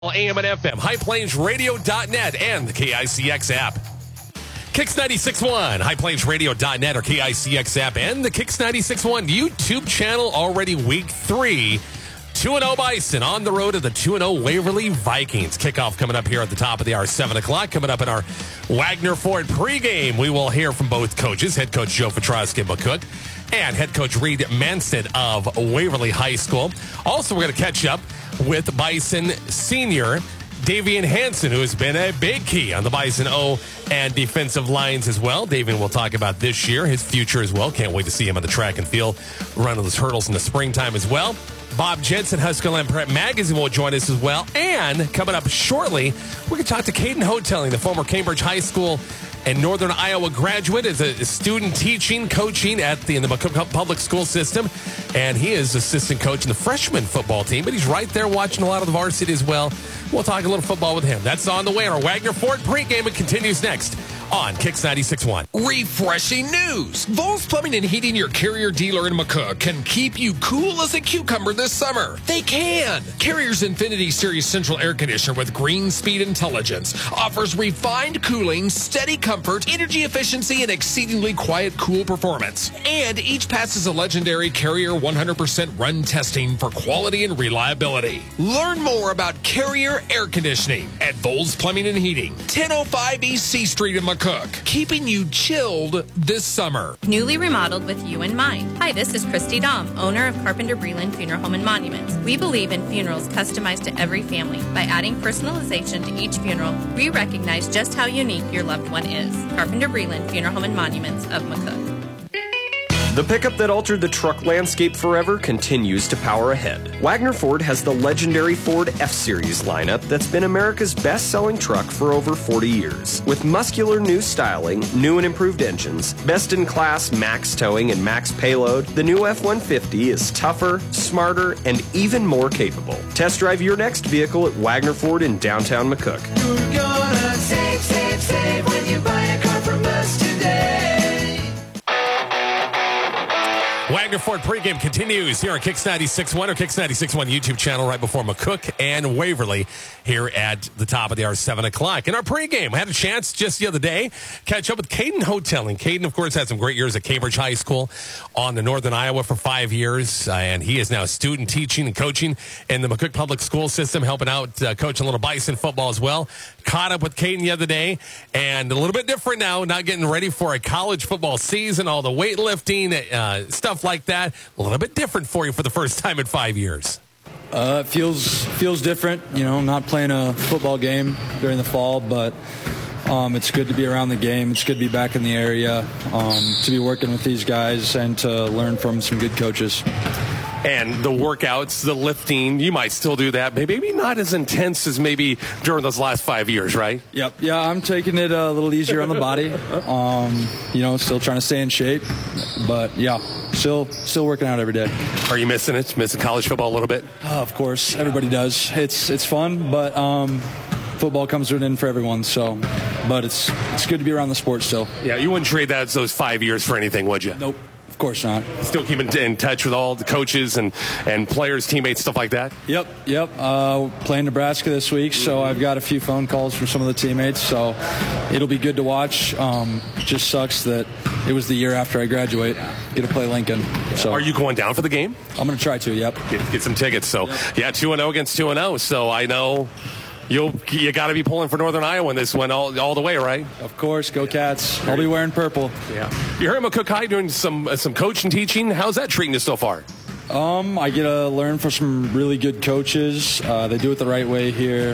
AM and FM, highplainsradio.net, and the KICX app. Kicks 96.1, highplainsradio.net or KICX app, and the Kicks 96.1 YouTube channel. Already week 3. 2-0 Bison on the road to the 2-0 Waverly Vikings. Kickoff coming up here at the top of the hour, 7 o'clock. Coming up in our Wagner Ford pregame, we will hear from both coaches, head coach Joe Petrosky of McCook and head coach Reed Manstead of Waverly High School. Also, we're going to catch up with Bison senior Davian Hansen, who has been a big key on the Bison O and defensive lines as well. Davian will talk about this year, his future as well. Can't wait to see him on the track and field, running those hurdles in the springtime as well. Bob Jensen, Husker Prep Magazine, will join us as well. And coming up shortly, we're going to talk to Caden Hotelling, the former Cambridge High School and Northern Iowa graduate, is a student teaching, coaching in the McCook Public School System. And he is assistant coach in the freshman football team, but he's right there watching a lot of the varsity as well. We'll talk a little football with him. That's on the way. Our Wagner Ford pregame. It continues next on Kicks 96.1. Refreshing news. Vols Plumbing and Heating, your Carrier dealer in McCook, can keep you cool as a cucumber this summer. They can. Carrier's Infinity Series Central Air Conditioner with Green Speed Intelligence offers refined cooling, steady comfort, energy efficiency, and exceedingly quiet, cool performance. And each passes a legendary Carrier 100% run testing for quality and reliability. Learn more about Carrier Air Conditioning at Vols Plumbing and Heating, 1005 East C Street in McCook, keeping you chilled this summer. Newly remodeled with you in mind. Hi, this is Christy Dom, owner of Carpenter Breland Funeral Home and Monuments. We believe in funerals customized to every family. By adding personalization to each funeral, we recognize just how unique your loved one is. Carpenter Breland Funeral Home and Monuments of McCook. The pickup that altered the truck landscape forever continues to power ahead. Wagner Ford has the legendary Ford F-Series lineup that's been America's best-selling truck for over 40 years. With muscular new styling, new and improved engines, best-in-class max towing and max payload, the new F-150 is tougher, smarter, and even more capable. Test drive your next vehicle at Wagner Ford in downtown McCook. You're gonna save when you buy a car from us today. Wagner Ford pregame continues here on Kicks 96.1 or Kicks 96.1 YouTube channel right before McCook and Waverly here at the top of the hour, 7 o'clock. In our pregame, I had a chance just the other day catch up with Caden Hotelling. Caden, of course, had some great years at Cambridge High School on the Northern Iowa for 5 years, and he is now student teaching and coaching in the McCook Public School System, helping out coaching a little Bison football as well. Caught up with Caden the other day, and a little bit different now, not getting ready for a college football season, all the weightlifting, stuff like that. A little bit different for you for the first time in 5 years. It feels different, not playing a football game during the fall, but it's good to be around the game. It's good to be back in the area, to be working with these guys and to learn from some good coaches. And the workouts, the lifting, you might still do that, but maybe not as intense as maybe during those last 5 years, right? Yep. Yeah, I'm taking it a little easier on the body. Still trying to stay in shape, but yeah, still working out every day. Are you missing it? Missing college football a little bit? Of course, everybody does. It's fun, but football comes to an end for everyone. But it's good to be around the sport still. Yeah, you wouldn't trade those 5 years for anything, would you? Nope. Of course not. Still keep in touch with all the coaches and players, teammates, stuff like that? Yep. Playing Nebraska this week, so I've got a few phone calls from some of the teammates, so it'll be good to watch. Just sucks that it was the year after I graduate. Get to play Lincoln. So, are you going down for the game? I'm going to try to, yep. Get some tickets. So, yeah, 2-0 against 2-0, so I know you got to be pulling for Northern Iowa in this one all the way, right? Of course, go Cats. I'll be wearing purple. Yeah. You're here at McCook High doing some coaching, teaching. How's that treating you so far? I get to learn from some really good coaches. They do it the right way here.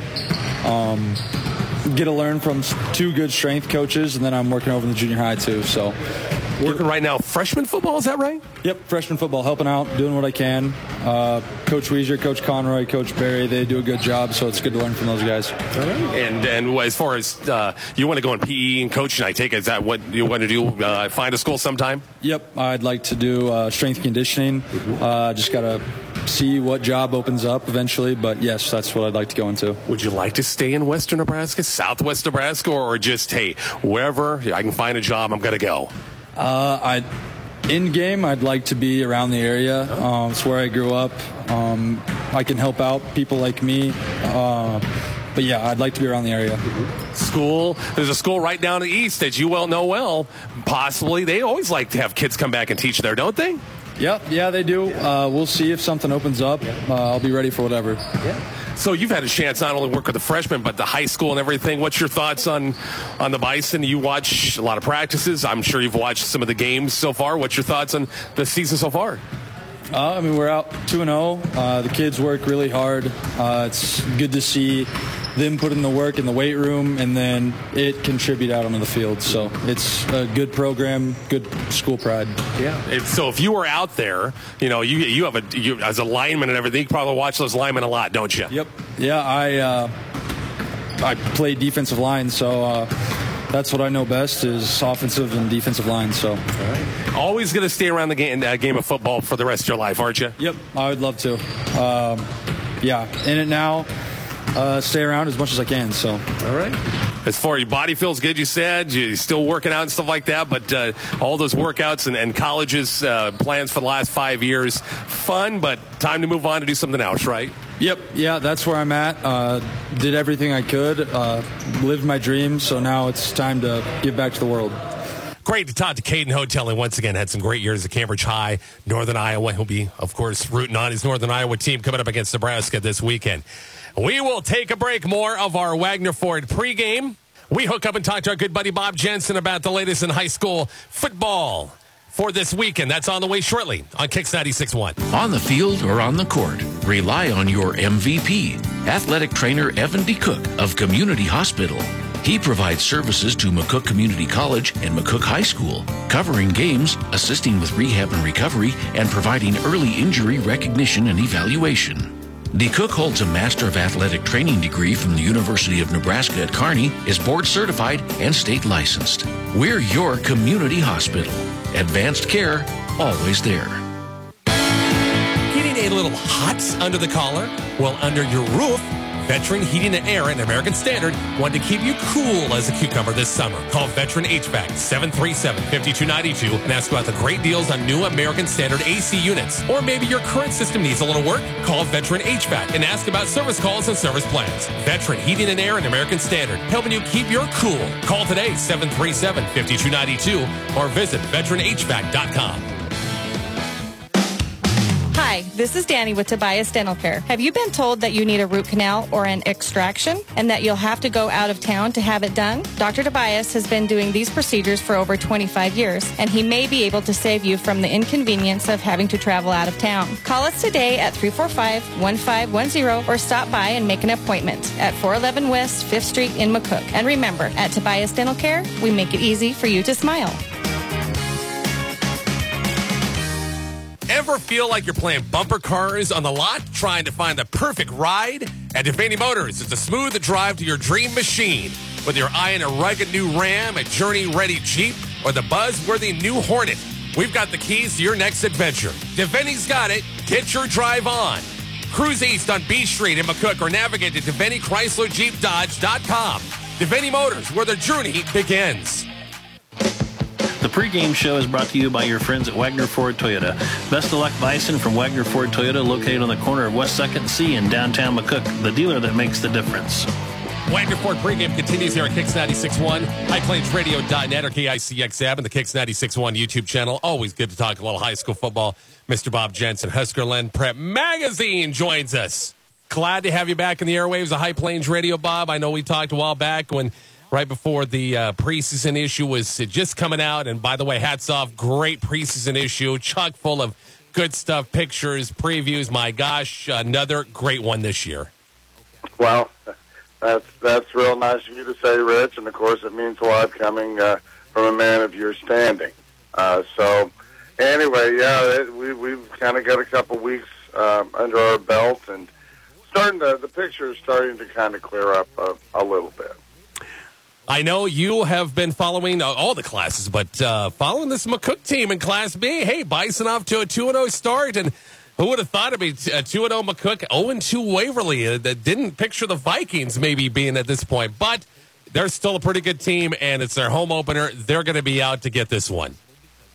Get to learn from 2 good strength coaches, and then I'm working over in the junior high too. So, working right now freshman football, is that right? Yep, freshman football, helping out, doing what I can. Coach Weezer, Coach Conroy, Coach Barry, they do a good job, so it's good to learn from those guys. All right. And as far as you want to go in PE and coaching, I take it, is that what you want to do, find a school sometime? Yep, I'd like to do strength conditioning. Just got to see what job opens up eventually, but yes, that's what I'd like to go into. Would you like to stay in western Nebraska, southwest Nebraska, or just, hey, wherever I can find a job, I'm going to go? In game, I'd like to be around the area. It's where I grew up. I can help out people like me. But yeah, I'd like to be around the area. School. There's a school right down the east that you know well. Possibly. They always like to have kids come back and teach there, don't they? Yep. Yeah, they do. We'll see if something opens up. I'll be ready for whatever. Yeah. So you've had a chance not only work with the freshmen, but the high school and everything. What's your thoughts on the Bison? You watch a lot of practices. I'm sure you've watched some of the games so far. What's your thoughts on the season so far? We're out 2-0. The kids work really hard. It's good to see them put in the work in the weight room and then it contribute out onto the field. So it's a good program, good school pride. Yeah. So if you were out there, you have as a lineman and everything, you probably watch those linemen a lot, don't you? Yep. Yeah, I play defensive line, so that's what I know best is offensive and defensive line. So, all right. Always going to stay around the game of football for the rest of your life, aren't you? Yep, I would love to. In it now. Stay around as much as I can. So, all right. As far as your body feels good, you said you're still working out and stuff like that. But all those workouts and colleges plans for the last 5 years, fun, but time to move on to do something else, right? Yep. Yeah, that's where I'm at. Did everything I could. Lived my dream. So now it's time to give back to the world. Great to talk to Caden Hotel, and once again had some great years at Cambridge High, Northern Iowa. He'll be, of course, rooting on his Northern Iowa team coming up against Nebraska this weekend. We will take a break. More of our Wagner Ford pregame. We hook up and talk to our good buddy Bob Jensen about the latest in high school football for this weekend. That's on the way shortly on Kicks 96.1. On the field or on the court, rely on your MVP, athletic trainer Evan D. Cook of Community Hospital. He provides services to McCook Community College and McCook High School, covering games, assisting with rehab and recovery, and providing early injury recognition and evaluation. DeCook holds a Master of Athletic Training degree from the University of Nebraska at Kearney, is board certified and state licensed. We're your community hospital. Advanced care, always there. Getting a little hot under the collar? Well, under your roof, Veteran Heating and Air and American Standard want to keep you cool as a cucumber this summer. Call Veteran HVAC 737-5292 and ask about the great deals on new American Standard AC units. Or maybe your current system needs a little work. Call Veteran HVAC and ask about service calls and service plans. Veteran Heating and Air and American Standard, helping you keep your cool. Call today 737-5292 or visit veteranhvac.com. Hi, this is Danny with Tobias Dental Care. Have you been told that you need a root canal or an extraction and that you'll have to go out of town to have it done? Dr. Tobias has been doing these procedures for over 25 years, and he may be able to save you from the inconvenience of having to travel out of town. Call us today at 345-1510 or stop by and make an appointment at 411 West 5th Street in McCook. And remember, at Tobias Dental Care, we make it easy for you to smile. Ever feel like you're playing bumper cars on the lot, trying to find the perfect ride? At Devaney Motors, it's a smooth drive to your dream machine. Whether you're eyeing a rugged new Ram, a journey-ready Jeep, or the buzz-worthy new Hornet, we've got the keys to your next adventure. Devaney's got it. Get your drive on. Cruise east on B Street in McCook or navigate to DevaneyChryslerJeepDodge.com. Devaney Motors, where the journey begins. The pregame show is brought to you by your friends at Wagner Ford Toyota. Best of luck, Bison from Wagner Ford Toyota, located on the corner of West 2nd C in downtown McCook, the dealer that makes the difference. Wagner Ford pregame continues here at Kicks 96.1, HighPlainsRadio.net or KICX app and the Kicks 96.1 YouTube channel. Always good to talk a little high school football. Mr. Bob Jensen, Huskerland Prep Magazine joins us. Glad to have you back in the airwaves of High Plains Radio, Bob. I know we talked a while back when right before the preseason issue was just coming out. And by the way, hats off, great preseason issue, chock full of good stuff, pictures, previews. My gosh, another great one this year. Well, that's real nice of you to say, Rich. And, of course, it means a lot coming from a man of your standing. So, anyway, yeah, we've kind of got a couple weeks under our belt. And the picture is starting to kind of clear up a little bit. I know you have been following all the classes, but following this McCook team in Class B. Hey, Bison off to a 2-0 start, and who would have thought it'd be 2-0 McCook, 0-2 Waverly? That didn't picture the Vikings maybe being at this point, but they're still a pretty good team, and it's their home opener. They're going to be out to get this one.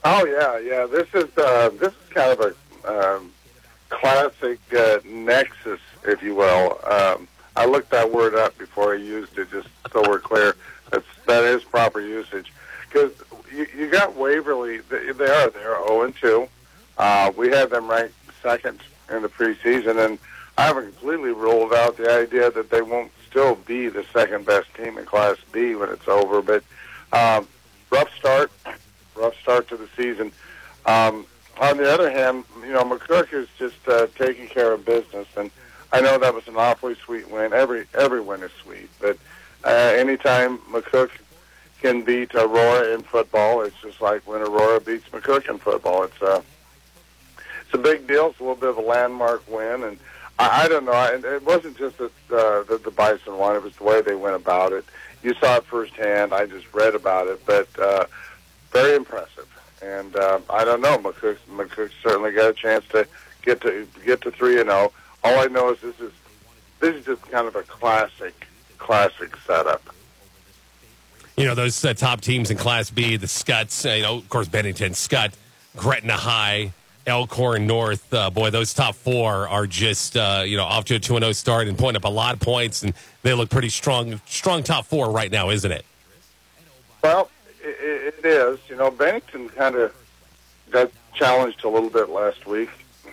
Oh yeah. This is kind of a classic nexus, if you will. I looked that word up before I used it, just so we're clear. That is proper usage. Because you got Waverly. They're 0-2. We had them ranked second in the preseason, and I haven't completely ruled out the idea that they won't still be the second best team in Class B when it's over. But rough start to the season. On the other hand, McCook is just taking care of business, and I know that was an awfully sweet win. Every win is sweet, but anytime McCook can beat Aurora in football, it's just like when Aurora beats McCook in football. It's a big deal. It's a little bit of a landmark win, and I don't know. It wasn't just that the Bison won; it was the way they went about it. You saw it firsthand. I just read about it, but very impressive. And I don't know. McCook certainly got a chance to get to 3-0. All I know is this is just kind of a classic setup. Those top teams in Class B, the Scuts, of course, Bennington, Scott, Gretna High, Elkhorn North. Boy, those top four are just, off to a 2-0 start and putting up a lot of points, and they look pretty strong top four right now, isn't it? Well, it is. Bennington kind of got challenged a little bit last week.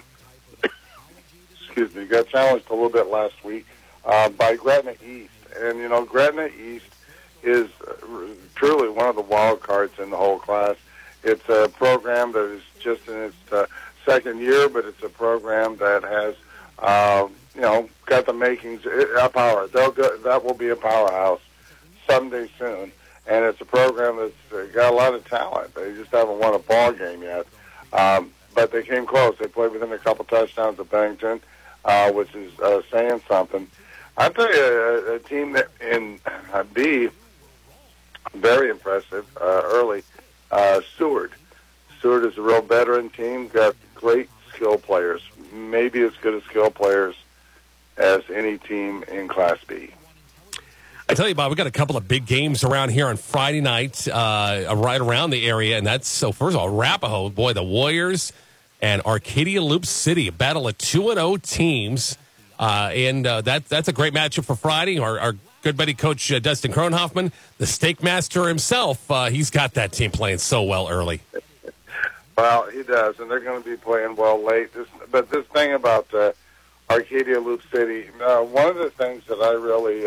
Excuse me, got challenged a little bit last week by Gretna East. And, Gretna East is truly one of the wild cards in the whole class. It's a program that is just in its second year, but it's a program that has, got the makings, a power. That will be a powerhouse someday soon. And it's a program that's got a lot of talent. They just haven't won a ball game yet. But they came close. They played within a couple touchdowns of Bennington, which is saying something. I'll tell you, a team that in B, very impressive early, Seward. Seward is a real veteran team, got great skill players, maybe as good as skill players as any team in Class B. I tell you, Bob, we got a couple of big games around here on Friday night, right around the area, and first of all, Arapahoe, boy, the Warriors and Arcadia Loop City, a battle of 2-0 teams, and that's a great matchup for Friday. Our good buddy Coach Dustin Kronhoffman, the steak master himself, he's got that team playing so well early. Well, he does, and they're going to be playing well late. But this thing about Arcadia Loop City, one of the things that I really...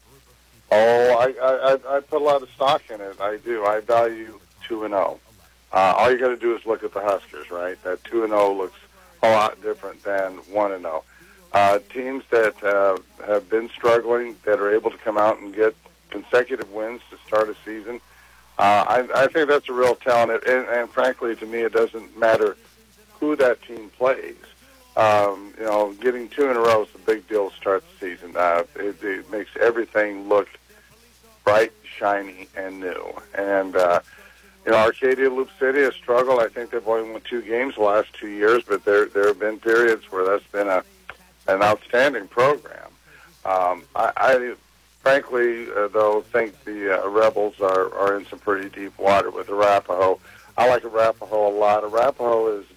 I put a lot of stock in it. I do. I value 2-0. All you got to do is look at the Huskers, right? That 2-0 looks a lot different than 1-0. Teams that have been struggling, that are able to come out and get consecutive wins to start a season, I think that's a real talent. And frankly, to me, it doesn't matter who that team plays. Getting 2 in a row is a big deal to start the season. It makes everything look bright, shiny, and new. And, Arcadia Loop City has struggled. I think they've only won 2 games the last 2 years, but there have been periods where that's been an outstanding program. I frankly, though, think the Rebels are in some pretty deep water with Arapahoe. I like Arapahoe a lot. Arapahoe is,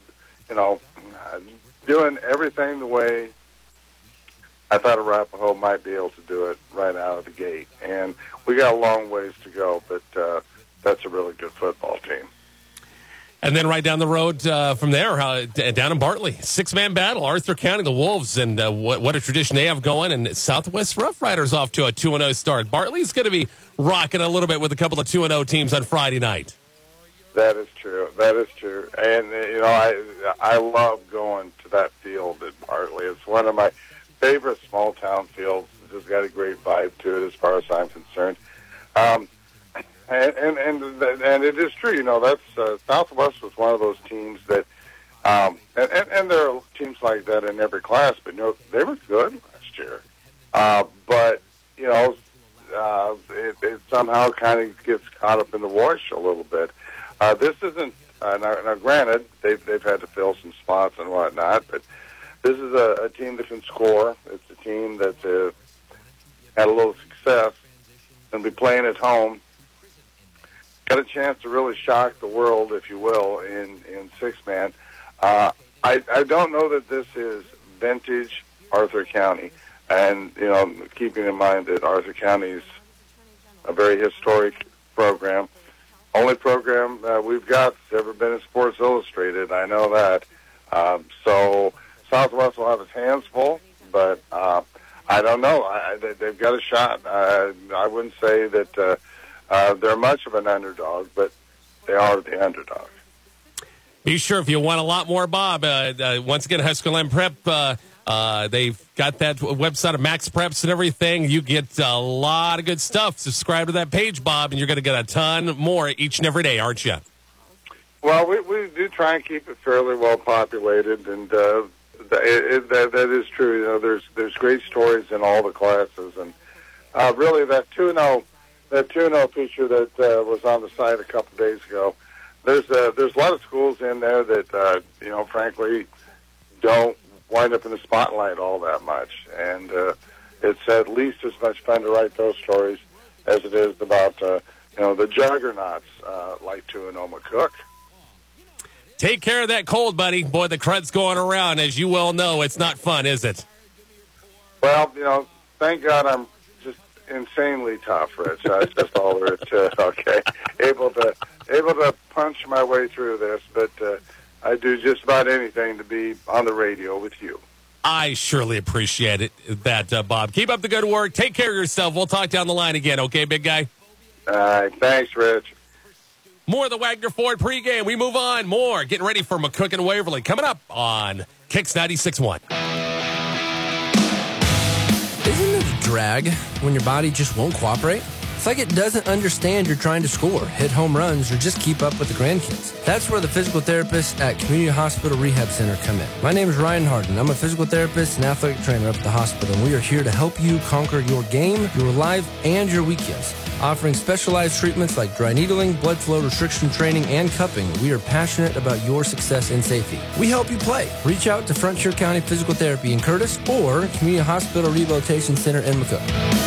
doing everything the way I thought Arapahoe might be able to do it right out of the gate. And we got a long ways to go, but that's a really good football team. And then right down the road from there, down in Bartley, 6-man battle, Arthur County, the Wolves, and what a tradition they have going. And Southwest Rough Riders off to a 2-0 start. Bartley's going to be rocking a little bit with a couple of 2-0 teams on Friday night. That is true. And, I love going to that field at Bartley. It's one of my favorite small-town fields. It's just got a great vibe to it as far as I'm concerned. And it is true, that's Southwest was one of those teams that, and there are teams like that in every class, but they were good last year. But it somehow kind of gets caught up in the wash a little bit. This isn't now. Granted, they've had to fill some spots and whatnot, but this is a team that can score. It's a team that's had a little success and be playing at home. got a chance to really shock the world, if you will, in six-man. I don't know that this is vintage Arthur County. And, you know, keeping in mind that Arthur County is a very historic program. Only program we've got that's ever been in Sports Illustrated. I know that. So Southwest will have its hands full, but I don't know. They've got a shot. I wouldn't say that they're much of an underdog, but they are the underdog. Be sure if you want a lot more, Bob, once again, High School M Prep, they've got that website of Max Preps and everything. You get a lot of good stuff. Subscribe to that page, Bob, and you're going to get a ton more each and every day, aren't you? Well, we do try and keep it fairly well populated, and that is true. You know, there's great stories in all the classes, and really that 2-0 feature that was on the site a couple days ago. There's a lot of schools in there that you know, frankly, don't wind up in the spotlight all that much, and it's at least as much fun to write those stories as it is about you know, the juggernauts like 2-0 McCook. Take care of that cold, buddy. Boy, the crud's going around. As you well know, it's not fun, is it? Well, you know, thank God I'm just insanely tough, Rich. That's just all there is to it. Okay, able to punch my way through this, but I do just about anything to be on the radio with you. I surely appreciate it, Bob. Keep up the good work. Take care of yourself. We'll talk down the line again, okay, big guy? All right, thanks, Rich. More of the Wagner Ford pregame. We move on. More getting ready for McCook and Waverly coming up on Kicks 96.1. Isn't it a drag when your body just won't cooperate? It's like it doesn't understand you're trying to score, hit home runs, or just keep up with the grandkids. That's where the physical therapists at Community Hospital Rehab Center come in. My name is Ryan Harden. I'm a physical therapist and athletic trainer up at the hospital, and we are here to help you conquer your game, your life, and your weekends. Offering specialized treatments like dry needling, blood flow restriction training, and cupping, we are passionate about your success and safety. We help you play. Reach out to Frontier County Physical Therapy in Curtis or Community Hospital Rehabilitation Center in McCook.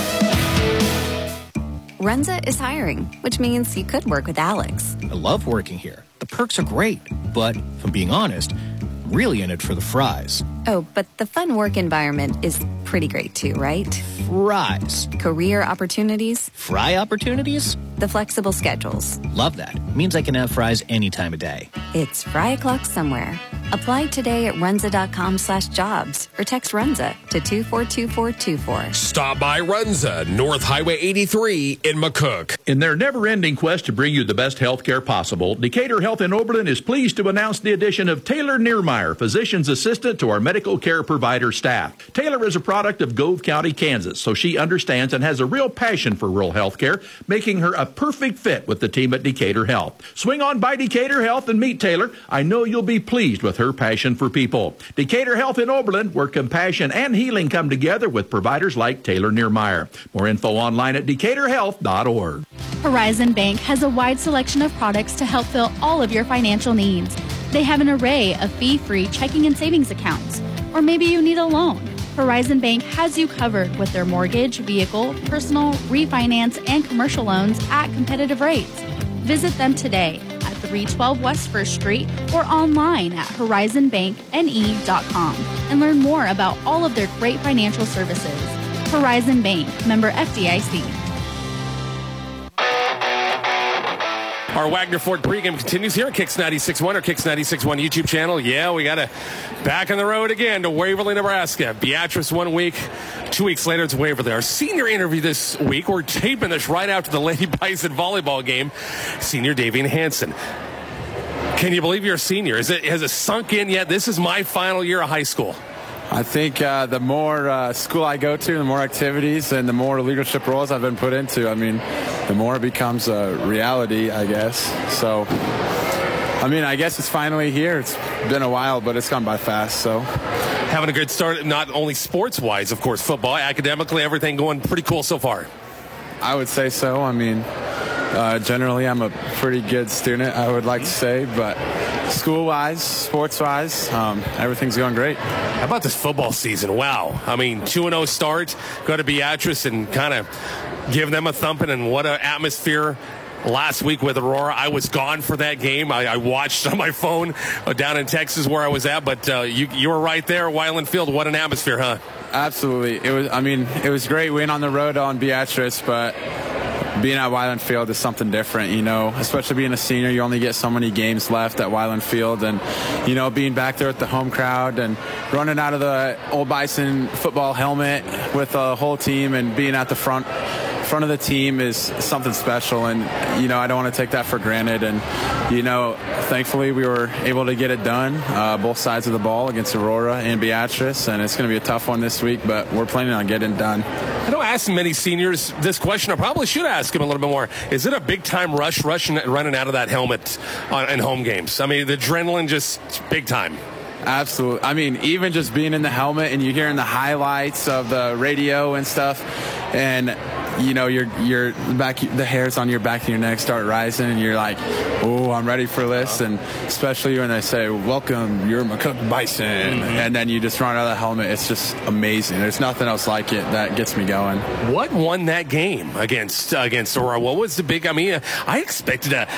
Runza is hiring, which means you could work with Alex. I love working here. The perks are great, but if I'm being honest, I'm really in it for the fries. Oh, but the fun work environment is pretty great too, right? Fries. Career opportunities. Fry opportunities? The flexible schedules. Love that. Means I can have fries any time of day. It's fry o'clock somewhere. Apply today at runza.com/jobs or text Runza to 242424. Stop by Runza, North Highway 83 in McCook. In their never-ending quest to bring you the best health care possible, Decatur Health in Oberlin is pleased to announce the addition of Taylor Niermeyer, physician's assistant to our medical care provider staff. Taylor is a product of Gove County, Kansas, so she understands and has a real passion for rural health care, making her a perfect fit with the team at Decatur Health. Swing on by Decatur Health and meet Taylor. I know you'll be pleased with her passion for people. Decatur Health in Oberlin, where compassion and healing come together with providers like Taylor Niermeyer. More info online at decaturhealth.org. Horizon Bank has a wide selection of products to help fill all of your financial needs. They have an array of fee-free checking and savings accounts. Or maybe you need a loan. Horizon Bank has you covered with their mortgage, vehicle, personal, refinance, and commercial loans at competitive rates. Visit them today at 312 West 1st Street or online at horizonbankne.com and learn more about all of their great financial services. Horizon Bank, member FDIC. Our Wagner Ford pregame continues here at Kicks 96.1 or Kicks 96.1 YouTube channel. Yeah, we got to back on the road again to Waverly, Nebraska. Beatrice 1 week, 2 weeks later it's Waverly. Our senior interview this week, we're taping this right after the Lady Bison volleyball game. Senior Davian Hansen. Can you believe you're a senior? Has it sunk in yet? This is my final year of high school. I think the more school I go to, the more activities and the more leadership roles I've been put into, I mean, the more it becomes a reality, I guess. So, I mean, I guess it's finally here. It's been a while, but it's gone by fast, so. Having a good start, not only sports-wise, of course, football, academically, everything going pretty cool so far. I would say so. I mean, generally I'm a pretty good student, I would like to say, but school-wise, sports-wise, everything's going great. How about this football season? Wow. I mean, 2-0 start, go to Beatrice and kind of give them a thumping, and what an atmosphere. last week with Aurora. I was gone for that game. I watched on my phone down in Texas where I was at, but you were right there, Weiland Field. What an atmosphere, huh? Absolutely. It was great. We went on the road on Beatrice, but being at Weiland Field is something different, especially being a senior. You only get so many games left at Weiland Field, and being back there with the home crowd and running out of the Old Bison football helmet with the whole team and being at the front of the team is something special, and I don't want to take that for granted. And thankfully we were able to get it done, both sides of the ball against Aurora and Beatrice, and it's going to be a tough one this week, but we're planning on getting it done. I don't ask many seniors this question. I probably should ask them a little bit more. Is it a big time running out of that helmet in home games? I mean, the adrenaline just big time. Absolutely. I mean, even just being in the helmet and you're hearing the highlights of the radio and stuff, and your back, the hairs on your back of your neck start rising, and you're like, oh, I'm ready for this. And especially when they say, welcome, you're McCook Bison, and then you just run out of the helmet. It's just amazing. There's nothing else like it that gets me going. What won that game against Aurora? What was the big, I expected a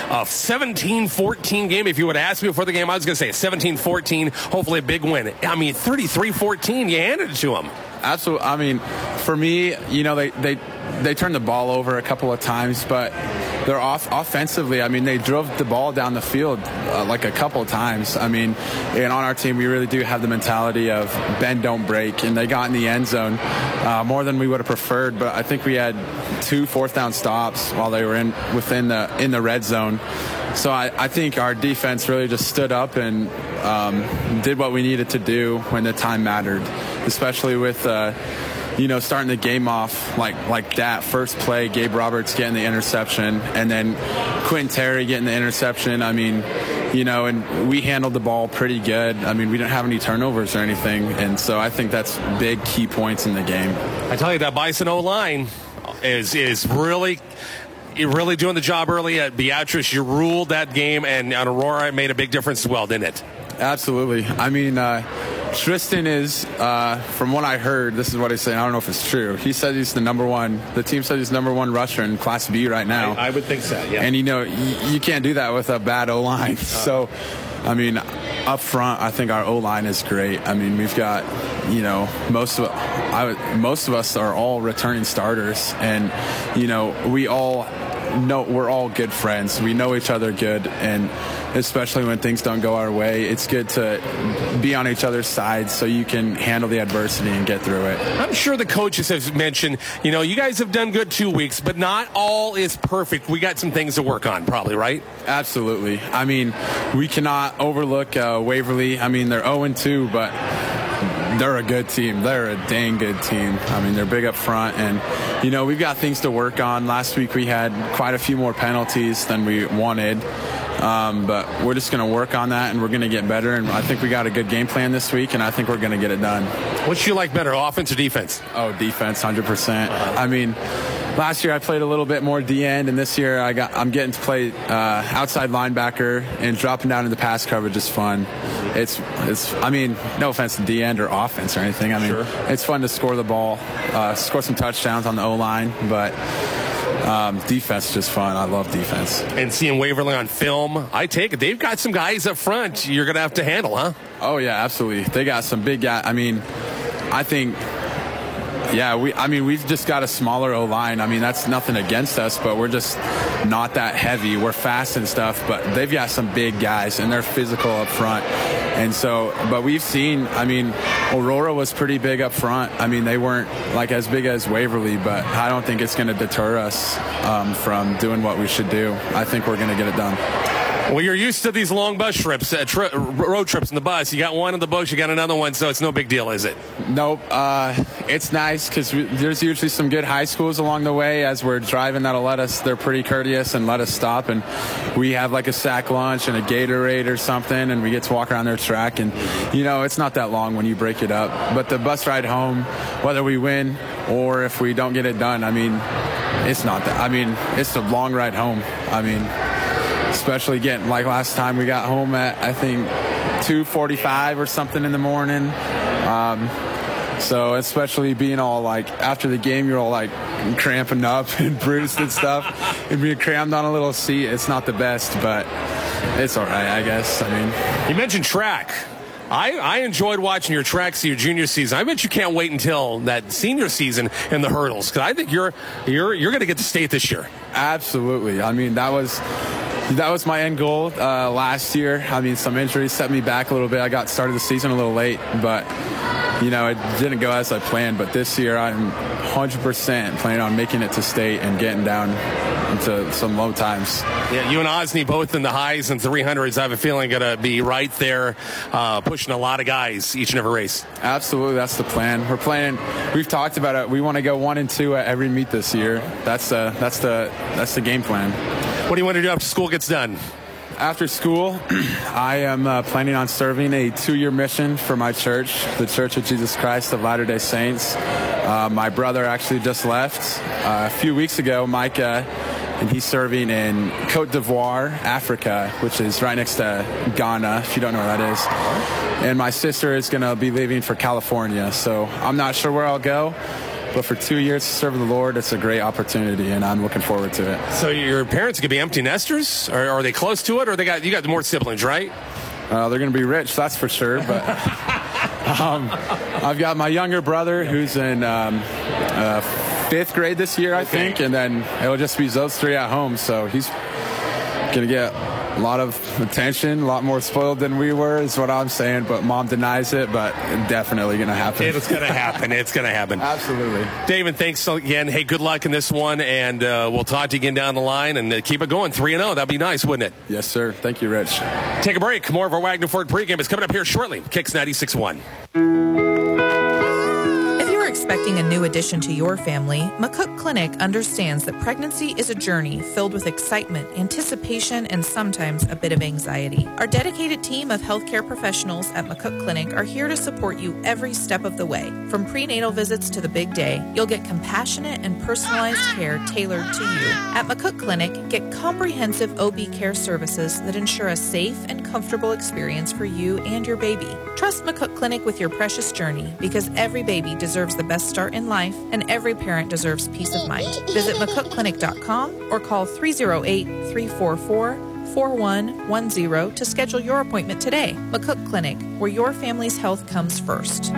17-14 game. If you would ask me before the game, I was going to say a 17-14, hopefully a big win. 33-14, you handed it to them. Absolutely. I mean, for me, they turned the ball over a couple of times, but they're offensively. I mean, they drove the ball down the field like a couple of times. I mean, and on our team, we really do have the mentality of bend, don't break, and they got in the end zone more than we would have preferred. But I think we had 2 fourth down stops while they were in the red zone. So I think our defense really just stood up and did what we needed to do when the time mattered, especially with starting the game off like that. First play, Gabe Roberts getting the interception, and then Quentin Terry getting the interception. I mean, and we handled the ball pretty good. I mean, we didn't have any turnovers or anything, and so I think that's big key points in the game. I tell you, that Bison O-line is really doing the job early at Beatrice. You ruled that game, and on Aurora, it made a big difference as well, didn't it? Absolutely. I mean, Tristan is, from what I heard, this is what he's saying. I don't know if it's true. He said he's the team said he's number 1 rusher in Class B right now. I would think so, yeah. And, you can't do that with a bad O-line. So, I mean, up front, I think our O-line is great. I mean, we've got, most of us are all returning starters, and, we're all good friends. We know each other good, and especially when things don't go our way, it's good to be on each other's sides so you can handle the adversity and get through it. I'm sure the coaches have mentioned, you guys have done good 2 weeks, but not all is perfect. We got some things to work on, probably, right? Absolutely. I mean, we cannot overlook Waverly. I mean, they're 0-2, but they're a good team. They're a dang good team. I mean, they're big up front, and, we've got things to work on. Last week we had quite a few more penalties than we wanted. But we're just going to work on that, and we're going to get better. And I think we got a good game plan this week, and I think we're going to get it done. What you like better, offense or defense? Oh, defense, 100%. I mean, last year I played a little bit more D-end, and this year I'm getting to play outside linebacker, and dropping down into pass coverage is fun. It's. I mean, no offense to D-end or offense or anything. I mean, It's fun to score the ball, score some touchdowns on the O-line, but defense is just fun. I love defense. And seeing Waverly on film, I take it they've got some guys up front you're going to have to handle, huh? Oh, yeah, absolutely. They got some big guys. I mean, I think, yeah, we've just got a smaller O-line. I mean, that's nothing against us, but we're just not that heavy. We're fast and stuff, but they've got some big guys, and they're physical up front. And so, but we've seen, I mean, Aurora was pretty big up front. I mean, they weren't like as big as Waverly, but I don't think it's going to deter us from doing what we should do. I think we're going to get it done. Well, you're used to these long bus trips, road trips in the bus. You got one in the books, you got another one, so it's no big deal, is it? Nope. It's nice because there's usually some good high schools along the way. As we're driving, they're pretty courteous and let us stop. And we have like a sack lunch and a Gatorade or something, and we get to walk around their track. And, it's not that long when you break it up. But the bus ride home, whether we win or if we don't get it done, I mean, it's not that. I mean, it's a long ride home. I mean, especially getting like last time we got home at I think 2:45 or something in the morning. So especially being all like after the game, you're all like cramping up and bruised and stuff. And being crammed on a little seat, it's not the best, but it's all right, I guess. I mean, you mentioned track. I enjoyed watching your tracks your junior season. I bet you can't wait until that senior season and the hurdles, because I think you're going to get to state this year. Absolutely. I mean, that was my end goal last year. I mean, some injuries set me back a little bit. I got started the season a little late, but it didn't go as I planned. But this year, I'm 100% planning on making it to state and getting down into some low times. Yeah, you and Osney both in the highs and 300s. I have a feeling going to be right there, pushing a lot of guys each and every race. Absolutely, that's the plan. We've talked about it. We want to go 1 and 2 at every meet this year. That's the game plan. What do you want to do after school gets done? After school, I am planning on serving a 2-year mission for my church, the Church of Jesus Christ of Latter-day Saints. My brother actually just left a few weeks ago, Micah, and he's serving in Côte d'Ivoire, Africa, which is right next to Ghana, if you don't know where that is. And my sister is going to be leaving for California, so I'm not sure where I'll go. But for 2 years to serve the Lord, it's a great opportunity, and I'm looking forward to it. So your parents could be empty nesters? Or are they close to it? Or you got more siblings, right? They're going to be rich, that's for sure. But I've got my younger brother who's in 5th grade this year, I think. And then it'll just be those 3 at home. So he's going to get a lot of attention, a lot more spoiled than we were, is what I'm saying. But Mom denies it, but it's definitely going to happen. It's going to happen. It's going to happen. Absolutely. David, thanks again. Hey, good luck in this one, and we'll talk to you again down the line, and keep it going. 3-0. That'd be nice, wouldn't it? Yes, sir. Thank you, Rich. Take a break. More of our Wagner Ford pregame is coming up here shortly. Kicks 96.1. Expecting a new addition to your family, McCook Clinic understands that pregnancy is a journey filled with excitement, anticipation, and sometimes a bit of anxiety. Our dedicated team of healthcare professionals at McCook Clinic are here to support you every step of the way. From prenatal visits to the big day, you'll get compassionate and personalized care tailored to you. At McCook Clinic, get comprehensive OB care services that ensure a safe and comfortable experience for you and your baby. Trust McCook Clinic with your precious journey, because every baby deserves the best start in life, and every parent deserves peace of mind. Visit McCookClinic.com or call 308-344-4110 to schedule your appointment today. McCook Clinic, where your family's health comes first.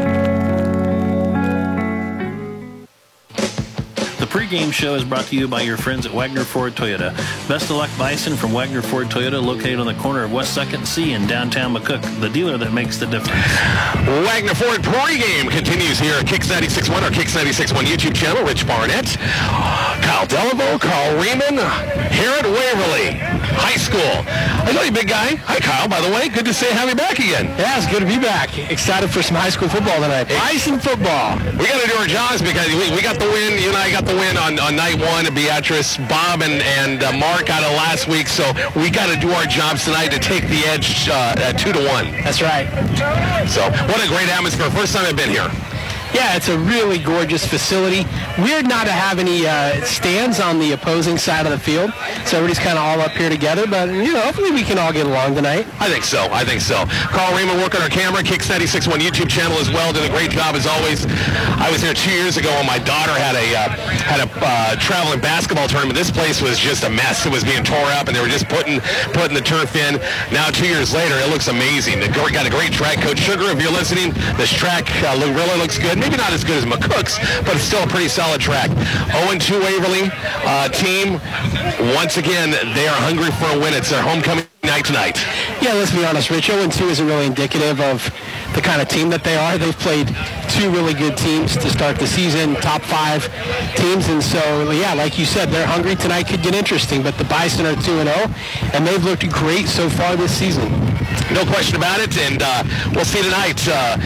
The pregame show is brought to you by your friends at Wagner Ford Toyota. Best of luck, Bison from Wagner Ford Toyota, located on the corner of West 2nd and C in downtown McCook, the dealer that makes the difference. Wagner Ford pregame continues here at Kicks 96.1, our Kicks 96.1 YouTube channel. Rich Barnett, Kyle Delaveau, Carl Riemann, here at Waverly High School. I know you, big guy. Hi, Kyle, by the way. Good to have you back again. Yeah, it's good to be back. Excited for some high school football tonight. Bison football. We got to do our jobs because we got the win. You and I got the win on night one. Beatrice, Bob, and Mark out of last week, so we got to do our jobs tonight to take the edge at 2-1. That's right. So what a great atmosphere. First time I've been here. Yeah, it's a really gorgeous facility. Weird not to have any stands on the opposing side of the field, so everybody's kind of all up here together, but, hopefully we can all get along tonight. I think so. Carl Raymond working our camera, Kicks 96.1 YouTube channel as well, did a great job as always. I was here 2 years ago when my daughter had a traveling basketball tournament. This place was just a mess. It was being tore up, and they were just putting the turf in. Now, 2 years later, it looks amazing. They got a great track. Coach Sugar, if you're listening, this track really looks good. Maybe not as good as McCook's, but it's still a pretty solid track. 0-2 Waverly team. Once again, they are hungry for a win. It's their homecoming night tonight. Yeah, let's be honest, Rich. 0-2 isn't really indicative of the kind of team that they are. They've played 2 really good teams to start the season, top 5 teams, and so, yeah, like you said, they're hungry. Tonight could get interesting, but the Bison are 2-0, and they've looked great so far this season. No question about it, and we'll see tonight.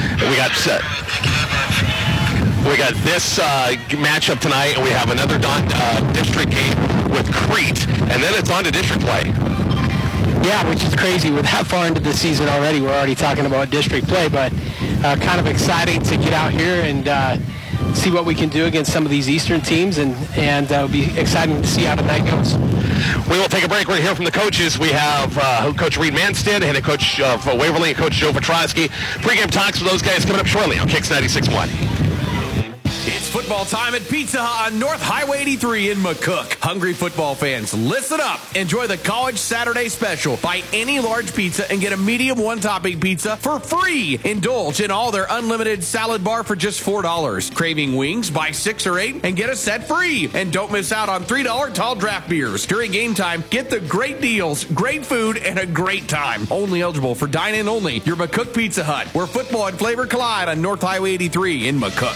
We got this matchup tonight, and we have another district game with Crete, and then it's on to district play. Yeah, which is crazy. We're that far into the season already. We're already talking about district play, but kind of exciting to get out here and see what we can do against some of these Eastern teams, and it'll be exciting to see how tonight goes. We will take a break. We're going to hear from the coaches. We have Coach Reed Manstead, head coach of Waverly, and Coach Joe Petrosky. Pre-game talks with those guys coming up shortly on Kicks 96.1. It's football football time at Pizza Hut on North Highway 83 in McCook. Hungry football fans, listen up. Enjoy the College Saturday Special. Buy any large pizza and get a medium one-topping pizza for free. Indulge in all their unlimited salad bar for just $4. Craving wings? Buy 6 or 8 and get a set free. And don't miss out on $3 tall draft beers. During game time, get the great deals, great food, and a great time. Only eligible for dine-in only. Your McCook Pizza Hut, where football and flavor collide on North Highway 83 in McCook.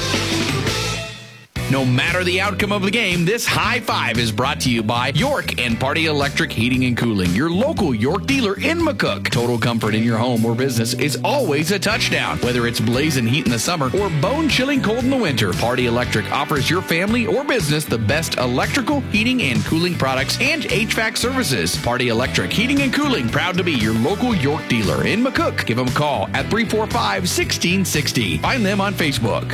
No matter the outcome of the game, this high five is brought to you by York and Party Electric Heating and Cooling, your local York dealer in McCook. Total comfort in your home or business is always a touchdown. Whether it's blazing heat in the summer or bone-chilling cold in the winter, Party Electric offers your family or business the best electrical, heating, and cooling products and HVAC services. Party Electric Heating and Cooling, proud to be your local York dealer in McCook. Give them a call at 345-1660. Find them on Facebook.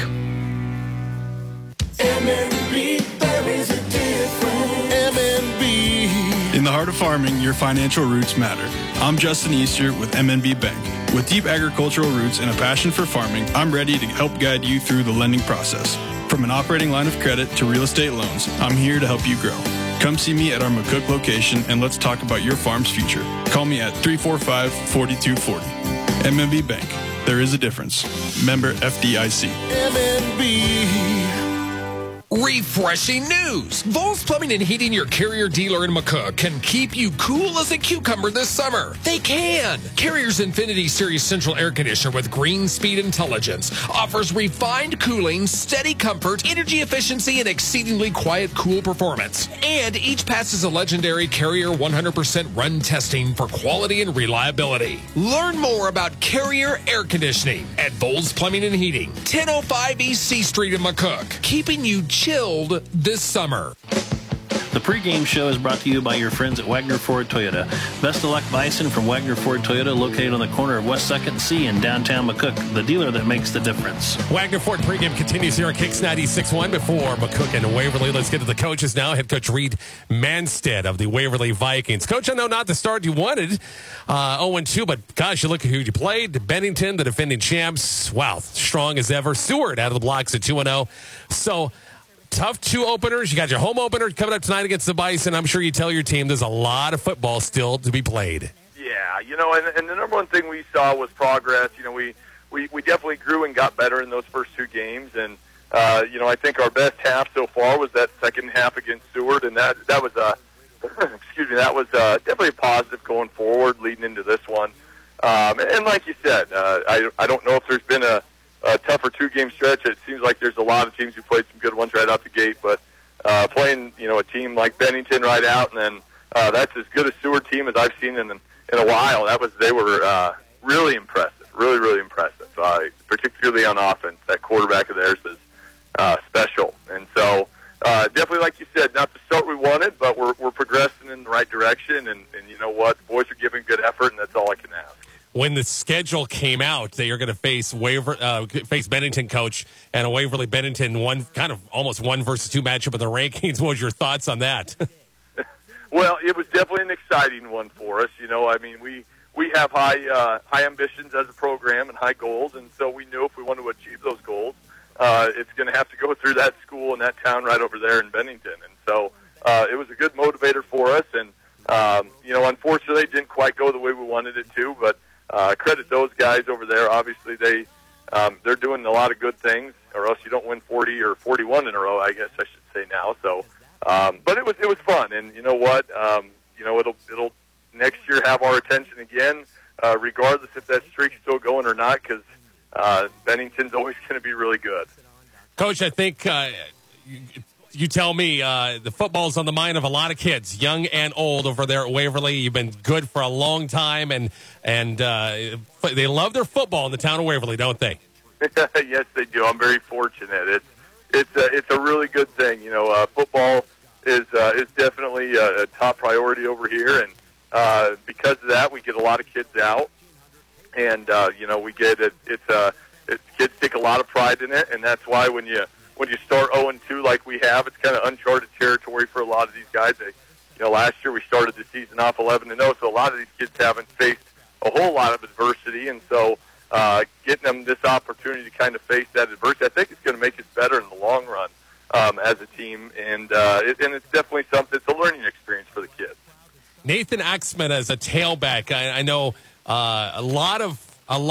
MNB, there is a difference. MNB. In the heart of farming, your financial roots matter. I'm Justin Easter with MNB Bank. With deep agricultural roots and a passion for farming, I'm ready to help guide you through the lending process. From an operating line of credit to real estate loans, I'm here to help you grow. Come see me at our McCook location and let's talk about your farm's future. Call me at 345-4240. MNB Bank. There is a difference. Member FDIC. MNB. Refreshing news! Vols Plumbing and Heating, your Carrier dealer in McCook, can keep you cool as a cucumber this summer. They can! Carrier's Infinity Series Central Air Conditioner with Green Speed Intelligence offers refined cooling, steady comfort, energy efficiency, and exceedingly quiet, cool performance. And each passes a legendary Carrier 100% run testing for quality and reliability. Learn more about Carrier Air Conditioning at Vols Plumbing and Heating, 1005 East C Street in McCook, keeping you chilled this summer. The pregame show is brought to you by your friends at Wagner Ford Toyota. Best of luck, Bison from Wagner Ford Toyota, located on the corner of West 2nd C in downtown McCook, the dealer that makes the difference. Wagner Ford pregame continues here on Kicks 96.1 before McCook and Waverly. Let's get to the coaches now. Head coach Reed Manstead of the Waverly Vikings. Coach, I know not the start you wanted, 0-2, but gosh, you look at who you played. Bennington, the defending champs. Wow, strong as ever. Seward out of the blocks at 2-0. So, tough 2 openers. You got your home opener coming up tonight against the Bison. I'm sure you tell your team there's a lot of football still to be played. Yeah, and the number one thing we saw was progress. We definitely grew and got better in those first 2 games. And, I think our best half so far was that second half against Seward. And that was definitely a positive going forward leading into this one. And like you said, I don't know if there's been a tougher 2-game stretch. It seems like there's a lot of teams who played some good ones right out the gate, but playing a team like Bennington right out, and then that's as good a Seward team as I've seen in a while. They were really impressive, really impressive, particularly on offense. That quarterback of theirs is special, and so definitely, like you said, not the start we wanted, but we're progressing in the right direction, and you know what, the boys are giving good effort, and that's all I can ask. When the schedule came out, they are going to face Bennington coach and a Waverly Bennington almost 1 versus 2 matchup in the rankings. What was your thoughts on that? Well, it was definitely an exciting one for us. We have high ambitions as a program and high goals, and so we knew if we want to achieve those goals, it's going to have to go through that school and that town right over there in Bennington. And so it was a good motivator for us, and unfortunately, it didn't quite go the way we wanted it to, but credit those guys over there. Obviously, they're doing a lot of good things, or else you don't win 40 or 41 in a row, I guess I should say now. So, but it was fun, and you know what? It'll next year have our attention again, regardless if that streak's still going or not, because Bennington's always going to be really good. Coach, I think you tell me the football's on the mind of a lot of kids, young and old, over there at Waverly. You've been good for a long time, and they love their football in the town of Waverly, don't they? Yes, they do. I'm very fortunate. It's a really good thing. Football is definitely a top priority over here, and because of that, we get a lot of kids out, and we get it. Kids take a lot of pride in it, and that's why when you start 0-2 like we have, it's kind of uncharted territory for a lot of these guys. Last year we started the season off 11-0, so a lot of these kids haven't faced a whole lot of adversity, and so getting them this opportunity to kind of face that adversity, I think it's going to make us better in the long run as a team. And it's definitely something. It's a learning experience for the kids. Nathan Axman as a tailback. I know a lot of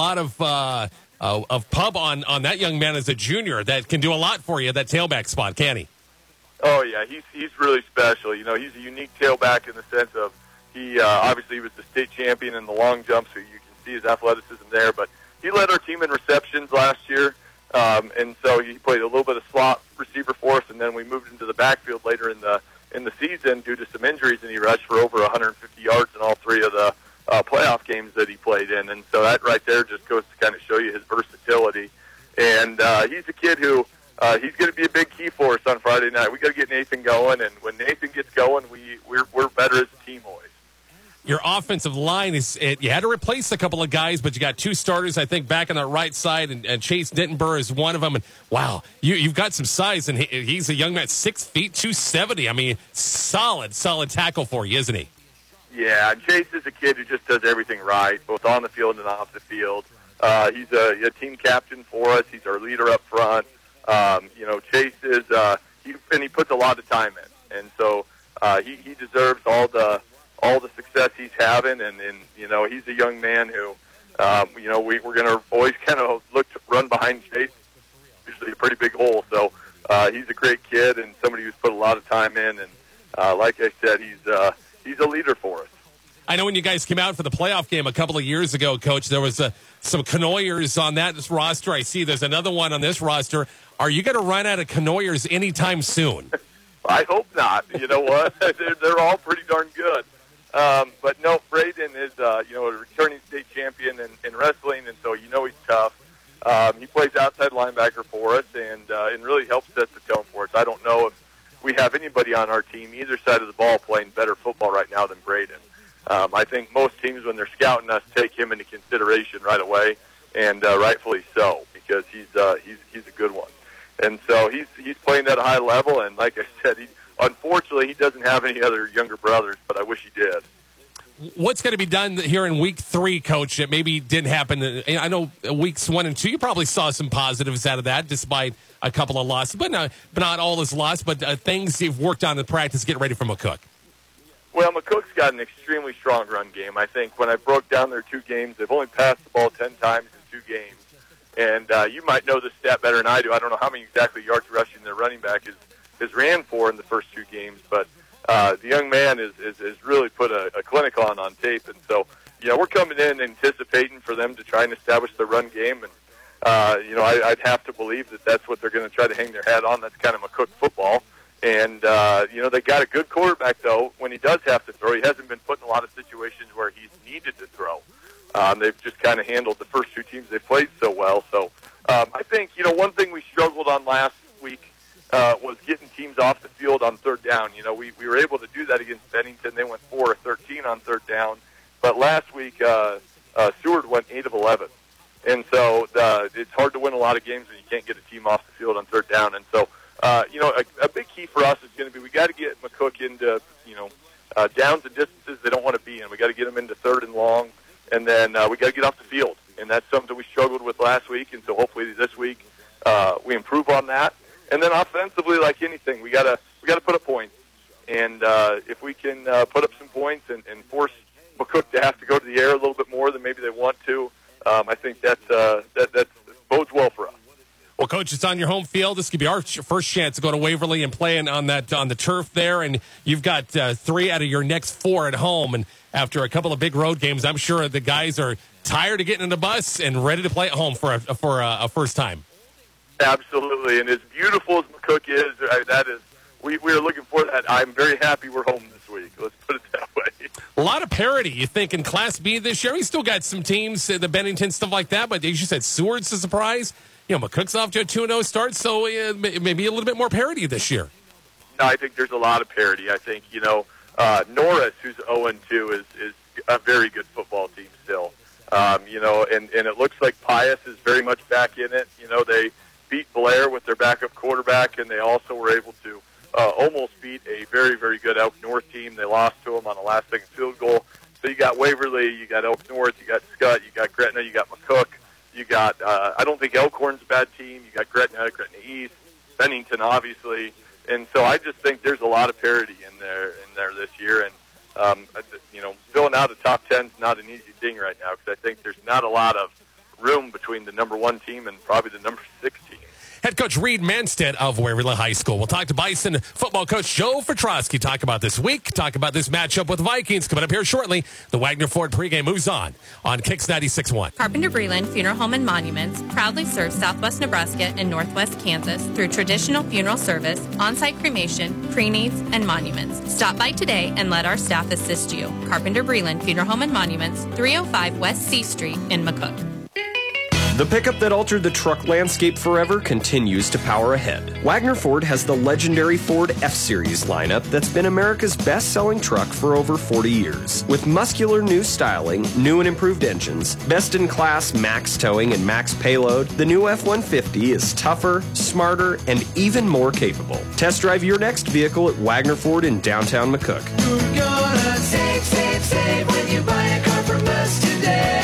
pub on that young man as a junior that can do a lot for you, that tailback spot, can he? Oh, yeah, he's really special. You know, he's a unique tailback in the sense of he obviously was the state champion in the long jump, so you can see his athleticism there. But he led our team in receptions last year, and so he played a little bit of slot receiver for us, and then we moved into the backfield later in the season due to some injuries, and he rushed for over 150 yards in all three of the playoff games that he played in. And so that right there just goes to kind of show you his versatility. And he's a kid who he's going to be a big key for us on Friday night. We got to get Nathan going, and when Nathan gets going, we're better as a team always. Your offensive line you had to replace a couple of guys, but you got two starters, I think, back on the right side, and Chase Dittenburg is one of them. And wow, you've got some size, and he's a young man, 6 feet, 270. I mean, solid tackle for you, isn't he? Yeah, and Chase is a kid who just does everything right, both on the field and off the field. He's a team captain for us. He's our leader up front. You know, Chase is he puts a lot of time in, and so he deserves all the success he's having. And you know, he's a young man who you know, we're going to always kind of look to run behind Chase. Usually a pretty big hole, so he's a great kid and somebody who's put a lot of time in. And like I said, he's a leader for us. I know when you guys came out for the playoff game a couple of years ago, Coach, there was some canoyers on that roster. I see there's another one on this roster. Are you going to run out of canoyers anytime soon? I hope not. You know what? They're all pretty darn good. But no, Braden is you know, a returning state champion in wrestling, and so you know he's tough. He plays outside linebacker for us, and really helps set the tone for us. I don't know if we have anybody on our team, either side of the ball, playing better football right now than Braden. I think most teams, when they're scouting us, take him into consideration right away, and rightfully so, because he's a good one. And so he's playing at a high level, and like I said, unfortunately he doesn't have any other younger brothers, but I wish he did. What's going to be done here in week 3, Coach, that maybe didn't happen? I know weeks 1 and 2, you probably saw some positives out of that, despite a couple of losses, but not all is lost, but things you've worked on in practice getting ready for McCook. Well, McCook's got an extremely strong run game. I think when I broke down their 2 games, they've only passed the ball 10 times in 2 games. And you might know this stat better than I do. I don't know how many exactly yards rushing their running back has ran for in the first 2 games, but the young man has really put a clinic on tape. And so, you know, we're coming in anticipating for them to try and establish the run game. And, you know, I'd have to believe that that's what they're going to try to hang their hat on. That's kind of McCook football. And, you know, they got a good quarterback, though. When he does have to throw, he hasn't been put in a lot of situations where he's needed to throw. They've just kind of handled the first 2 teams they played so well. So I think, you know, one thing we struggled on last week was getting teams off the field on 3rd down. You know, we were able to do that against Bennington. They went 4 of 13 on 3rd down. But last week, Seward went 8 of 11. And so it's hard to win a lot of games when you can't get a team off the field on 3rd down. And so, you know, a big key for us is going to be we got to get McCook into, you know, downs and distances they don't want to be in. We got to get them into 3rd and long, and then we got to get off the field. And that's something we struggled with last week, and so hopefully this week we improve on that. And then offensively, like anything, we got to put up points. And if we can put up some points and force McCook to have to go to the air a little bit more than maybe they want to, I think that bodes well for us. Well, Coach, it's on your home field. This could be our first chance to go to Waverly and play on the turf there. And you've got 3 out of your next 4 at home. And after a couple of big road games, I'm sure the guys are tired of getting in the bus and ready to play at home for a first time. Absolutely, and as beautiful as McCook is, that is we are looking for that. I'm very happy we're home this week. Let's put it that way. A lot of parity, you think, in Class B this year. We still got some teams, the Bennington, stuff like that, but as you said, Seward's a surprise. You know, McCook's off to a 2-0 start, so maybe a little bit more parity this year. No, I think there's a lot of parity. I think, you know, Norris, who's 0-2, is a very good football team still. You know, and it looks like Pius is very much back in it. You know, they beat Blair with their backup quarterback, and they also were able to almost beat a very, very good Elk North team. They lost to them on a last-second field goal. So you got Waverly, you got Elk North, you got Scott, you got Gretna, you got McCook. got, I don't think Elkhorn's a bad team. You got Gretna East, Bennington, obviously. And so I just think there's a lot of parity in there this year. And, filling out the top 10 is not an easy thing right now because I think there's not a lot of room between the number 1 team and probably the number 6 team. Head coach Reed Manstead of Waverly High School. We'll talk to Bison football coach Joe Petrosky. Talk about this week. Talk about this matchup with Vikings. Coming up here shortly. The Wagner Ford pregame moves on Kicks 96.1. Carpenter Breland Funeral Home and Monuments proudly serves Southwest Nebraska and Northwest Kansas through traditional funeral service, on-site cremation, pre-needs, and monuments. Stop by today and let our staff assist you. Carpenter Breland Funeral Home and Monuments, 305 West C Street in McCook. The pickup that altered the truck landscape forever continues to power ahead. Wagner Ford has the legendary Ford F-Series lineup that's been America's best-selling truck for over 40 years. With muscular new styling, new and improved engines, best-in-class max towing and max payload, the new F-150 is tougher, smarter, and even more capable. Test drive your next vehicle at Wagner Ford in downtown McCook. You're gonna save when you buy a car from us today.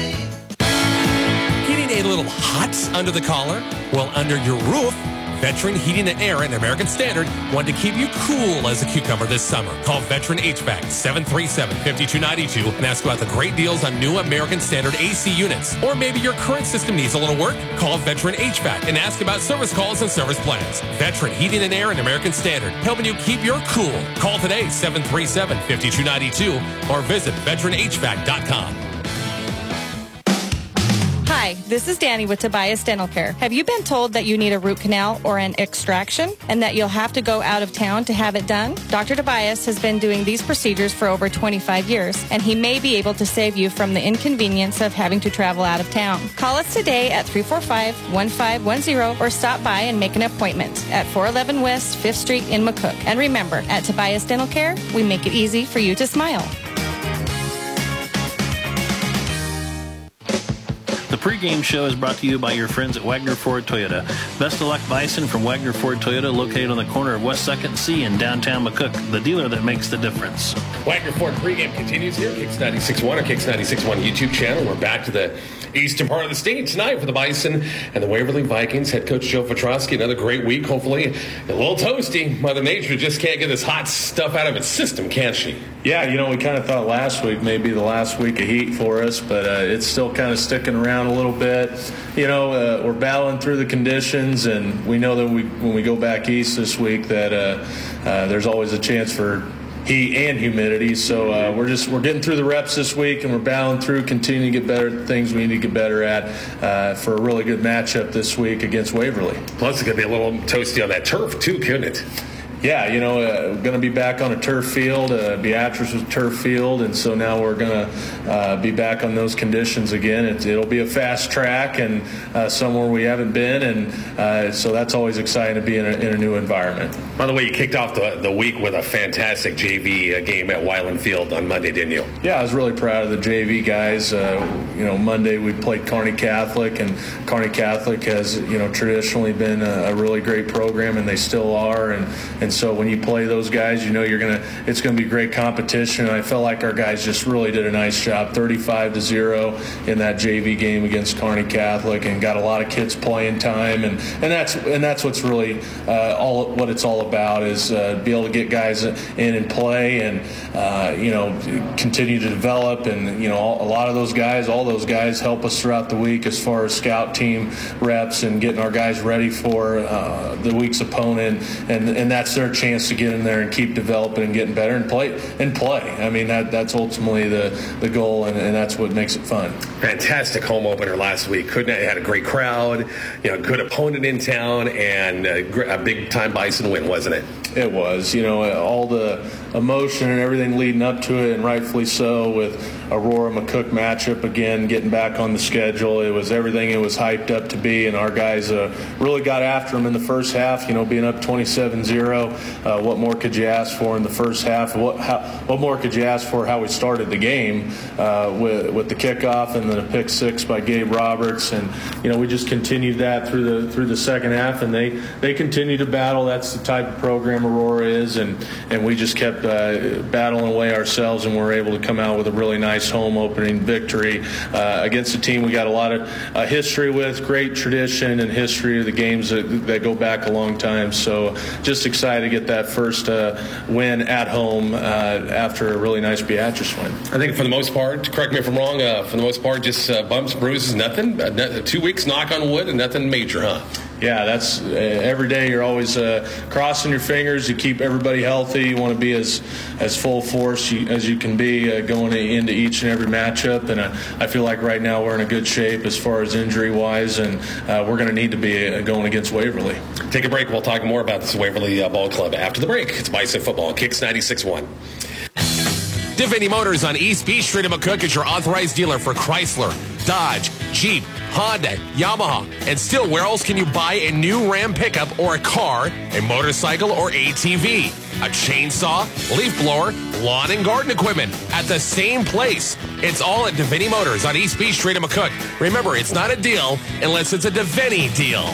A little hot under the collar? Well, under your roof, Veteran Heating and Air and American Standard want to keep you cool as a cucumber this summer. Call Veteran HVAC 737-5292 and ask about the great deals on new American Standard AC units. Or maybe your current system needs a little work? Call Veteran HVAC and ask about service calls and service plans. Veteran Heating and Air and American Standard, helping you keep your cool. Call today 737-5292 or visit veteranhvac.com. Hi, this is Danny with Tobias Dental Care. Have you been told that you need a root canal or an extraction and that you'll have to go out of town to have it done? Dr. Tobias has been doing these procedures for over 25 years, and he may be able to save you from the inconvenience of having to travel out of town. Call us today at 345-1510 or stop by and make an appointment at 411 West 5th Street in McCook. And remember, at Tobias Dental Care, we make it easy for you to smile. The pregame show is brought to you by your friends at Wagner Ford Toyota. Best of luck, Bison from Wagner Ford Toyota, located on the corner of West 2nd C in downtown McCook, the dealer that makes the difference. Wagner Ford pregame continues here, Kicks 96.1 or Kicks 96.1 YouTube channel. We're back to the eastern part of the state tonight for the Bison and the Waverly Vikings. Head coach Joe Petrosky, another great week, hopefully a little toasty. Mother Nature just can't get this hot stuff out of its system, can she? Yeah, we kind of thought last week may be the last week of heat for us, but it's still kind of sticking around a little bit. We're battling through the conditions, and we know that when we go back east this week that there's always a chance for heat and humidity. So we're getting through the reps this week, and we're battling through, continuing to get better at the things we need to get better at for a really good matchup this week against Waverly. Plus, it's going to be a little toasty on that turf, too, couldn't it? Yeah, going to be back on a turf field. Beatrice was a turf field, and so now we're going to be back on those conditions again. It'll be a fast track and somewhere we haven't been, and so that's always exciting to be in a new environment. By the way, you kicked off the week with a fantastic JV game at Weiland Field on Monday, didn't you? Yeah, I was really proud of the JV guys. Monday we played Kearney Catholic, and Kearney Catholic has traditionally been a really great program, and they still are, and so when you play those guys, it's going to be great competition. And I felt like our guys just really did a nice job, 35-0 in that JV game against Kearney Catholic, and got a lot of kids playing time. And that's what's really what it's all about is be able to get guys in and play, and continue to develop. And a lot of those guys, all those guys, help us throughout the week as far as scout team reps and getting our guys ready for the week's opponent. And that's their chance to get in there and keep developing and getting better and play. I mean, that's ultimately the goal, and that's what makes it fun. Fantastic home opener last week. Had a great crowd, good opponent in town, and a big time Bison win, wasn't it? It was. All the emotion and everything leading up to it, and rightfully so, with Aurora McCook matchup again, getting back on the schedule. It was everything it was hyped up to be, and our guys really got after them in the first half, being up 27-0. What more could you ask for in the first half? What more could you ask for how we started the game with the kickoff and then a pick six by Gabe Roberts, and we just continued that through the second half, and they continued to battle. That's the type of program Aurora is, and we just kept battling away ourselves, and we were able to come out with a really nice nice home opening victory against a team we got a lot of history with, great tradition and history of the games that go back a long time. So just excited to get that first win at home after a really nice Beatrice win. I think for the most part, correct me if I'm wrong, for the most part, just bumps, bruises, nothing. 2 weeks, knock on wood, and nothing major, huh? Yeah, that's every day you're always crossing your fingers. You keep everybody healthy. You want to be as full force as you can be going into each and every matchup. And I feel like right now we're in a good shape as far as injury-wise, and we're going to need to be going against Waverly. Take a break. We'll talk more about this Waverly Ball Club after the break. It's Bison Football, Kicks 96.1. Devaney Motors on East Beach Street in McCook is your authorized dealer for Chrysler, Dodge, Jeep, Honda, Yamaha, and still, where else can you buy a new Ram pickup or a car, a motorcycle or ATV, a chainsaw, leaf blower, lawn and garden equipment at the same place? It's all at Devaney Motors on East Beach Street in McCook. Remember, it's not a deal unless it's a Devaney deal.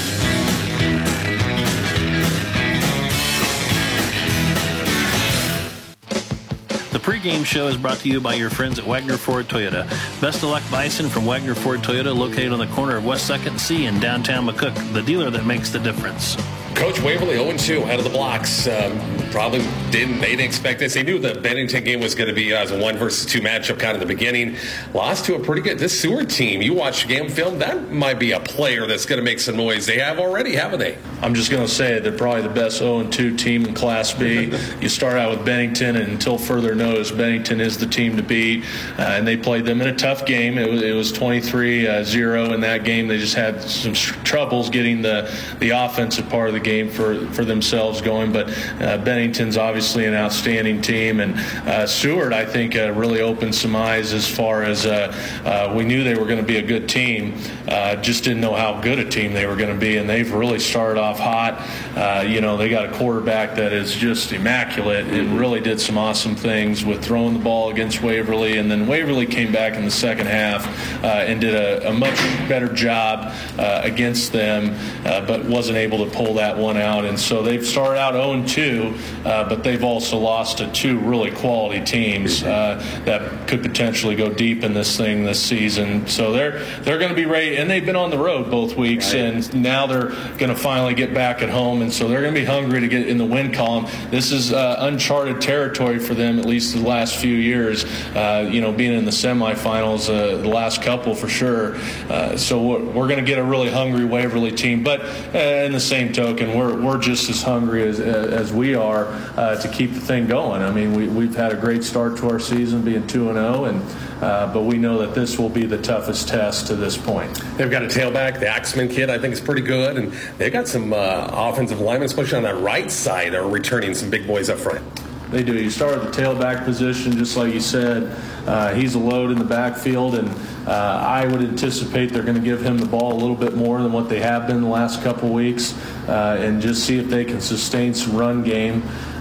The pregame show is brought to you by your friends at Wagner Ford Toyota. Best of luck, Bison, from Wagner Ford Toyota, located on the corner of West 2nd C in downtown McCook, the dealer that makes the difference. Coach Waverly 0-2 out of the blocks. Probably didn't expect this. They knew the Bennington game was going to be as a 1 versus 2 matchup kind of in the beginning. Lost to a pretty good, this Seward team. You watch the game film, that might be a player that's going to make some noise. They have already, haven't they? I'm just going to say they're probably the best 0-2 team in Class B. You start out with Bennington, and until further notice, Bennington is the team to beat. And they played them in a tough game. It was 23-0 in that game. They just had some troubles getting the offensive part of the game for themselves going, but Bennington's obviously an outstanding team, and Seward, I think, really opened some eyes as far as we knew they were going to be a good team, just didn't know how good a team they were going to be, and they've really started off hot. They got a quarterback that is just immaculate and really did some awesome things with throwing the ball against Waverly, and then Waverly came back in the second half and did a much better job against them, but wasn't able to pull that one out. And so they've started out 0-2, but they've also lost to 2 really quality teams that could potentially go deep in this thing this season. So they're going to be ready, and they've been on the road both weeks, and now they're going to finally get back at home, and so they're going to be hungry to get in the win column. This is uncharted territory for them, at least the last few years, being in the semifinals, the last couple for sure. So we're going to get a really hungry Waverly team, but in the same token, we're just as hungry as we are to keep the thing going. I mean, we've had a great start to our season, being 2-0, but we know that this will be the toughest test to this point. They've got a tailback, the Axman kid, I think is pretty good, and they've got some offensive linemen, especially on that right side, are returning some big boys up front. They do. You start at the tailback position, just like you said. He's a load in the backfield, and I would anticipate they're going to give him the ball a little bit more than what they have been the last couple weeks, and just see if they can sustain some run game.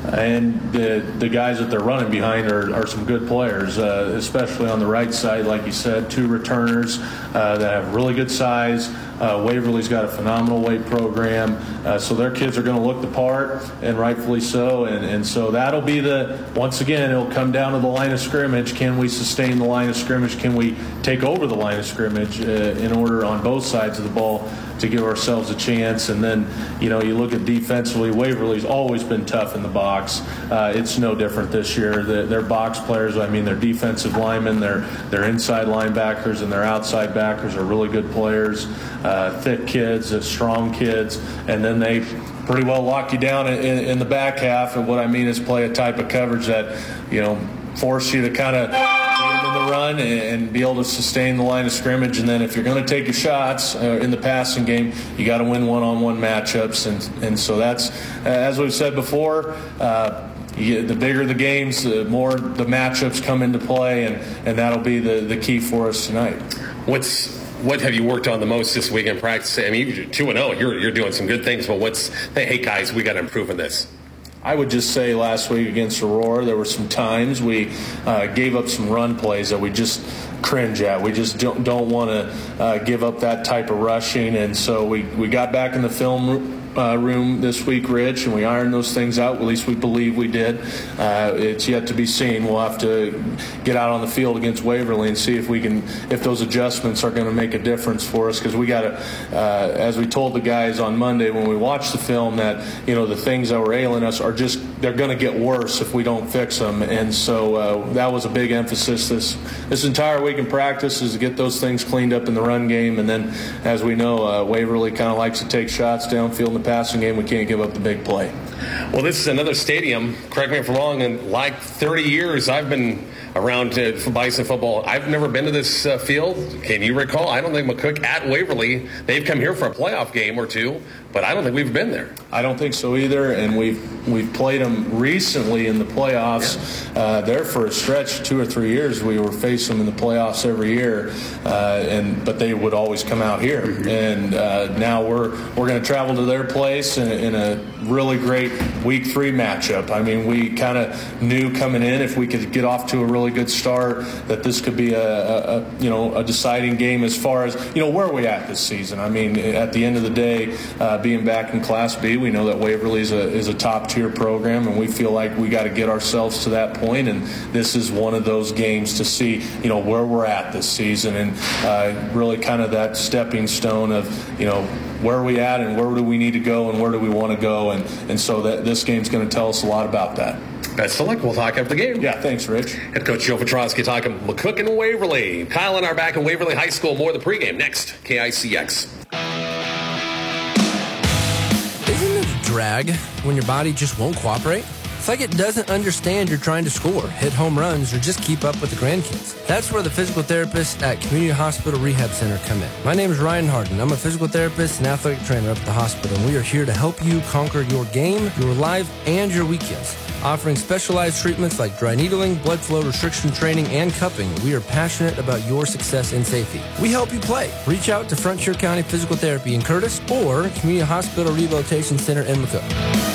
And the guys that they're running behind are some good players, especially on the right side, like you said, 2 returners that have really good size. Waverly's got a phenomenal weight program, so their kids are going to look the part, and rightfully so. And so that'll be once again, it'll come down to the line of scrimmage. Can we sustain the line of scrimmage? Can we take over the line of scrimmage in order on both sides of the ball to give ourselves a chance? And then, you look at defensively, Waverly's always been tough in the box. It's no different this year. Their box players, their defensive linemen, their inside linebackers, and their outside backers are really good players. Thick kids, strong kids, and then they pretty well lock you down in the back half. And what I mean is play a type of coverage that, force you to kind of get into the run and be able to sustain the line of scrimmage. And then if you're going to take your shots in the passing game, you got to win one-on-one matchups. And so that's, as we've said before, the bigger the games, the more the matchups come into play, and that'll be the key for us tonight. What have you worked on the most this week in practice? I mean, you're 2-0. You're doing some good things, but hey, guys, we got to improve on this? I would just say last week against Aurora, there were some times we gave up some run plays that we just cringe at. We just don't want to give up that type of rushing, and so we got back in the film room this week, Rich, and we ironed those things out. At least we believe we did. It's yet to be seen. We'll have to get out on the field against Waverly and see if those adjustments are going to make a difference for us, because we got to, as we told the guys on Monday when we watched the film, that the things that were ailing us are they're going to get worse if we don't fix them. And so that was a big emphasis this entire week in practice, is to get those things cleaned up in the run game. And then, as we know, Waverly kind of likes to take shots downfield in the passing game. We can't give up the big play. Well, this is another stadium, correct me if I'm wrong, in like 30 years I've been around for Bison football. I've never been to this field. Can you recall? I don't think McCook at Waverly, they've come here for a playoff game or two, but I don't think we've been there. I don't think so either, and we've played them recently in the playoffs. There for a stretch, 2 or 3 years, we were facing them in the playoffs every year, but they would always come out here. And now we're going to travel to their place in a really great Week 3 matchup. I mean, we kind of knew coming in, if we could get off to a really good start, that this could be a deciding game as far as where are we at this season. I mean, at the end of the day, being back in Class B, we know that Waverly is a top tier program, and we feel like we got to get ourselves to that point. And this is one of those games to see where we're at this season, and really kind of that stepping stone of where are we at and where do we need to go and where do we want to go, and so that this game's going to tell us a lot about that. Best of luck. We'll talk after the game. Yeah, thanks, Rich. Head coach Joe Petrosky talking McCook and Waverly. Kyle and I are back in Waverly High School. More of the pregame next. KICX. Isn't it a drag when your body just won't cooperate? It's like it doesn't understand you're trying to score, hit home runs, or just keep up with the grandkids. That's where the physical therapists at Community Hospital Rehab Center come in. My name is Ryan Harden. I'm a physical therapist and athletic trainer up at the hospital, and we are here to help you conquer your game, your life, and your weekends. Offering specialized treatments like dry needling, blood flow restriction training, and cupping, we are passionate about your success and safety. We help you play. Reach out to Frontier County Physical Therapy in Curtis or Community Hospital Rehabilitation Center in McCook.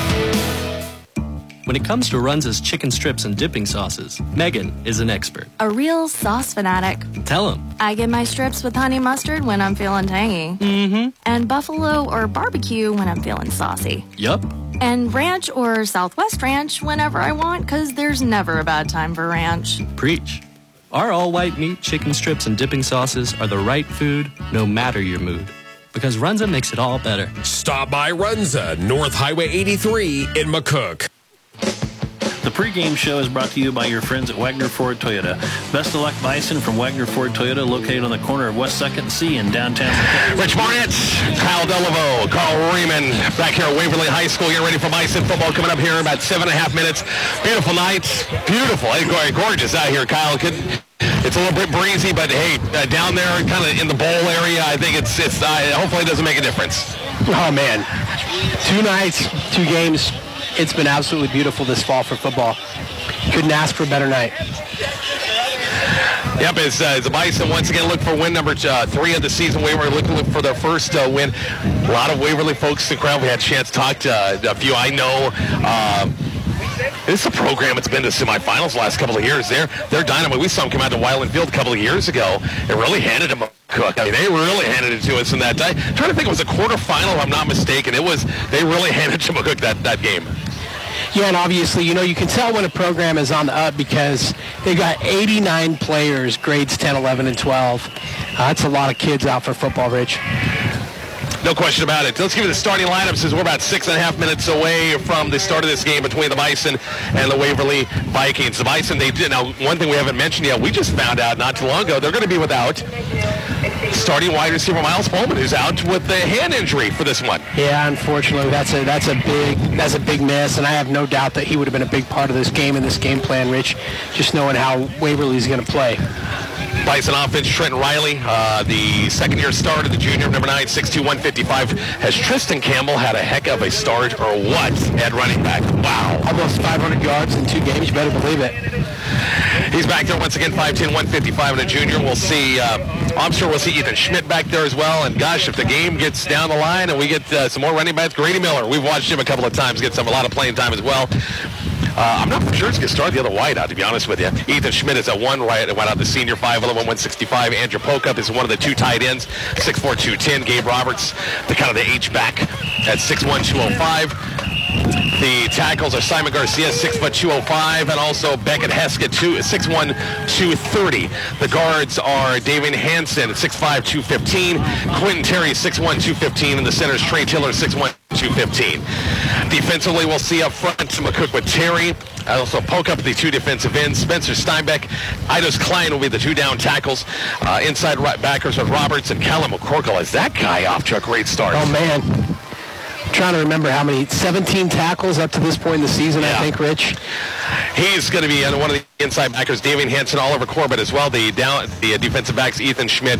When it comes to Runza's chicken strips and dipping sauces, Megan is an expert. A real sauce fanatic. Tell him. I get my strips with honey mustard when I'm feeling tangy. Mm-hmm. And buffalo or barbecue when I'm feeling saucy. Yup. And ranch or Southwest ranch whenever I want, because there's never a bad time for ranch. Preach. Our all-white meat chicken strips and dipping sauces are the right food, no matter your mood. Because Runza makes it all better. Stop by Runza, North Highway 83 in McCook. The pregame show is brought to you by your friends at Wagner Ford Toyota. Best of luck, Bison, from Wagner Ford Toyota, located on the corner of West 2nd and C in downtown. Rich Barnett, Kyle Delaveau, Carl Riemann, back here at Waverly High School, getting ready for Bison football coming up here in about 7.5 minutes. Beautiful night. Beautiful. Hey, gorgeous out here, Kyle. It's a little bit breezy, but hey, down there, kind of in the bowl area, I think it's hopefully it doesn't make a difference. Oh, man. 2 nights, 2 games. It's been absolutely beautiful this fall for football. Couldn't ask for a better night. Yep, as the Bison once again look for win number 3 of the season. Waverly looking for their first win. A lot of Waverly folks in the crowd. We had a chance to talk to a few I know. This is a program that's been to semifinals the last couple of years. They're dynamite. We saw them come out to Wyland Field a couple of years ago. It really handed them a cook. I mean, they really handed it to us in that day. I'm trying to think, it was a quarterfinal, if I'm not mistaken. They really handed to McCook that game. Yeah, and obviously, you can tell when a program is on the up because they got 89 players, grades 10, 11, and 12. That's a lot of kids out for football, Rich. No question about it. Let's give you the starting lineups as we're about 6.5 minutes away from the start of this game between the Bison and the Waverly Vikings. The Bison, now one thing we haven't mentioned yet, we just found out not too long ago, they're going to be without starting wide receiver Miles Pullman, who's out with the hand injury for this one. Yeah, unfortunately, that's a big miss, and I have no doubt that he would have been a big part of this game and this game plan, Rich, just knowing how Waverly's going to play. Bison offense, Trenton Riley, the second-year starter, the junior, number 9, 6'2", 155. Has Tristan Campbell had a heck of a start or what at running back? Wow. Almost 500 yards in 2 games, you better believe it. He's back there once again, 5'10", 155, and a junior. We'll see, I'm sure we'll see Ethan Schmidt back there as well. And gosh, if the game gets down the line and we get some more running backs, Grady Miller, we've watched him a couple of times get a lot of playing time as well. I'm not for sure it's going to start the other wide out, to be honest with you. Ethan Schmidt is at 1 right, went out the senior, 5'11", 165. Andrew Pokup is one of the 2 tight ends, 6'4", 210. Gabe Roberts, the kind of the H-back at 6'1", 205. The tackles are Simon Garcia, 6', 205, and also Beckett Heskett, 6'1", 230. The guards are David Hansen, 6'5", 215. Quentin Terry, 6'1", 215. And the centers, Trey Tiller, 6'1", 215. Defensively, we'll see up front McCook with Terry. Also Pokup, the 2 defensive ends. Spencer Steinbeck, Eidos Klein will be the 2 down tackles. Inside right backers with Roberts and Callum McCorkle. Is that guy off to a great start? Oh, man. Trying to remember how many, 17 tackles up to this point in the season, I think, Rich. He's going to be one of the inside backers. Davian Hansen, Oliver Corbett as well. The defensive backs, Ethan Schmidt.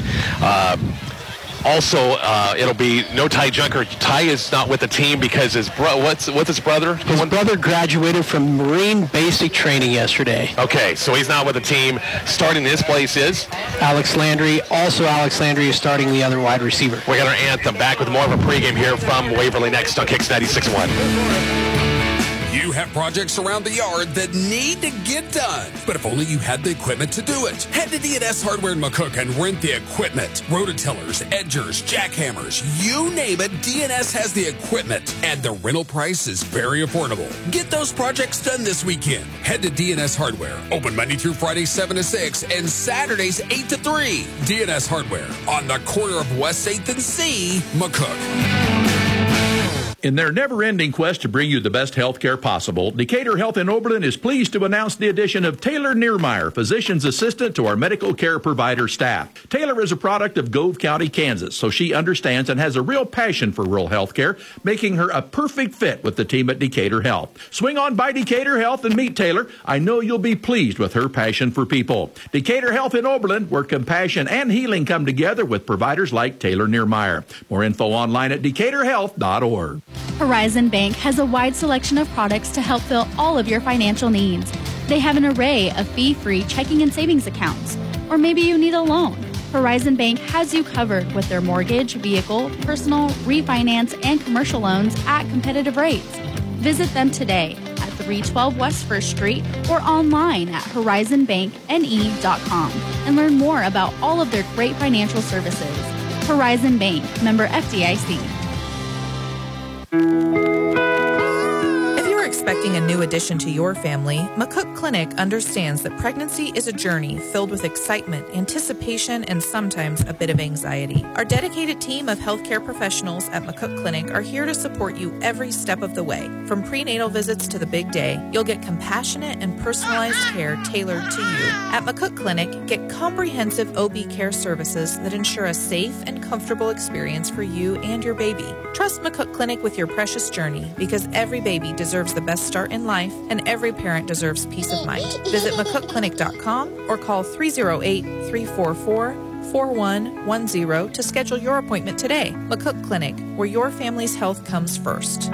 Also, it'll be no Ty Junker. Ty is not with the team because what's his brother? His brother graduated from Marine Basic Training yesterday. Okay, so he's not with the team. Starting his place is? Alex Landry. Also, Alex Landry is starting the other wide receiver. We got our anthem back with more of a pregame here from Waverly next on Kicks 96.1. You have projects around the yard that need to get done, but if only you had the equipment to do it. Head to D&S Hardware in McCook and rent the equipment. Rototillers, edgers, jackhammers, you name it, D&S has the equipment, and the rental price is very affordable. Get those projects done this weekend. Head to D&S Hardware, open Monday through Friday 7 to 6 and Saturdays 8 to 3. D&S Hardware on the corner of West 8th and C, McCook. In their never-ending quest to bring you the best health care possible, Decatur Health in Oberlin is pleased to announce the addition of Taylor Niermeyer, physician's assistant to our medical care provider staff. Taylor is a product of Gove County, Kansas, so she understands and has a real passion for rural health care, making her a perfect fit with the team at Decatur Health. Swing on by Decatur Health and meet Taylor. I know you'll be pleased with her passion for people. Decatur Health in Oberlin, where compassion and healing come together with providers like Taylor Niermeyer. More info online at decaturhealth.org. Horizon Bank has a wide selection of products to help fill all of your financial needs. They have an array of fee-free checking and savings accounts. Or maybe you need a loan. Horizon Bank has you covered with their mortgage, vehicle, personal, refinance, and commercial loans at competitive rates. Visit them today at 312 West 1st Street or online at horizonbankne.com and learn more about all of their great financial services. Horizon Bank, member FDIC. If you're expecting a new addition to your family, McCook Clinic understands that pregnancy is a journey filled with excitement, anticipation, and sometimes a bit of anxiety. Our dedicated team of healthcare professionals at McCook Clinic are here to support you every step of the way. From prenatal visits to the big day, you'll get compassionate and personalized care tailored to you. At McCook Clinic, get comprehensive OB care services that ensure a safe and comfortable experience for you and your baby. Trust McCook Clinic with your precious journey because every baby deserves the best start in life and every parent deserves peace of mind. Visit McCookClinic.com or call 308-344-4110 to schedule your appointment today. McCook Clinic, where your family's health comes first.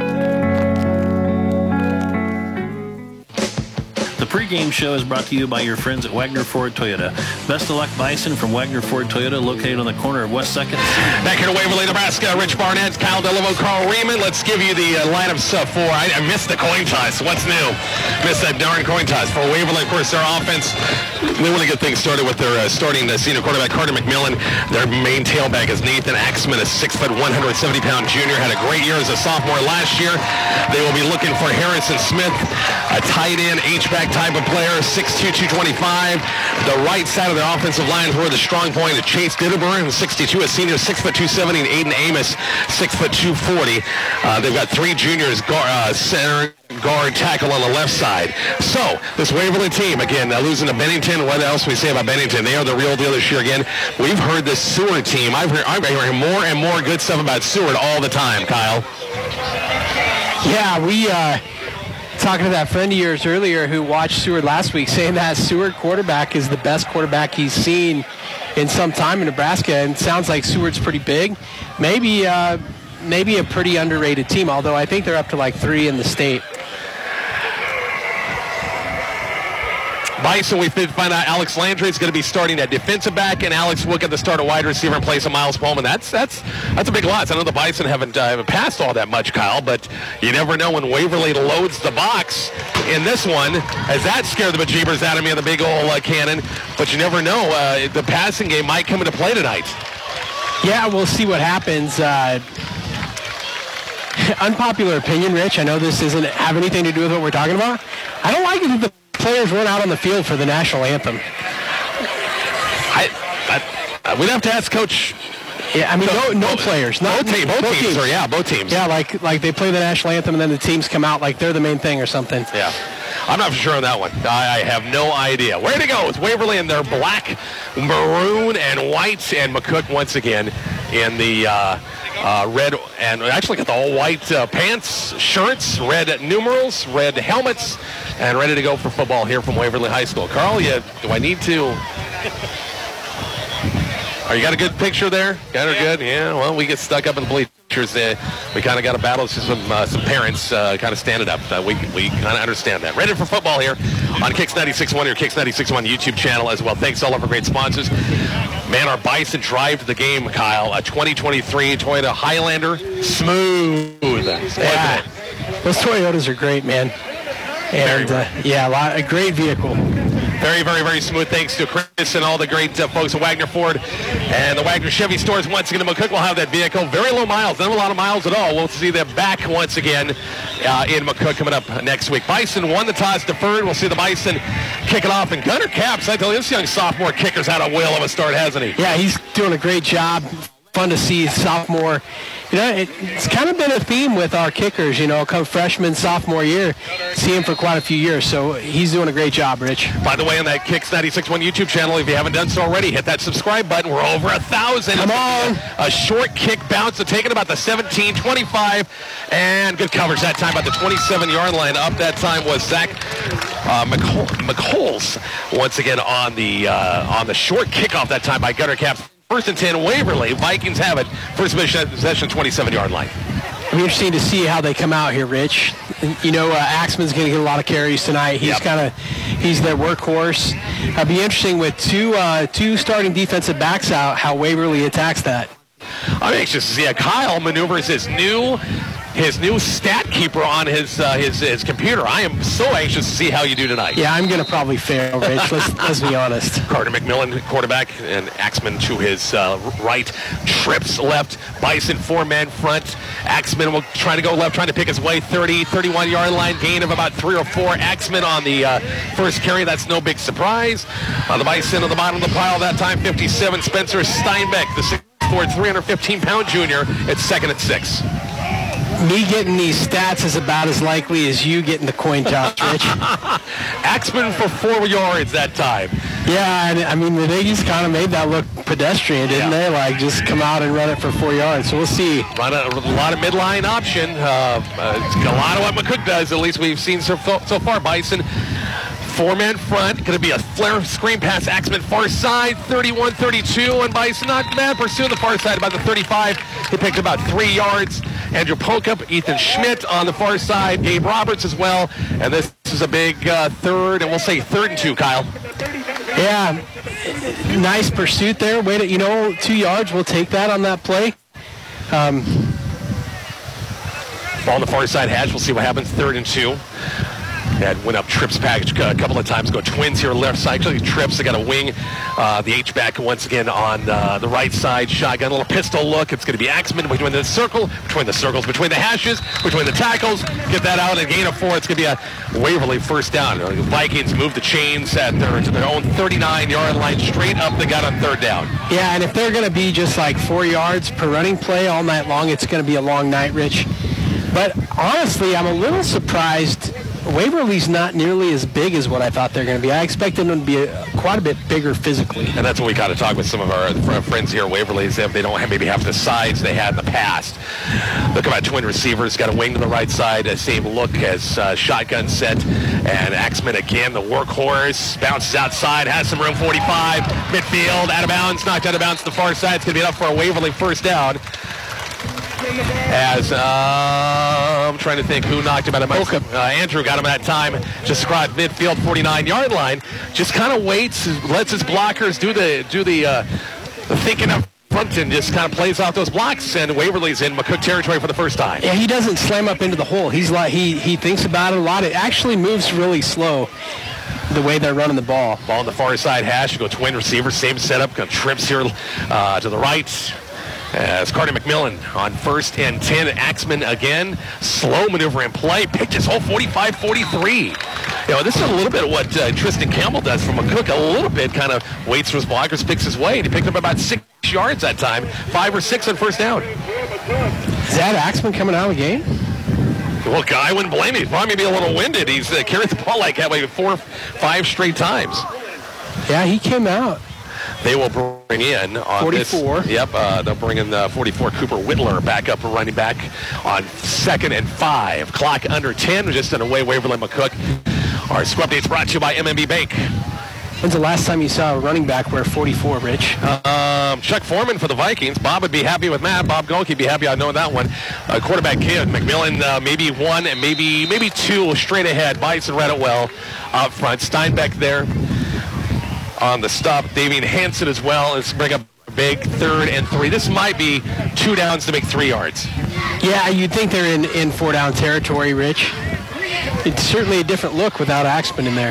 The pregame show is brought to you by your friends at Wagner Ford Toyota. Best of luck, Bison from Wagner Ford Toyota, located on the corner of West 2nd. Back here to Waverly, Nebraska, Rich Barnett, Kyle Delivo, Carl Riemann. Let's give you the lineups for, I missed the coin toss. What's new? Missed that darn coin toss. For Waverly, of course, their offense, they want to get things started with their starting senior quarterback, Carter McMillan. Their main tailback is Nathan Axman, a 6', 170-pound junior. Had a great year as a sophomore last year. They will be looking for Harrison Smith, a tight end, H-back type of player, 6'2", 225. The right side of their offensive line where the strong point is Chase Ditterberg, who's 62, a senior, 6', 270, and Aiden Amos, 6', 240. They've got 3 juniors, center, guard, tackle on the left side. So, this Waverly team, again, losing to Bennington. What else we say about Bennington? They are the real deal this year again. We've heard this Seward team. I'm hearing more and more good stuff about Seward all the time, Kyle. Yeah, we talking to that friend of yours earlier who watched Seward last week, saying that Seward quarterback is the best quarterback he's seen in some time in Nebraska, and it sounds like Seward's pretty big. Maybe a pretty underrated team, although I think they're up to like 3 in the state. Bison, we find out Alex Landry is going to be starting at defensive back, and Alex Wood at the start of wide receiver in place of Miles Pullman. That's a big loss. I know the Bison haven't passed all that much, Kyle, but you never know when Waverly loads the box in this one, as that scared the bejeebers out of me on the big old cannon. But you never know. The passing game might come into play tonight. Yeah, we'll see what happens. Unpopular opinion, Rich. I know this doesn't have anything to do with what we're talking about. I don't like it if the players run out on the field for the national anthem. We'd have to ask Coach. Yeah, I mean, no players. Both teams. Yeah, like they play the national anthem and then the teams come out like they're the main thing or something. Yeah. I'm not for sure on that one. I have no idea. Way to go. It's Waverly in their black, maroon, and white, and McCook once again in the red, and actually got the all-white pants, shirts, red numerals, red helmets, and ready to go for football here from Waverly High School. Carl, do I need to... You got a good picture there? Got her good? Yeah, well, we get stuck up in the bleachers. We kind of got a battle with some parents kind of standing up. We kind of understand that. Ready for football here on Kicks 96.1, your Kicks 96.1 YouTube channel as well. Thanks to all of our great sponsors. Man, our Bison drive to the game, Kyle. A 2023 Toyota Highlander. Smooth. Yeah. Those Toyotas are great, man. And, a great vehicle. Very, very, very smooth. Thanks to Chris and all the great folks at Wagner Ford and the Wagner Chevy stores. Once again, McCook will have that vehicle. Very low miles, not a lot of miles at all. We'll see them back once again in McCook coming up next week. Bison won the toss, deferred. We'll see the Bison kick it off. And Gunnar Capps, I tell you, this young sophomore kicker's had a whale of a start, hasn't he? Yeah, he's doing a great job. Fun to see sophomore. You know, it's kind of been a theme with our kickers, come freshman, sophomore year. See him for quite a few years, so he's doing a great job, Rich. By the way, on that Kicks 96.1 YouTube channel, if you haven't done so already, hit that subscribe button. We're over 1,000. Come on. A short kick bounce to take it about the 17-25, and good coverage that time, about the 27-yard line. Up that time was Zach McColes, once again on the short kickoff that time by Gunnar Capps. 1st and 10, Waverly. Vikings have it. First possession, 27-yard line. It'll be interesting to see how they come out here, Rich. Axman's going to get a lot of carries tonight. He's he's their workhorse. It'll be interesting with two starting defensive backs out, how Waverly attacks that. I'm anxious to see how Kyle maneuvers his new stat keeper on his computer. I am so anxious to see how you do tonight. Yeah, I'm going to probably fail, Rich. Let's be honest. Carter McMillan, quarterback, and Axman to his right. Trips left. Bison 4-man front. Axman will try to go left, trying to pick his way. 31-yard line, gain of about 3 or 4. Axman on the first carry. That's no big surprise. The Bison on the bottom of the pile that time. 57, Spencer Steinbeck, the 6'4", 315-pound junior. It's 2nd and 6. Me getting these stats is about as likely as you getting the coin toss, Rich. Axman for 4 yards that time. Yeah, and I mean, they just kind of made that look pedestrian, didn't they? Like, just come out and run it for 4 yards. So we'll see. Run a lot of midline option. A lot of what McCook does, at least we've seen so far. Bison. 4-man front, going to be a flare screen pass. Axman far side, 31-32 on Bison. Not bad, pursuing the far side about the 35. He picked about 3 yards. Andrew Pokup, Ethan Schmidt on the far side, Gabe Roberts as well. And this is a big third, and we'll say 3rd and 2, Kyle. Yeah, nice pursuit there. Wait, 2 yards, we'll take that on that play. Ball on the far side hash, we'll see what happens. 3rd and 2. That went up Trips package a couple of times. Go Twins here left side. Actually, Trips, they got a wing. The H-back once again on the right side. Shotgun, a little pistol look. It's going to be Axman between the circles, between the hashes, between the tackles. Get that out and gain of 4. It's going to be a Waverly first down. The Vikings move the chains to their own 39-yard line, straight up the gut on 3rd down. Yeah, and if they're going to be just like 4 yards per running play all night long, it's going to be a long night, Rich. But honestly, I'm a little surprised. Waverly's not nearly as big as what I thought they're going to be. I expected them to be quite a bit bigger physically. And that's what we got to talk with some of our friends here at Waverly, is if they don't have maybe half the size they had in the past. Look at my twin receivers. Got a wing to the right side. Same look as shotgun set. And Axman again, the workhorse. Bounces outside. Has some room. 45. Midfield. Out of bounds. Knocked out of bounds to the far side. It's going to be enough for a Waverly first down. As I'm trying to think who knocked him out of Andrew got him that time. Just squat midfield, 49-yard line. Just kind of waits, lets his blockers do the thinking up front and just kind of plays off those blocks. And Waverly's in McCook territory for the first time. Yeah, he doesn't slam up into the hole. He's like he thinks about it a lot. It actually moves really slow. The way they're running the ball. Ball on the far side hash. You go twin receiver. Same setup. Got trips here to the right. As Carter McMillan on 1st and 10. Axman again. Slow maneuver in play. Picked his whole 45-43. This is a little bit of what Tristan Campbell does from McCook. A little bit kind of waits for his blockers, picks his way, and he picked up about 6 yards that time. 5 or 6 on first down. Is that Axman coming out of the game? Well, I wouldn't blame him. He's probably be a little winded. He's carried the ball like that way 4 or 5 straight times. Yeah, he came out. They will bring in on 44. They'll bring in the 44 Cooper Whittler back up for running back on 2nd and 5. Clock under 10. Just in a way, Waverly McCook. Our score updates brought to you by MMB Bank. When's the last time you saw a running back wear 44, Rich? Chuck Foreman for the Vikings. Bob would be happy with that. Bob Golke would be happy on knowing that one. Quarterback kid. McMillan, maybe 1 and maybe 2 straight ahead. Bison read it well up front. Steinbeck there on the stop. Davian Hansen as well. Let's bring up a big 3rd and 3. This might be 2 downs to make 3 yards. Yeah, you'd think they're in 4-down territory, Rich. It's certainly a different look without Axman in there.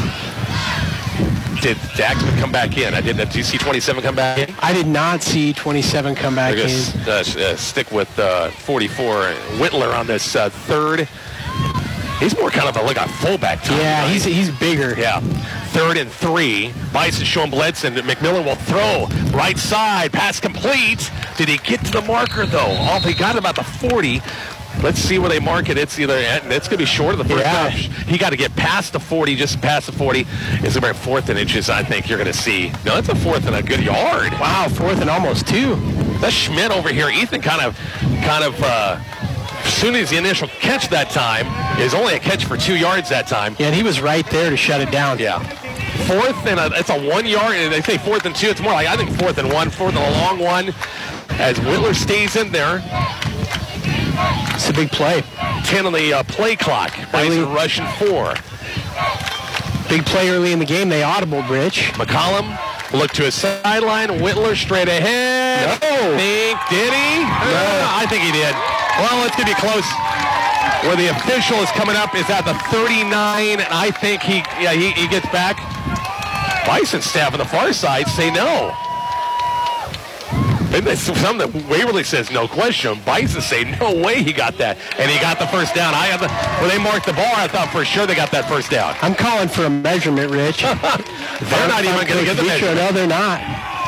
Did Axman come back in? Did you see 27 come back in? I did not see 27 come back in. Stick with 44 Whittler on this 3rd. He's more kind of like a fullback type. Yeah, right? he's bigger. Yeah. 3rd and 3. Bison showing blitz, and McMillan will throw. Right side, pass complete. Did he get to the marker, though? Oh, he got about the 40. Let's see where they mark it. It's going to be short of the first down. He got to get past the 40, just past the 40. It's about 4th and inches, I think you're going to see. No, it's a 4th and a good yard. Wow, 4th and almost 2. That's Schmidt over here. Ethan kind of, as soon as the initial catch that time, is only a catch for 2 yards that time. Yeah, and he was right there to shut it down. Yeah. 4th and it's a 1 yard, and they say 4th and 2. It's more like, I think 4th and 1, 4th and a long one, as Whittler stays in there. It's a big play. 10 on the play clock. Bison rushing 4. Big play early in the game. They audibled, Rich. McCollum look to his sideline. Whittler straight ahead. No. Did he? No. I think he did. Well, it's going to be close. Where the official is coming up is at the 39, and I think he gets back. Bison staff on the far side say no. Some that Waverly says no question. Bison say no way he got that, and he got the first down. When they marked the ball, I thought for sure they got that first down. I'm calling for a measurement, Rich. They're not even going to get the measurement. No, they're not.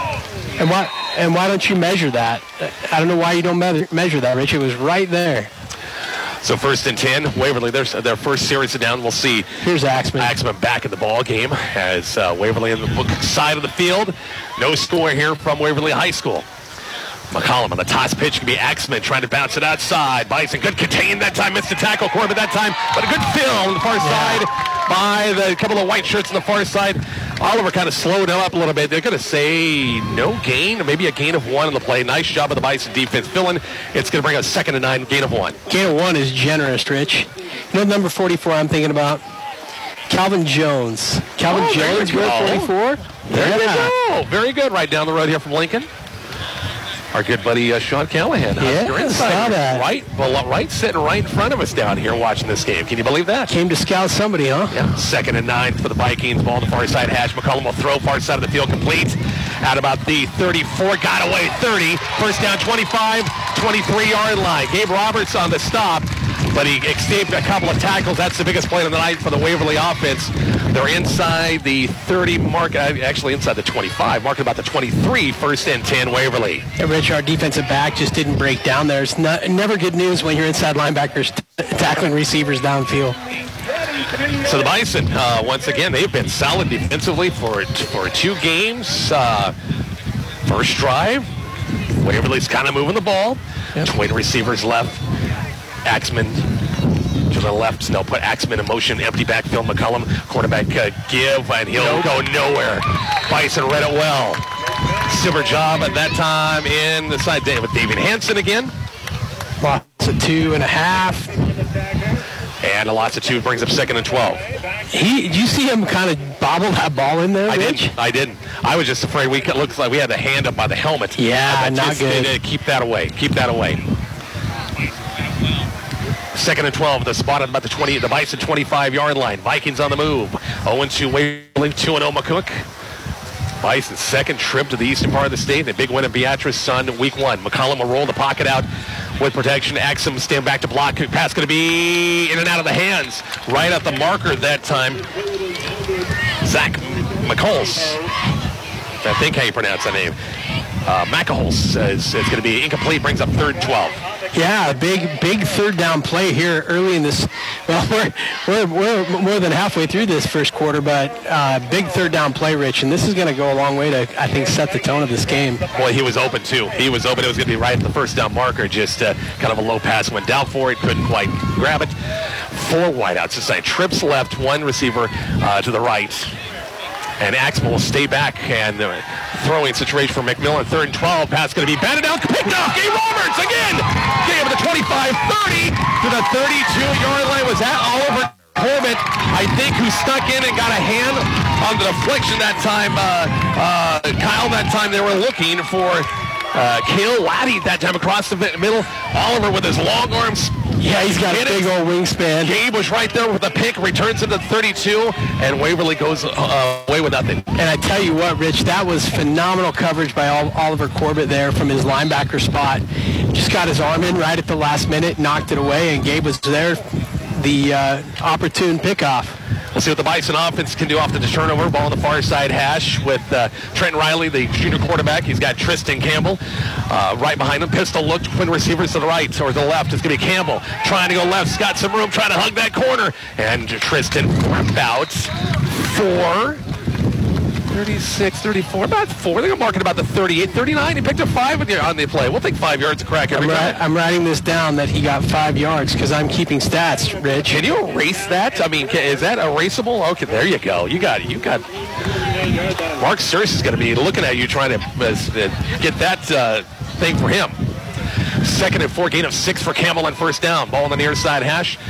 And why don't you measure that? I don't know why you don't measure that, Rich. It was right there. So 1st and 10, Waverly, their first series of down. We'll see. Here's Axman. Axman back in the ball game as Waverly in the side of the field. No score here from Waverly High School. McCollum on the toss pitch. Can be Axman trying to bounce it outside. Bison good contain that time. Missed the tackle. Corbin that time. But a good fill on the far side by the couple of white shirts on the far side. Oliver kind of slowed him up a little bit. They're going to say no gain, or maybe a gain of 1 on the play. Nice job of the Bison defense filling. It's going to bring a 2nd and 9, gain of 1. Gain of 1 is generous, Rich. You know number 44 I'm thinking about? Calvin Jones. Calvin Jones, wear 44? There you go. Very good. Right down the road here from Lincoln. Our good buddy Sean Callahan. Yeah, I saw that. Right, sitting right in front of us down here watching this game. Can you believe that? Came to scout somebody, huh? Yeah. 2nd and 9 for the Vikings. Ball on the far side hash. McCollum will throw far side of the field complete. At about the 34. Got away 30. First down 25, 23-yard line. Gabe Roberts on the stop, but he escaped a couple of tackles. That's the biggest play of the night for the Waverly offense. They're inside the 30 mark, actually inside the 25, marking about the 23, 1st and 10 Waverly. And Rich, our defensive back just didn't break down there. It's never good news when your inside linebackers tackling receivers downfield. So the Bison, once again, they've been solid defensively for 2 games. First drive, Waverly's kind of moving the ball. Yep. Twin receivers left. Axman to the left. They'll put Axman in motion. Empty backfield. McCollum, quarterback give, and he'll go nowhere. Bison read it well. Silver job at that time in the side with David Hansen again. Lots of 2.5. And a lots of 2 brings up 2nd and 12. Did you see him kind of bobble that ball in there, Rich? I didn't. I was just afraid it looks like we had the hand up by the helmet. Yeah, not good. Keep that away. Keep that away. 2nd and 12. The spot at about the Bison 25-yard line. Vikings on the move. 0-2 Waverly, 2-0 McCook. Bison's second trip to the eastern part of the state. A big win at Beatrice on week 1. McCollum will roll the pocket out with protection. Axum stand back to block. Pass going to be in and out of the hands. Right at the marker that time. Zach McColl's. I think how you pronounce that name. McColl's says it's going to be incomplete. Brings up 3rd and 12. Yeah, big third down play here early in this. Well, we're more than halfway through this first quarter, but big third down play, Rich, and this is going to go a long way to, I think, set the tone of this game. Boy, he was open, too. He was open. It was going to be right at the first down marker. Just kind of a low pass. Went down for it. Couldn't quite grab it. 4 wideouts this side. Trips left, 1 receiver to the right. And Axel will stay back, and throwing situation for McMillan. 3rd and 12. Pass going to be batted out. Picked off. Gabe Roberts again. Gabe to the 25, 30 to the 32-yard line. Was that Oliver Corbett, I think, who stuck in and got a hand on the deflection that time. Kyle, that time they were looking for Cale Laddie that time across the middle. Oliver with his long arms. Yeah, he's got a big old wingspan. Gabe was right there with the pick, returns it to 32, and Waverly goes away with nothing. And I tell you what, Rich, that was phenomenal coverage by Oliver Corbett there from his linebacker spot. Just got his arm in right at the last minute, knocked it away, and Gabe was there, the opportune pickoff. We'll see what the Bison offense can do off the turnover. Ball on the far side hash with Trent Riley, the junior quarterback. He's got Tristan Campbell right behind him. Pistol look, twin receivers to the right or to the left. It's going to be Campbell trying to go left. He's got some room, trying to hug that corner. And Tristan about 4, 36, 34, about 4. They're marking about the 38, 39. He picked up 5 on the play. We'll take 5 yards a crack every time. I'm writing this down that he got 5 yards because I'm keeping stats, Rich. Can you erase that? I mean, is that erasable? Okay, there you go. You got. Mark Searce is going to be looking at you trying to get that thing for him. 2nd and 4, gain of 6 for Campbell on first down. Ball on the near side hash.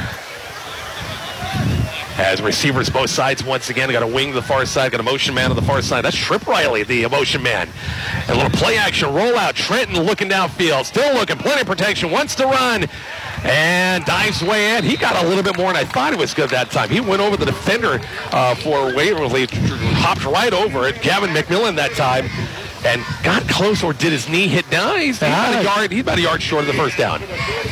As receivers both sides once again, got a wing to the far side, got a motion man on the far side. That's Trip Riley, the motion man. And a little play action rollout. Trenton looking downfield, still looking, plenty of protection, wants to run, and dives way in. He got a little bit more than I thought he was good that time. He went over the defender for Waverly, hopped right over it. Gavin McMillan that time, and got close, or did his knee hit down? He's about a yard short of the first down.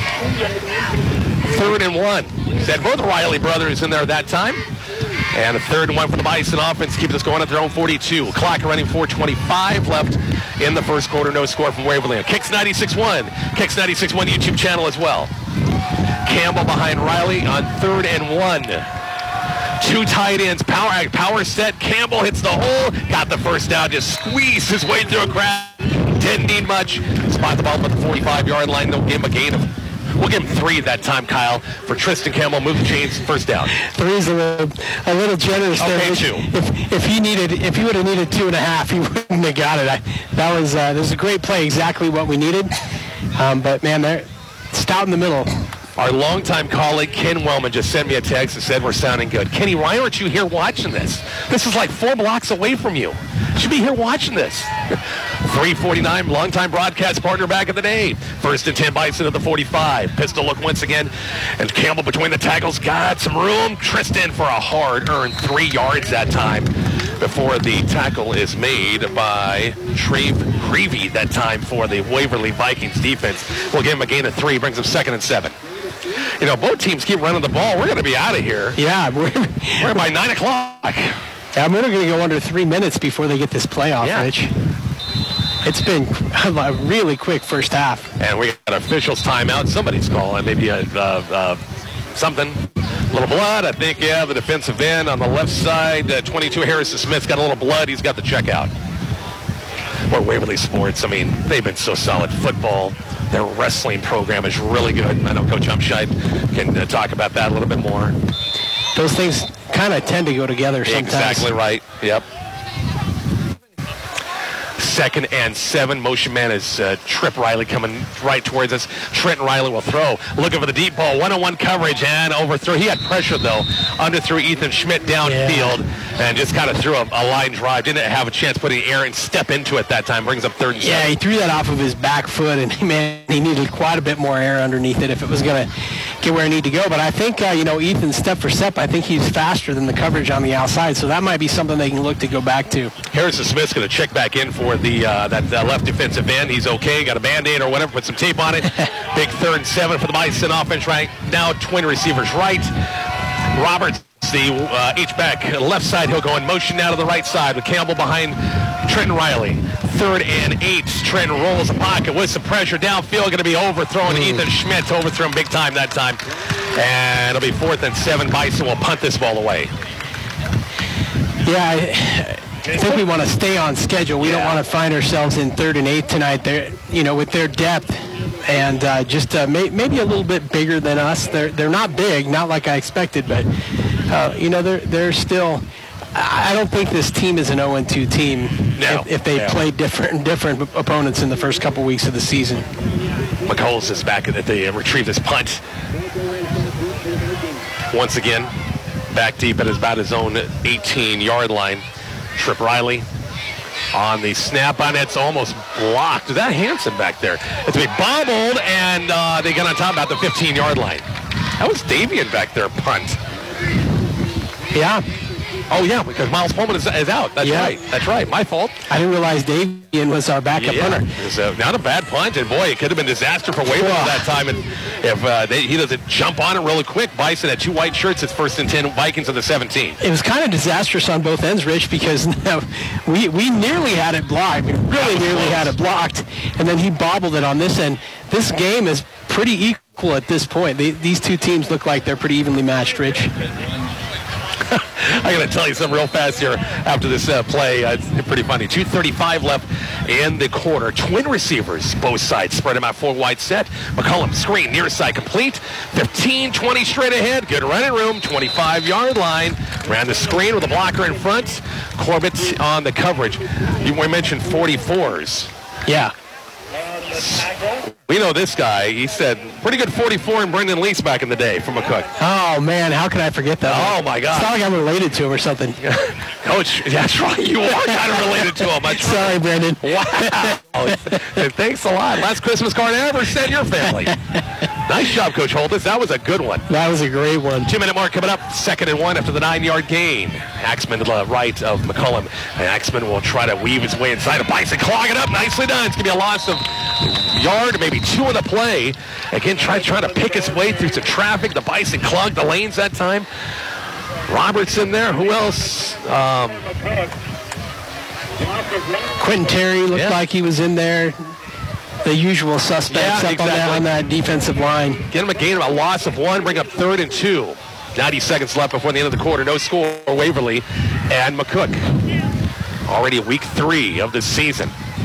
3rd and 1. Said both Riley brothers in there that time. And a 3rd and 1 for the Bison offense. Keep this going at their own 42. Clock running 4:25 left in the first quarter. No score from Waverly. Kicks 96.1. Kicks 96.1 YouTube channel as well. Campbell behind Riley on 3rd and 1. 2 tight ends. Power set. Campbell hits the hole. Got the first down. Just squeezed his way through a crowd. Didn't need much. Spot the ball at the 45-yard line. They'll give him a gain of. We'll give him 3 that time, Kyle, for Tristan Campbell. Move the chains, first down. 3 is a little generous there. Okay, 2. If he would have needed 2.5, he wouldn't have got it. That was a great play, exactly what we needed. But man, they're stout in the middle. Our longtime colleague Ken Wellman just sent me a text and said we're sounding good. Kenny, why aren't you here watching this? This is like 4 blocks away from you. You should be here watching this. 3:49, longtime broadcast partner back in the day. 1st and 10, Bison at the 45. Pistol look once again, and Campbell between the tackles got some room. Tristan for a hard-earned 3 yards that time before the tackle is made by Treve Creevy that time for the Waverly Vikings defense. We'll give him a gain of 3, brings him 2nd and 7. You know, both teams keep running the ball. We're going to be out of here. Yeah, we're by 9 o'clock. Yeah, we're going to go under 3 minutes before they get this playoff, Rich. It's been a really quick first half. And we got officials timeout. Somebody's calling. Maybe something. A little blood. I think, the defensive end on the left side. 22 Harrison Smith's got a little blood. He's got the checkout. Or Waverly Sports. I mean, they've been so solid. Football. Their wrestling program is really good. I know Coach Umscheid can talk about that a little bit more. Those things kind of tend to go together sometimes. Exactly right. Yep. 2nd and 7. Motion man is Trip Riley coming right towards us. Trenton Riley will throw. Looking for the deep ball. 1-on-1 coverage and overthrow. He had pressure, though. Underthrew Ethan Schmidt downfield and just kind of threw a line drive. Didn't have a chance putting air and step into it that time. Brings up 3rd and 7. Yeah, he threw that off of his back foot, and man, he needed quite a bit more air underneath it if it was going to get where it needed to go. But I think, Ethan, step for step, I think he's faster than the coverage on the outside, so that might be something they can look to go back to. Harrison Smith's going to check back in for the that left defensive end. He's okay. Got a Band-Aid or whatever. Put some tape on it. Big 3rd and 7 for the Bison offense right now. Twin receivers right. Roberts, the H-back left side. He'll go in motion now to the right side with Campbell behind Trenton Riley. 3rd and 8. Trenton rolls the pocket with some pressure downfield. Going to be overthrown. Ethan Schmidt overthrown big time that time. And it'll be 4th and 7. Bison will punt this ball away. Yeah, I think we want to stay on schedule. We don't want to find ourselves in 3rd and 8 tonight. They're, with their depth and just maybe a little bit bigger than us. They're not big, not like I expected, but they're still. I don't think this team is an 0-2 team if they play different opponents in the first couple weeks of the season. McColl's is back at the retrieve this punt. Once again, back deep at about his own 18-yard line. Trip Riley on the snap on it's almost blocked. Is that Hanson back there? It's be bobbled, and they get on top about the 15-yard line. That was Davian back there, punt. Yeah. Oh, yeah, because Miles Pullman is out. That's right. That's right. My fault. I didn't realize Davian was our backup punter. It was not a bad punt, and boy, it could have been disaster for Waverly that time. And if he doesn't jump on it really quick, Bison had 2 white shirts. It's 1st and 10. Vikings on the 17. It was kind of disastrous on both ends, Rich, because we nearly had it blocked. We really nearly had it blocked, and then he bobbled it on this end. This game is pretty equal at this point. These two teams look like they're pretty evenly matched, Rich. I'm going to tell you something real fast here after this play. It's pretty funny. 2:35 left in the quarter. Twin receivers, both sides. Spread them out 4 wide set. McCollum screen, near side complete. 15-20 straight ahead. Good running room. 25-yard line. Ran the screen with a blocker in front. Corbett on the coverage. We mentioned 44s. Yeah. We know this guy. He said pretty good 44 in Brendan Lease back in the day from McCook. Oh, man. How can I forget that? Oh, my God. It's not like I'm related to him or something. Coach, that's right. You are kind of related to him. Sorry, Brendan. Wow. Thanks a lot. Last Christmas card I ever sent your family. Nice job, Coach Holtis. That was a good one. That was a great one. 2-minute mark coming up. 2nd and 1 after the 9-yard gain. Axman to the right of McCollum. And Axman will try to weave his way inside of Bison. Clog it up. Nicely done. It's going to be a loss of yard, maybe 2 on the play. Again, trying to pick his way through some traffic. The Bison clogged the lanes that time. Roberts in there. Who else? Quentin Terry looked like he was in there. The usual suspects up on that defensive line. Get him a gain of a loss of 1. Bring up 3rd and 2. 90 seconds left before the end of the quarter. No score for Waverly and McCook. Already week 3 of the season.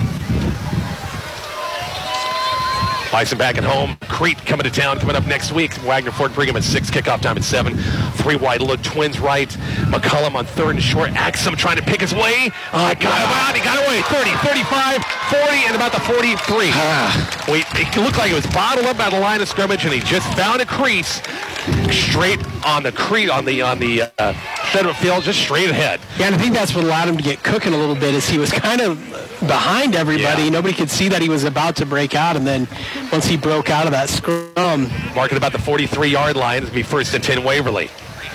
Bison back at home. Crete coming to town coming up next week. Wagner Ford Brigham at 6. Kickoff time at 7. 3 wide look. Twins right. McCollum on 3rd and short. Axum trying to pick his way. Got him out. He got away. 30, 35, 40, and about the 43. It looked like it was bottled up by the line of scrimmage, and he just found a crease straight on the center of field, just straight ahead. Yeah, and I think that's what allowed him to get cooking a little bit, is he was kind of behind everybody. Yeah. Nobody could see that he was about to break out, and then once he broke out of that scrum. Marking about the 43-yard line. It'll be 1st and 10 Waverly.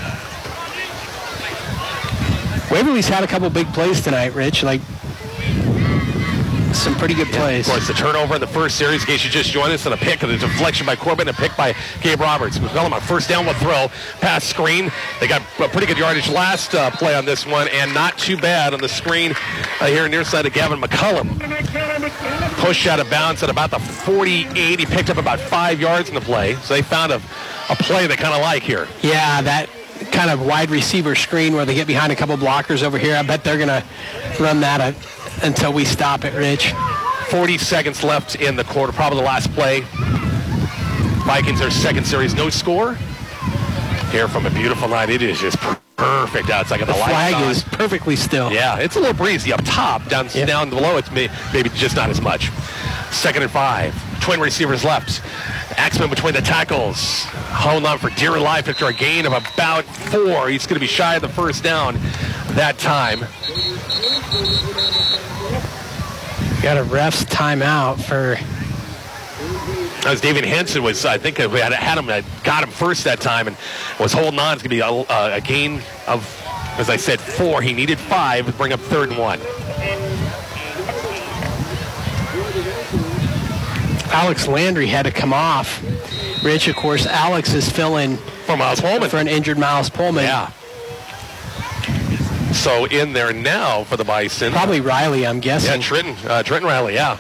Waverly's had a couple big plays tonight, Rich. Some pretty good plays. Of course, the turnover in the first series, in case you just joined us, and a pick, and a deflection by Corbin, and a pick by Gabe Roberts. McCollum on 1st down with throw, pass screen. They got a pretty good yardage last play on this one, and not too bad on the screen here near side of Gavin McCollum. Push out of bounds at about the 48. He picked up about 5 yards in the play, so they found a play they kind of like here. Yeah, that kind of wide receiver screen where they get behind a couple blockers over here. I bet they're going to run that until we stop it, Rich. 40 seconds left in the quarter, probably the last play. Vikings, their second series, no score. here from a beautiful night. It is just perfect outside. The flag is perfectly still. Yeah, it's a little breezy up top. Down below, it's maybe just not as much. 2nd and 5. Twin receivers left. Axman between the tackles. Holding on for dear life after a gain of about 4. He's going to be shy of the first down that time. Got a ref's timeout for... As David Hansen was, I think we had him, got him first that time and was holding on. It's going to be a gain of, as I said, 4. He needed 5 to bring up 3rd and 1. Alex Landry had to come off. Rich, of course, Alex is filling for Miles Pullman. For an injured Miles Pullman. Yeah. So in there now for the Bison. Probably Riley, I'm guessing. Yeah, Trenton Riley, yeah.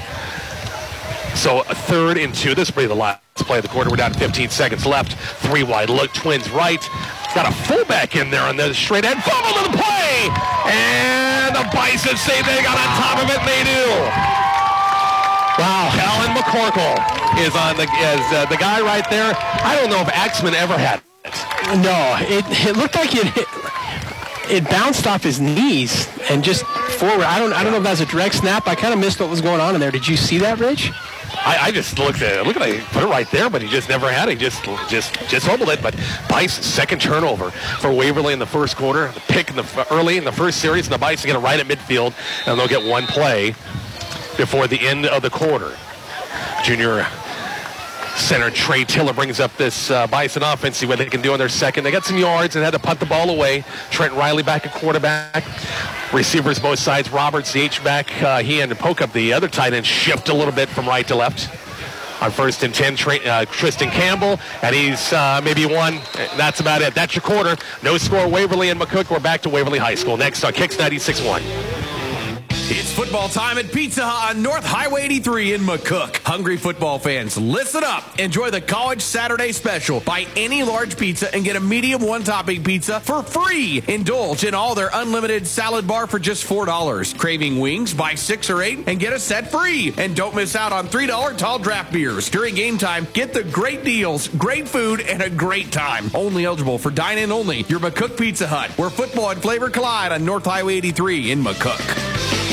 So 3rd and 2. This will be the last play of the quarter. We're down to 15 seconds left. 3 wide look. Twins right. Got a fullback in there on the straight end. Fumble to the play. And the Bison say they got on top of it, and they do. Wow. Callan McCorkle is on the guy right there. I don't know if Axman ever had it. No, it looked like it bounced off his knees and just forward. I don't know if that was a direct snap. I kind of missed what was going on in there. Did you see that, Rich? I just looked at it. Look at it. Put it right there, but he just never had it. He just fumbled it. But Bison, second turnover for Waverly in the first quarter. The pick early in the first series, and the Bison get it right at midfield, and they'll get one play before the end of the quarter. Junior center Trey Tiller brings up this Bison offense, see what they can do on their second. They got some yards and had to punt the ball away. Trent Riley back at quarterback. Receivers both sides. Roberts, the H-back. He and Pokup, the other tight end, shift a little bit from right to left. On 1st and 10, Tristan Campbell, and he's maybe one. That's about it. That's your quarter. No score, Waverly and McCook. We're back to Waverly High School. Next on Kicks 96.1. It's football time at Pizza Hut on North Highway 83 in McCook. Hungry football fans, listen up. Enjoy the College Saturday Special. Buy any large pizza and get a medium one-topping pizza for free. Indulge in all their unlimited salad bar for just $4. Craving wings? Buy 6 or 8 and get a set free. And don't miss out on $3 tall draft beers. During game time, get the great deals, great food, and a great time. Only eligible for dine-in only. Your McCook Pizza Hut, where football and flavor collide on North Highway 83 in McCook.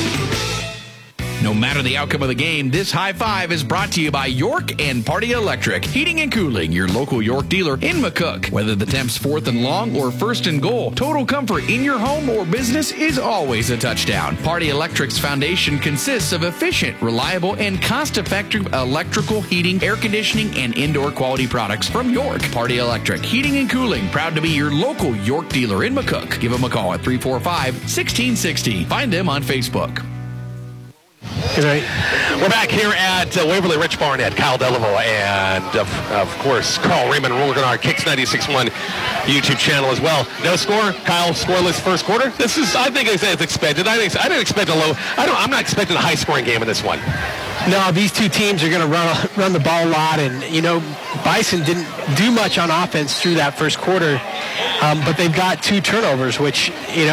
No matter the outcome of the game, this high five is brought to you by York and Party Electric. Heating and cooling, your local York dealer in McCook. Whether the temp's 4th and long or 1st and goal, total comfort in your home or business is always a touchdown. Party Electric's foundation consists of efficient, reliable, and cost-effective electrical, heating, air conditioning, and indoor quality products from York. Party Electric, heating and cooling, proud to be your local York dealer in McCook. Give them a call at 345-1660. Find them on Facebook. Good night. We're back here at Waverly. Rich Barnett, Kyle Delaveau, and of course Carl Raymond. We're on our Kicks 96.1 YouTube channel as well. No score. Kyle scoreless first quarter. This is, I think, as expected. I didn't expect a low. I'm not expecting a high scoring game in this one. No, these two teams are going to run the ball a lot, and Bison didn't do much on offense through that first quarter, but they've got 2 turnovers, which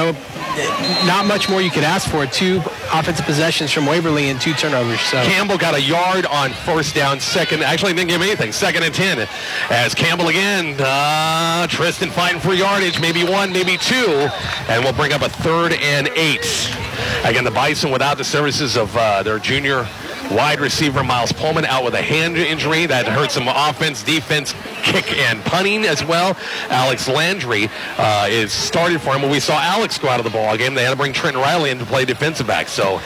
not much more you could ask for. 2 offensive possessions from Waverly and 2 turnovers. So Campbell got a yard on first down, second. Actually, didn't give him anything. 2nd and 10. As Campbell again, Tristan fighting for yardage, maybe 1, maybe 2, and we'll bring up a 3rd and 8. Again, the Bison without the services of their junior wide receiver Miles Pullman out with a hand injury that hurt some offense, defense, kick, and punting as well. Alex Landry is started for him. When we saw Alex go out of the ball game, they had to bring Trenton Riley in to play defensive back. So,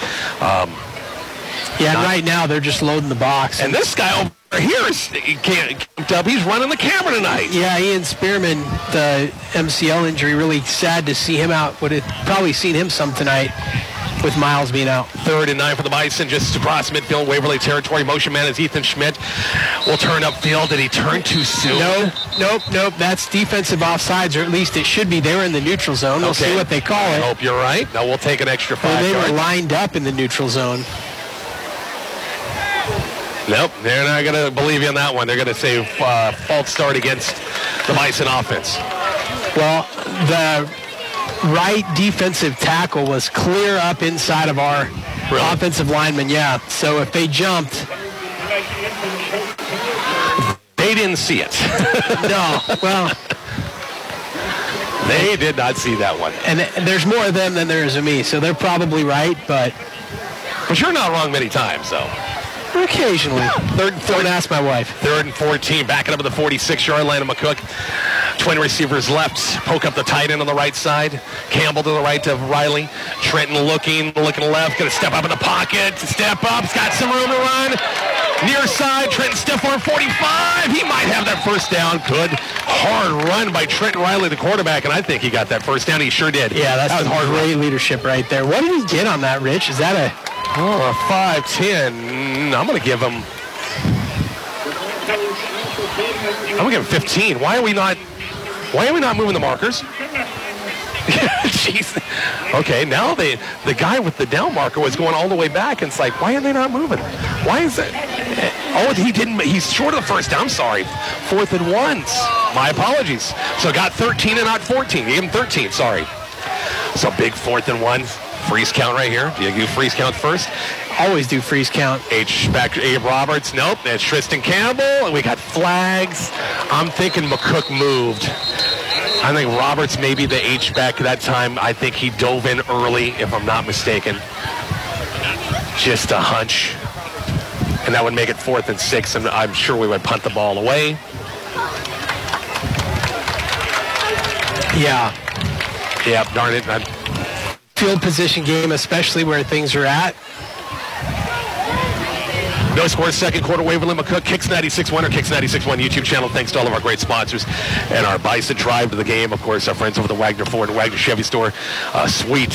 right now they're just loading the box. And this guy over here is camped up. He's running the camera tonight. Yeah, Ian Spearman, the MCL injury, really sad to see him out. Would have probably seen him some tonight with Miles being out. 3rd and 9 for the Bison, just across midfield, Waverly territory. Motion man is Ethan Schmidt. Will turn upfield. Did he turn too soon? Nope. That's defensive offsides, or at least it should be. They were in the neutral zone. We'll see what they call it. I hope you're right. Now we'll take an extra 5 yards. They were lined up in the neutral zone. Nope, they're not going to believe you on that one. They're going to say false start against the Bison offense. Well, the right defensive tackle was clear up inside of our offensive lineman, yeah. So if they jumped... They didn't see it. No, well, They did not see that one. And there's more of them than there is of me, so they're probably right, but you're not wrong many times, though. Occasionally. Don't ask my wife. 3rd and 14, backing up at the 46-yard line of McCook. Twin receivers left, poke up the tight end on the right side. Campbell to the right of Riley. Trenton looking left, going to step up in the pocket. Step up, he's got some room to run. Near side, Trenton stiff arm 45. He might have that first down. Good hard run by Trenton Riley, the quarterback, and I think he got that first down. He sure did. Yeah, that was hard great leadership right there. What did he get on that, Rich? Is that a 5-10? I'm going to give him 15. Why are we not moving the markers? Jeez. Okay, now the guy with the down marker was going all the way back, and it's like, why are they not moving? Why is it? Oh, he didn't. He's short of the first down. I'm sorry. 4th and 1s. My apologies. So got 13 and not 14. Gave him 13. Sorry. So big 4th and 1. Freeze count right here. Do you do freeze count first? Always do freeze count. Abe Roberts. Nope. That's Tristan Campbell. And we got flags. I'm thinking McCook moved. I think Roberts may be the H-back that time. I think he dove in early, if I'm not mistaken. Just a hunch. And that would make it 4th and 6, and I'm sure we would punt the ball away. Yeah. Yeah, darn it. Field position game, especially where things are at. No score, second quarter, Waverly McCook, Kicks 96.1 or Kicks 96.1 YouTube channel. Thanks to all of our great sponsors and our Bison drive to the game. Of course, our friends over the Wagner Ford and Wagner Chevy store. Sweet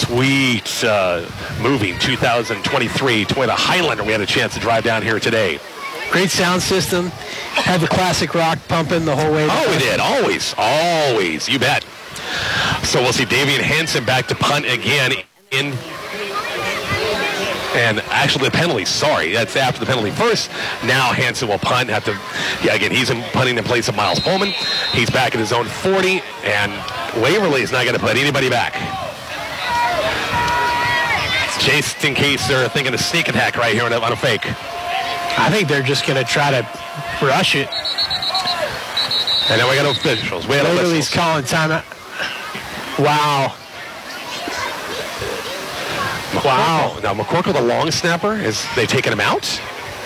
moving 2023 Toyota Highlander. We had a chance to drive down here today. Great sound system. Had the classic rock pumping the whole way. Oh, we did. Always. You bet. So we'll see Davian Hansen back to punt again in... And actually the penalty, sorry, that's after the penalty first. Now Hansen will punt. Again, he's punting in place of Miles Bowman. He's back at his own 40, and Waverly is not going to put anybody back. Just in case they're thinking a sneak attack right here on a fake. I think they're just going to try to rush it. And then we got officials. Waverly's calling timeout. Wow. Wow. Now, McCorkle, the long snapper, they taking him out?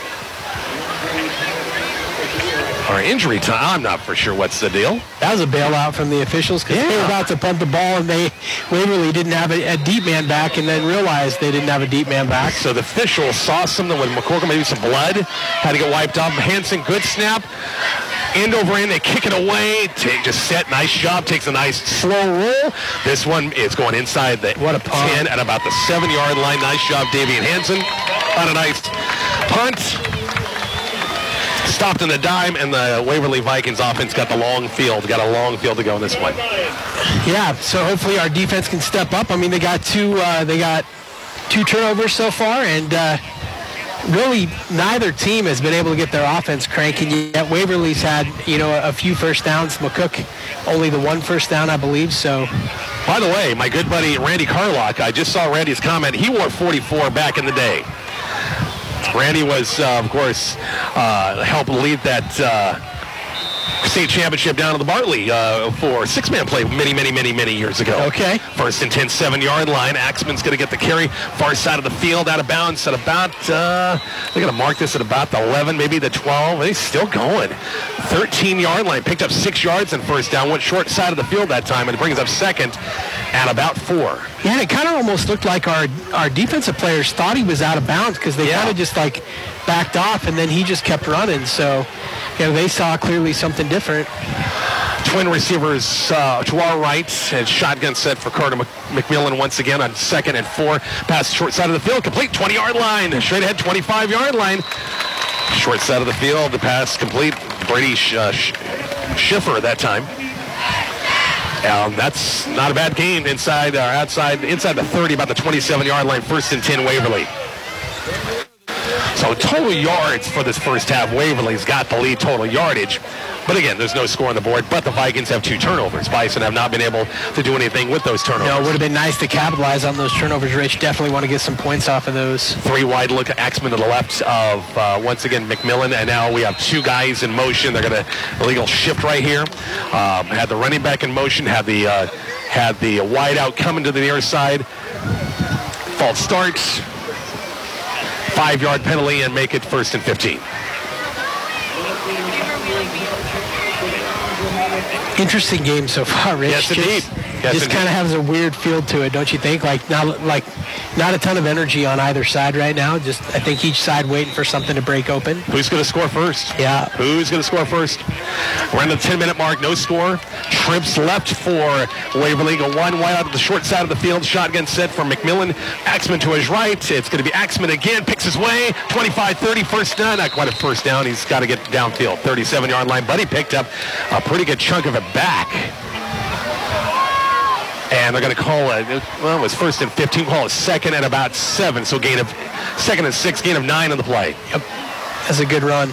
Or injury time? I'm not for sure what's the deal. That was a bailout from the officials because they were about to punt the ball, and Waverly didn't have a deep man back and then realized they didn't have a deep man back. So the official saw something with McCorkle, maybe some blood, had to get wiped off. Hansen, good snap. End over end, they kick it away. Just set, nice job. Takes a nice slow roll. This one is going inside the 10 at about the 7-yard line. Nice job, Davian Hansen. On a nice punt. Stopped in the dime, and the Waverly Vikings offense got a long field to go in this one. Yeah, so hopefully our defense can step up. I mean, they got two turnovers so far, and really neither team has been able to get their offense cranking yet. Waverly's had, a few first downs. McCook only the one first down, I believe. So, by the way, my good buddy Randy Carlock, I just saw Randy's comment. He wore 44 back in the day. Randy was, of course, helped lead that state championship down to the Bartley for six-man play many years ago. Okay. First and 10, 7-yard line. Axman's going to get the carry. Far side of the field, out of bounds at about, they're going to mark this at about the 11, maybe the 12. He's still going. 13-yard line. Picked up 6 yards in first down. Went short side of the field that time, and it brings up second at about 4. Yeah, and it kind of almost looked like our defensive players thought he was out of bounds because they kind of just backed off, and then he just kept running. So, they saw clearly something different. Twin receivers to our right, and shotgun set for Carter McMillan once again on 2nd and 4. Pass short side of the field, complete 20-yard line, straight ahead 25-yard line. Short side of the field, the pass complete. Brady Schiffer that time. That's not a bad game inside the 30, about the 27-yard line. 1st and 10, Waverly. So total yards for this first half, Waverly's got the lead total yardage. But again, there's no score on the board, but the Vikings have 2 turnovers. Bison have not been able to do anything with those turnovers. No, it would have been nice to capitalize on those turnovers, Rich. Definitely want to get some points off of those. 3 wide look, Axman to the left of, once again, McMillan. And now we have 2 guys in motion. They're going to illegal shift right here. Had the running back in motion, had the wide out coming to the near side. False start. 5-yard penalty and make it 1st and 15. Interesting game so far, Rich. Yes, indeed. Just kind of has a weird feel to it, don't you think? Not a ton of energy on either side right now. Just, I think each side waiting for something to break open. Who's going to score first? Yeah. Who's going to score first? We're on the 10-minute mark. No score. Trips left for Waverly. Go 1 wide out to the short side of the field. Shotgun set for McMillan. Axman to his right. It's going to be Axman again. Picks his way. 25-30. First down. Not quite a first down. He's got to get downfield. 37-yard line. But he picked up a pretty good chunk of it back. And they're going to call it, well, it was 1st and 15, call it 2nd and about 7. So 2nd and 6, gain of 9 on the play. Yep. That's a good run.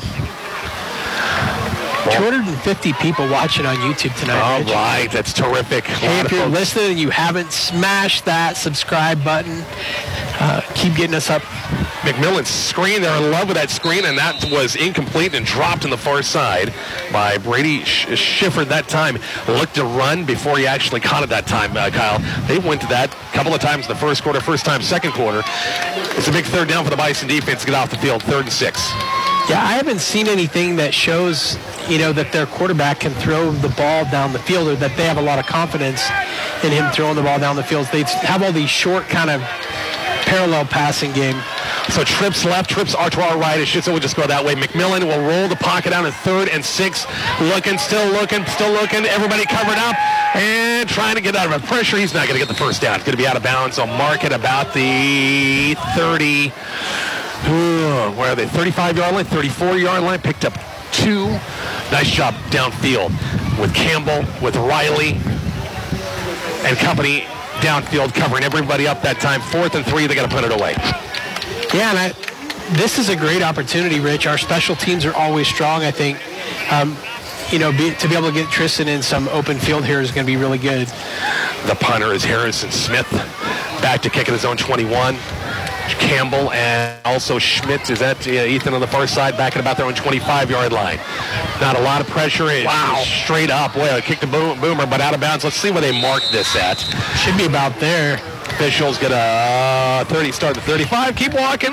250 people watching on YouTube tonight. All Rich. right, that's terrific. Hey, if you're listening and you haven't smashed that subscribe button, keep getting us up. McMillan's screen, they're in love with that screen, and that was incomplete and dropped on the far side by Brady Schiffer that time. Looked to run before he actually caught it that time, Kyle. They went to that a couple of times in the first quarter, first time, second quarter. It's a big 3rd down for the Bison defense to get off the field, 3rd and 6. Yeah, I haven't seen anything that shows, that their quarterback can throw the ball down the field, or that they have a lot of confidence in him throwing the ball down the field. They have all these short kind of parallel passing game. So trips left, trips are to our right. It should, so we'll just go that way. McMillan will roll the pocket down in 3rd and 6. Still looking. Everybody covered up and trying to get out of it. Pressure. He's not going to get the first down. It's going to be out of bounds. I'll mark it about the 30. Where are they? 35-yard line, 34-yard line. Picked up 2. Nice job downfield with Campbell, with Riley, and company downfield covering everybody up that time. 4th and 3. They got to put it away. Yeah, and this is a great opportunity, Rich. Our special teams are always strong, I think. To be able to get Tristan in some open field here is going to be really good. The punter is Harrison Smith. Back to kick at his own 21. Campbell and also Schmidt. Is that Ethan on the far side back at about their own 25-yard line? Not a lot of pressure. Wow. Straight up. Boy, kicked the boomer, but out of bounds. Let's see where they marked this at. Should be about there. Officials get a 30, start the 35. Keep walking.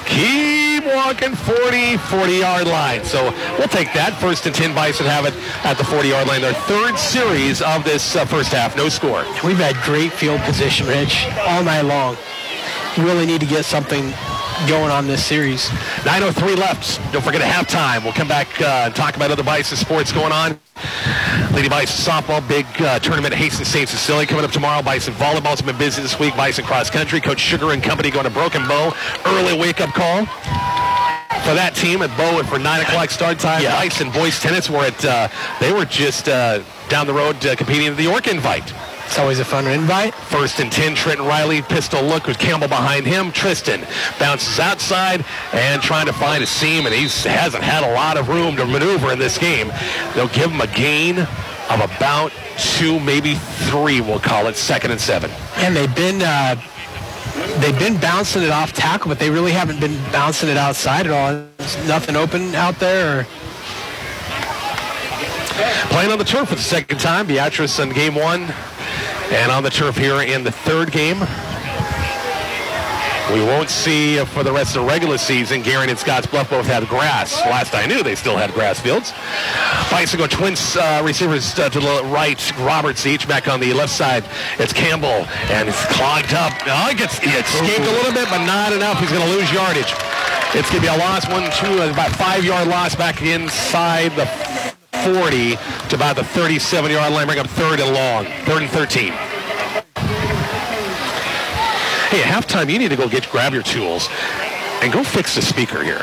40-yard line. So we'll take that. 1st and 10, Bison have it at the 40-yard line. Their 3rd series of this first half. No score. We've had great field position, Rich, all night long. Really need to get something going on this series. 9:03 left. Don't forget at halftime. We'll come back and talk about other Bison sports going on. Lady Bison softball, big tournament at Hastings St. Cecilia coming up tomorrow. Bison volleyball's been busy this week. Bison cross country. Coach Sugar and company going to Broken Bow. Early wake-up call for that team at Bow for 9 o'clock start time. Yeah. Bison boys tennis were they were just down the road competing at the York Invite. It's always a fun invite. 1st and 10, Trenton Riley, pistol look with Campbell behind him. Tristan bounces outside and trying to find a seam, and he hasn't had a lot of room to maneuver in this game. They'll give him a gain of about 2, maybe 3, we'll call it, 2nd and 7. And they've been bouncing it off tackle, but they really haven't been bouncing it outside at all. There's nothing open out there. Or... Playing on the turf for the 2nd time, Beatrice in game 1. And on the turf here in the 3rd game. We won't see for the rest of the regular season. Gary and Scottsbluff both had grass. Last I knew, they still had grass fields. Bicycle Twins receivers to the right. Roberts each back on the left side. It's Campbell, and it's clogged up. He escaped a little bit, but not enough. He's going to lose yardage. It's going to be a loss, about 5-yard loss back inside the 40 to about the 37-yard line. Bring up 3rd and long. 3rd and 13. Hey, at halftime, you need to go grab your tools. And go fix the speaker here.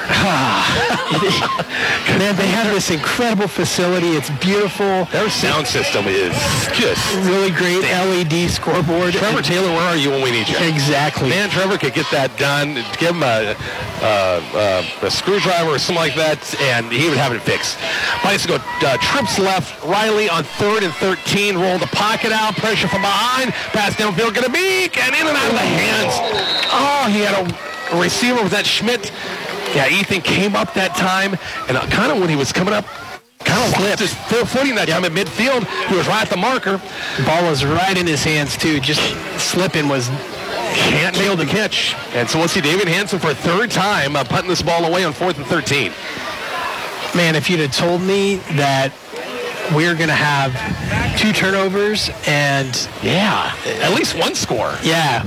Man, they have this incredible facility. It's beautiful. Their sound system is just really great. LED scoreboard. Trevor Taylor, where are you when we need you? Exactly. Man, Trevor could get that done. Give him a screwdriver or something like that, and he would have it fixed. Bicycle trips left. Riley on 3rd and 13. Roll the pocket out. Pressure from behind. Pass downfield. Going to be and in and out of the hands. Oh, he had a receiver. Was that Schmidt? Yeah, Ethan came up that time, and kind of when he was coming up, kind of lost his footing that time at midfield. He was right at the marker. The ball was right in his hands, too. Just slipping was... Can't nail the catch. And so we'll see David Hansen for a third time punting this ball away on 4th and 13. Man, if you'd have told me that we're going to have 2 turnovers and... Yeah, at least one score. Yeah.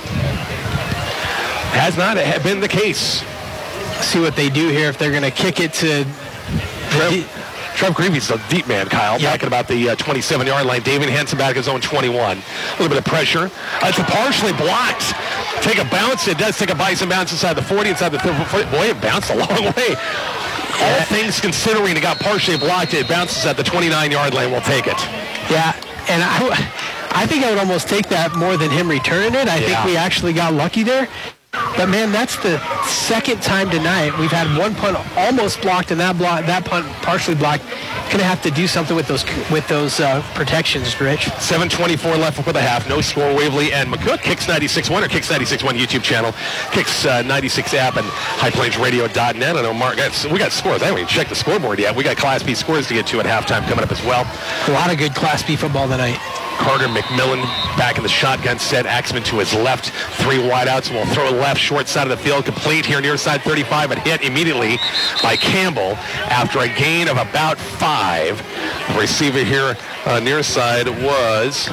Has not been the case. See what they do here if they're going to kick it to... Trev Creevy's a deep man, Kyle. Back at about the 27-yard line. David Hansen back at his own 21. A little bit of pressure. It's partially blocked. Take a bounce. It does take a Bison bounce inside the 40, inside the 30. Boy, it bounced a long way. All things considering, it got partially blocked. It bounces at the 29-yard line. We'll take it. Yeah, and I think I would almost take that more than him returning it. I think we actually got lucky there. But, man, that's the second time tonight. We've had one punt almost blocked and that punt partially blocked. Going to have to do something with those protections, Rich. 7:24 left before the half. No score, Waverly and McCook. Kicks 96.1 or Kicks 96.1 YouTube channel. Kicks 96 app and highplainsradio.net. I know, Mark, we got scores. I haven't even checked the scoreboard yet. We got Class B scores to get to at halftime coming up as well. A lot of good Class B football tonight. Carter McMillan back in the shotgun set. Axman to his left. 3 wideouts. We'll throw left, short side of the field. Complete here near side 35, but hit immediately by Campbell after a gain of about 5. The receiver here near side was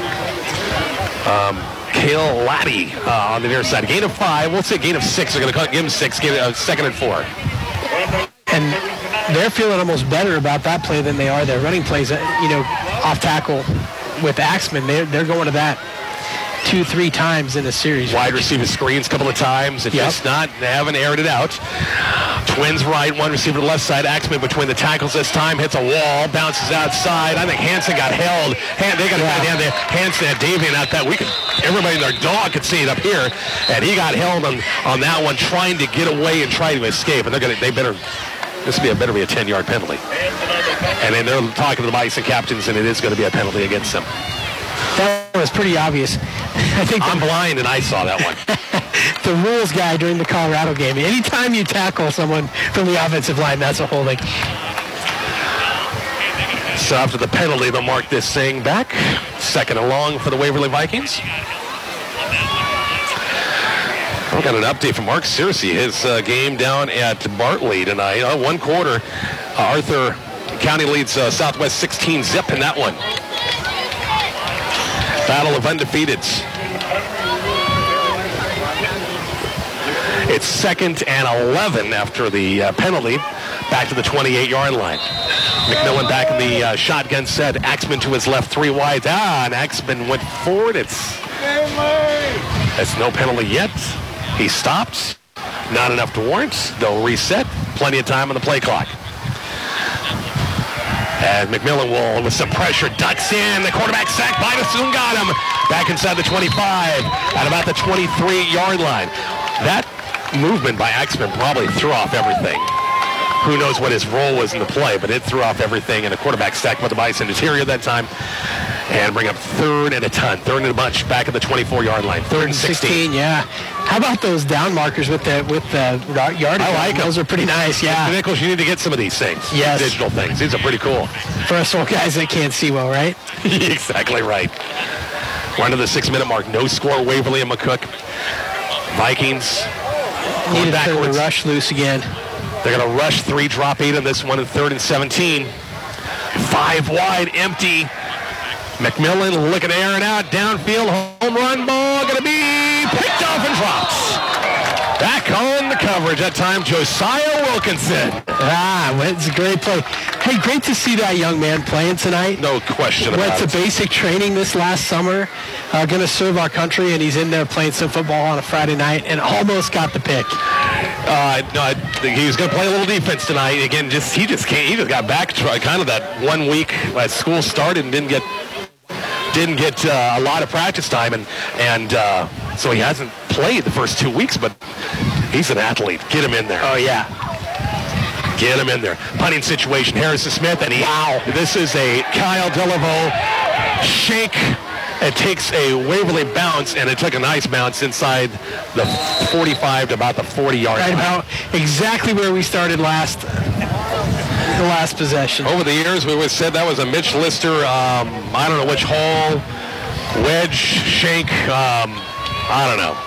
Cale Laddie on the near side. Gain of 5. We'll say gain of 6. They're going to give him 6. Give it 2nd and 4. And they're feeling almost better about that play than they are their running plays. Off tackle with Axman, they're going to that 2-3 times in a series. Wide receiver screens a couple of times. It's just not, they haven't aired it out. Twins right, one receiver to the left side. Axman between the tackles this time, hits a wall, bounces outside. I think Hansen got held. They got a bad hand there. Hansen had Davian out that. Everybody and their dog could see it up here. And he got held on that one, trying to get away and try to escape. And this better be a 10-yard penalty. And then they're talking to the Bison captains, and it is going to be a penalty against them. That was pretty obvious. I think I'm blind, and I saw that one. The rules guy during the Colorado game. Anytime you tackle someone from the offensive line, that's a holding. So after the penalty, they'll mark this thing back. 2nd and long for the Waverly Vikings. I've got an update from Mark Searcy. His game down at Bartley tonight. 1 quarter. Arthur County leads Southwest 16-zip in that one. Battle of undefeateds. It's 2nd and 11 after the penalty. Back to the 28-yard line. McMillan back in the shotgun set. Axman to his left, 3 wide. And Axman went forward. It's no penalty yet. He stopped. Not enough to warrant. They'll reset. Plenty of time on the play clock. And McMillan will, with some pressure, ducks in. The quarterback sack. Bidassoon got him. Back inside the 25 at about the 23-yard line. That movement by Axman probably threw off everything. Who knows what his role was in the play, but it threw off everything. And the quarterback sacked by the Bison interior that time. And bring up 3rd and a ton. 3rd and a bunch back at the 24-yard line. 3rd and 16. Yeah. How about those down markers with the yard? I like them. Those are pretty nice, yeah. Nichols, you need to get some of these things. Yes. Digital things. These are pretty cool. For us old guys that can't see well, right? Exactly right. We're under the 6-minute mark. No score, Waverly and McCook. Vikings need to turn the rush loose again. They're going to rush 3, drop 8 on this one, in 3rd and 17. 5 wide, empty. McMillan looking to air it out. Downfield, home run ball going to be picked off and dropped. Back on the coverage that time, Josiah Wilkinson. It's a great play. Hey, great to see that young man playing tonight. No question about it. Went to basic training this last summer, going to serve our country, and he's in there playing some football on a Friday night and almost got the pick. No, I think he was going to play a little defense tonight. Again, he just got back to kind of that 1 week as school started and didn't get a lot of practice time, and so he hasn't played the first 2 weeks, but he's an athlete. Get him in there. Oh, yeah. Get him in there. Punting situation, Harrison Smith, and this is a Kyle Delaveau shank. It takes a Waverly bounce, and it took a nice bounce inside the 45 to about the 40-yard line. Right about exactly where we started the last possession. Over the years, we always said that was a Mitch Lister, I don't know which hole, wedge, shank, I don't know.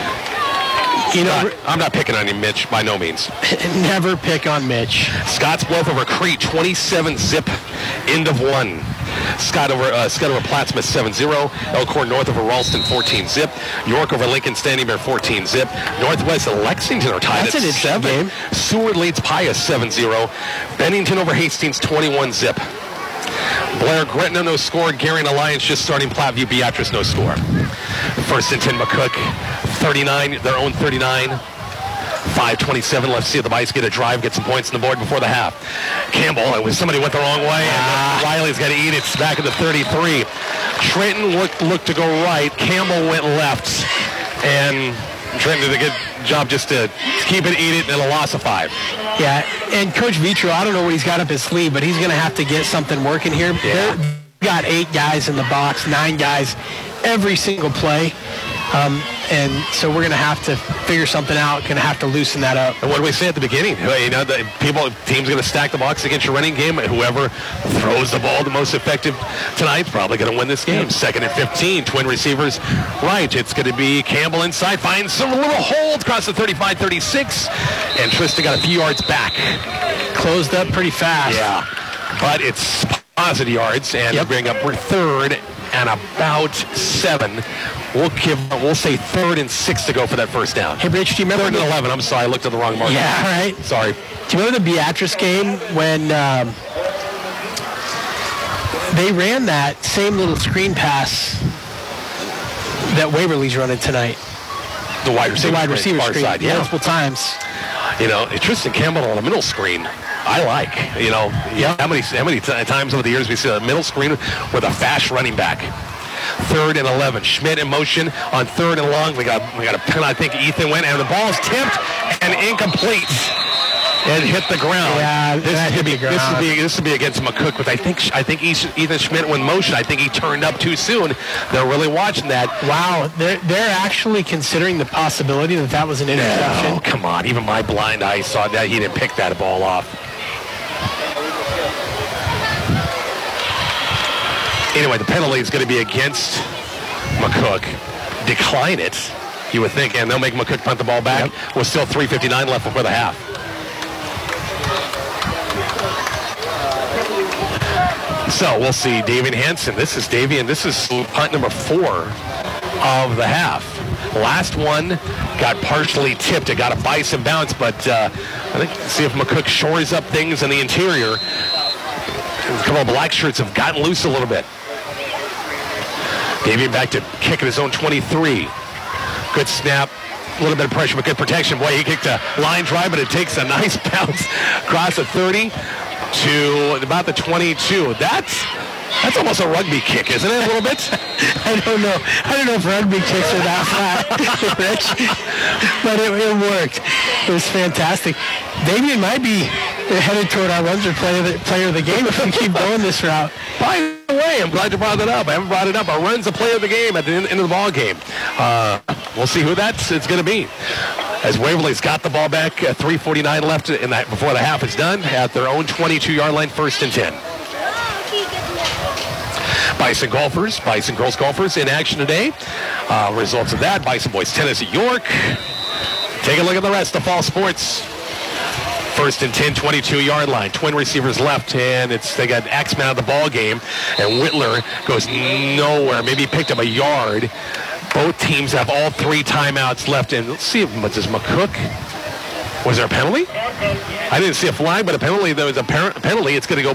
I'm not picking on you, Mitch, by no means. Never pick on Mitch. Scottsbluff over Crete, 27-zip, end of 1. Scott over Plattsmouth, 7-0. Elkhorn North over Ralston, 14-zip. York over Lincoln Standing Bear, 14-zip. Northwest and Lexington are tied at 7. Game. Seward leads Pius, 7-0. Bennington over Hastings, 21-zip. Blair Gretna, no score. Garion Alliance just starting. Platteview Beatrice, no score. First and 10, McCook, 39, their own 39. 5:27 left. See if the Bites get a drive, get some points on the board before the half. Campbell, somebody went the wrong way, and Riley's got to eat it. It's back at the 33. Trenton looked to go right. Campbell went left, and Trenton did a good job just to keep it, eat it, and a loss of 5. Yeah, and Coach Vitro, I don't know what he's got up his sleeve, but he's going to have to get something working here. Yeah. They've got 8 guys in the box, 9 guys every single play. And so we're going to have to figure something out, going to have to loosen that up. And what did we say at the beginning? Team's going to stack the box against your running game. Whoever throws the ball the most effective tonight's probably going to win this game. 2nd and 15, twin receivers right. It's going to be Campbell inside, finds some little holds across the 35-36, and Tristan got a few yards back. Closed up pretty fast. Yeah, but it's positive yards, and bring up 3rd and about 7. We'll say 3rd and 6 to go for that first down. Hey, Rich, do you remember 3rd and 11? I'm sorry, I looked at the wrong mark. Yeah, right. Sorry. Do you remember the Beatrice game when they ran that same little screen pass that Waverly's running tonight? The wide receiver screen side, multiple times. Tristan Campbell on the middle screen. I like, how many times over the years we see a middle screen with a fast running back. 3rd and 11. Schmidt in motion on 3rd and long. We got a pin. I think Ethan went, and the ball's tipped and incomplete. It hit the ground. Yeah, this would be against McCook, but I think Ethan Schmidt went motion. I think he turned up too soon. They're really watching that. Wow, they're actually considering the possibility that was an interception. Oh, come on. Even my blind eye saw that. He didn't pick that ball off. Anyway, the penalty is going to be against McCook. Decline it, you would think, and they'll make McCook punt the ball back. With still 3:59 left before the half. So we'll see Davian Hansen. This is Davian. This is punt number 4 of the half. Last one got partially tipped. It got a Bison bounce, but I think see if McCook shores up things in the interior. A couple of black shirts have gotten loose a little bit. Davian back to kick at his own 23. Good snap. A little bit of pressure, but good protection. Boy, he kicked a line drive, but it takes a nice bounce across the 30 to about the 22. That's almost a rugby kick, isn't it, a little bit? I don't know if rugby kicks are that flat, Rich. But it worked. It was fantastic. Davian might be headed toward our runs or player of the game if we keep going this route. By the way, I'm glad you brought that up. I haven't brought it up. Our run's the player of the game at the end of the ball game. We'll see who it's going to be. As Waverly's got the ball back, 3:49 left before the half is done at their own 22-yard line, 1st and 10. Bison girls golfers in action today. Results of that, Bison boys tennis at York. Take a look at the rest of fall sports. 1st and 10, 22-yard line. Twin receivers left, and they got Axman out of the ball game, and Whitler goes nowhere. Maybe he picked up a yard. Both teams have all 3 timeouts left, and let's see if does McCook Was there a penalty? I didn't see a flag, but apparently there was a penalty. It's going to go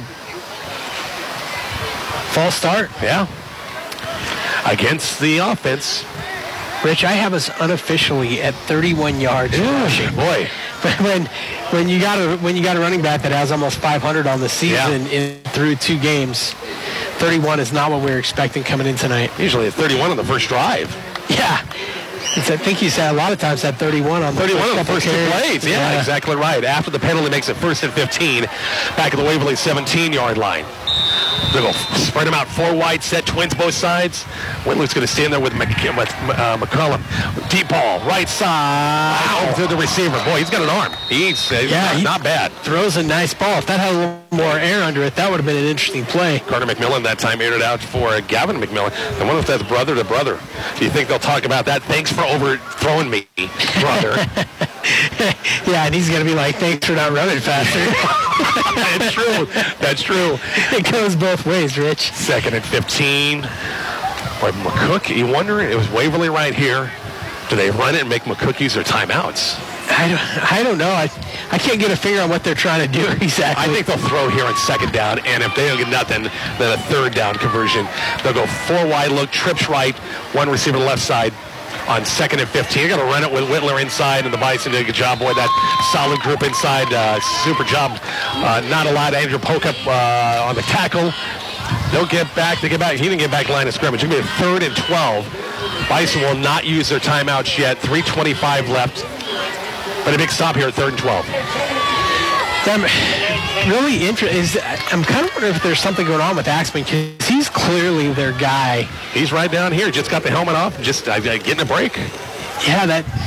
false start. Yeah. Against the offense. Rich, I have us unofficially at 31 yards rushing. Boy. But when you got a running back that has almost 500 on the season through 2 games, 31 is not what we were expecting coming in tonight. Usually it's 31 on the first drive. Yeah. I think you said a lot of times that 31 on the first 2 plays. Yeah, exactly right. After the penalty makes it 1st and 15, back at the Waverly 17-yard line. They're going to spread them out 4 wide, set twins both sides. Whitler's going to stand there with McCollum. Deep ball, right side. Over to the receiver. Boy, he's got an arm. He's not bad. Throws a nice ball. If that had a little more air under it, that would have been an interesting play. Carter McMillan that time aired it out for Gavin McMillan. I wonder if that's brother to brother. Do you think they'll talk about that? Thanks for overthrowing me, brother. Yeah, and he's going to be like, thanks for not running faster. That's true. That's true. It goes both ways, Rich. 2nd and 15. Boy, McCook, you wonder, it was Waverly right here. Do they run it and make McCook use their timeouts? I don't know. I can't get a finger on what they're trying to do exactly. I think they'll throw here on 2nd down, and if they don't get nothing, then a 3rd down conversion. They'll go 4 wide look, trips right, 1 receiver left side. On 2nd and 15, you're going to run it with Whitler inside, and the Bison did a good job. Boy, that solid group inside, super job. Not a lot. Andrew Pokup on the tackle. They'll get back. He didn't get back line of scrimmage. It's going to be a 3rd and 12. Bison will not use their timeouts yet. 3:25 left. But a big stop here at 3rd and 12. Really interesting. I'm kind of wondering if there's something going on with Axman, because he's clearly their guy. He's right down here. Just got the helmet off. Just getting a break. Yeah,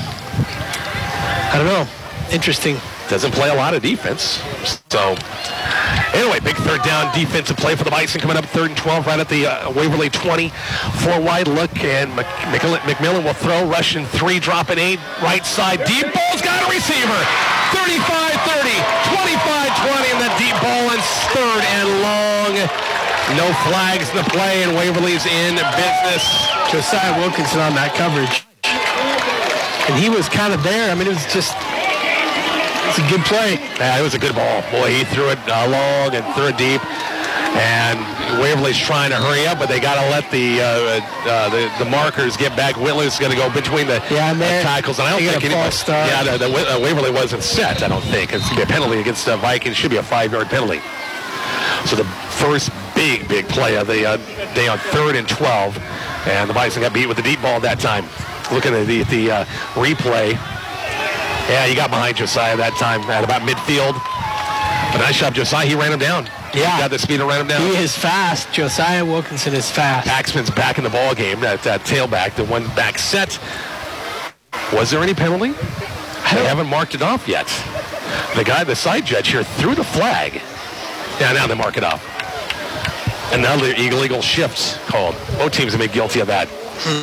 I don't know. Interesting. Doesn't play a lot of defense. So, anyway, big 3rd down defensive play for the Bison coming up 3rd and 12 right at the Waverly 20. 4 wide look, and McMillan will throw, rushing 3, dropping 8, right side. Deep ball's got a receiver. 35-30, 25-20, and the deep ball is 3rd and long. No flags in the play, and Waverly's in business. Josiah Wilkinson on that coverage. And he was kind of there. I mean, it's a good play. Yeah, it was a good ball. Boy, he threw it long and threw it deep. And Waverly's trying to hurry up, but they got to let the markers get back. Whitler's going to go between the tackles. And I don't think Waverly wasn't set, I don't think. It's going to be a penalty against the Vikings. It should be a 5-yard penalty. So the first big play of the day on 3rd and 12. And the Bison got beat with the deep ball that time. Looking at the replay. Yeah, he got behind Josiah that time at about midfield. A nice shot, Josiah. He ran him down. Yeah. He got the speed and ran him down. He is fast. Josiah Wilkinson is fast. Axman's back in the ball game. That tailback, the one back set. Was there any penalty? They haven't marked it off yet. The side judge here threw the flag. Yeah, now they mark it off. And now the illegal shifts called. Both teams have been guilty of that.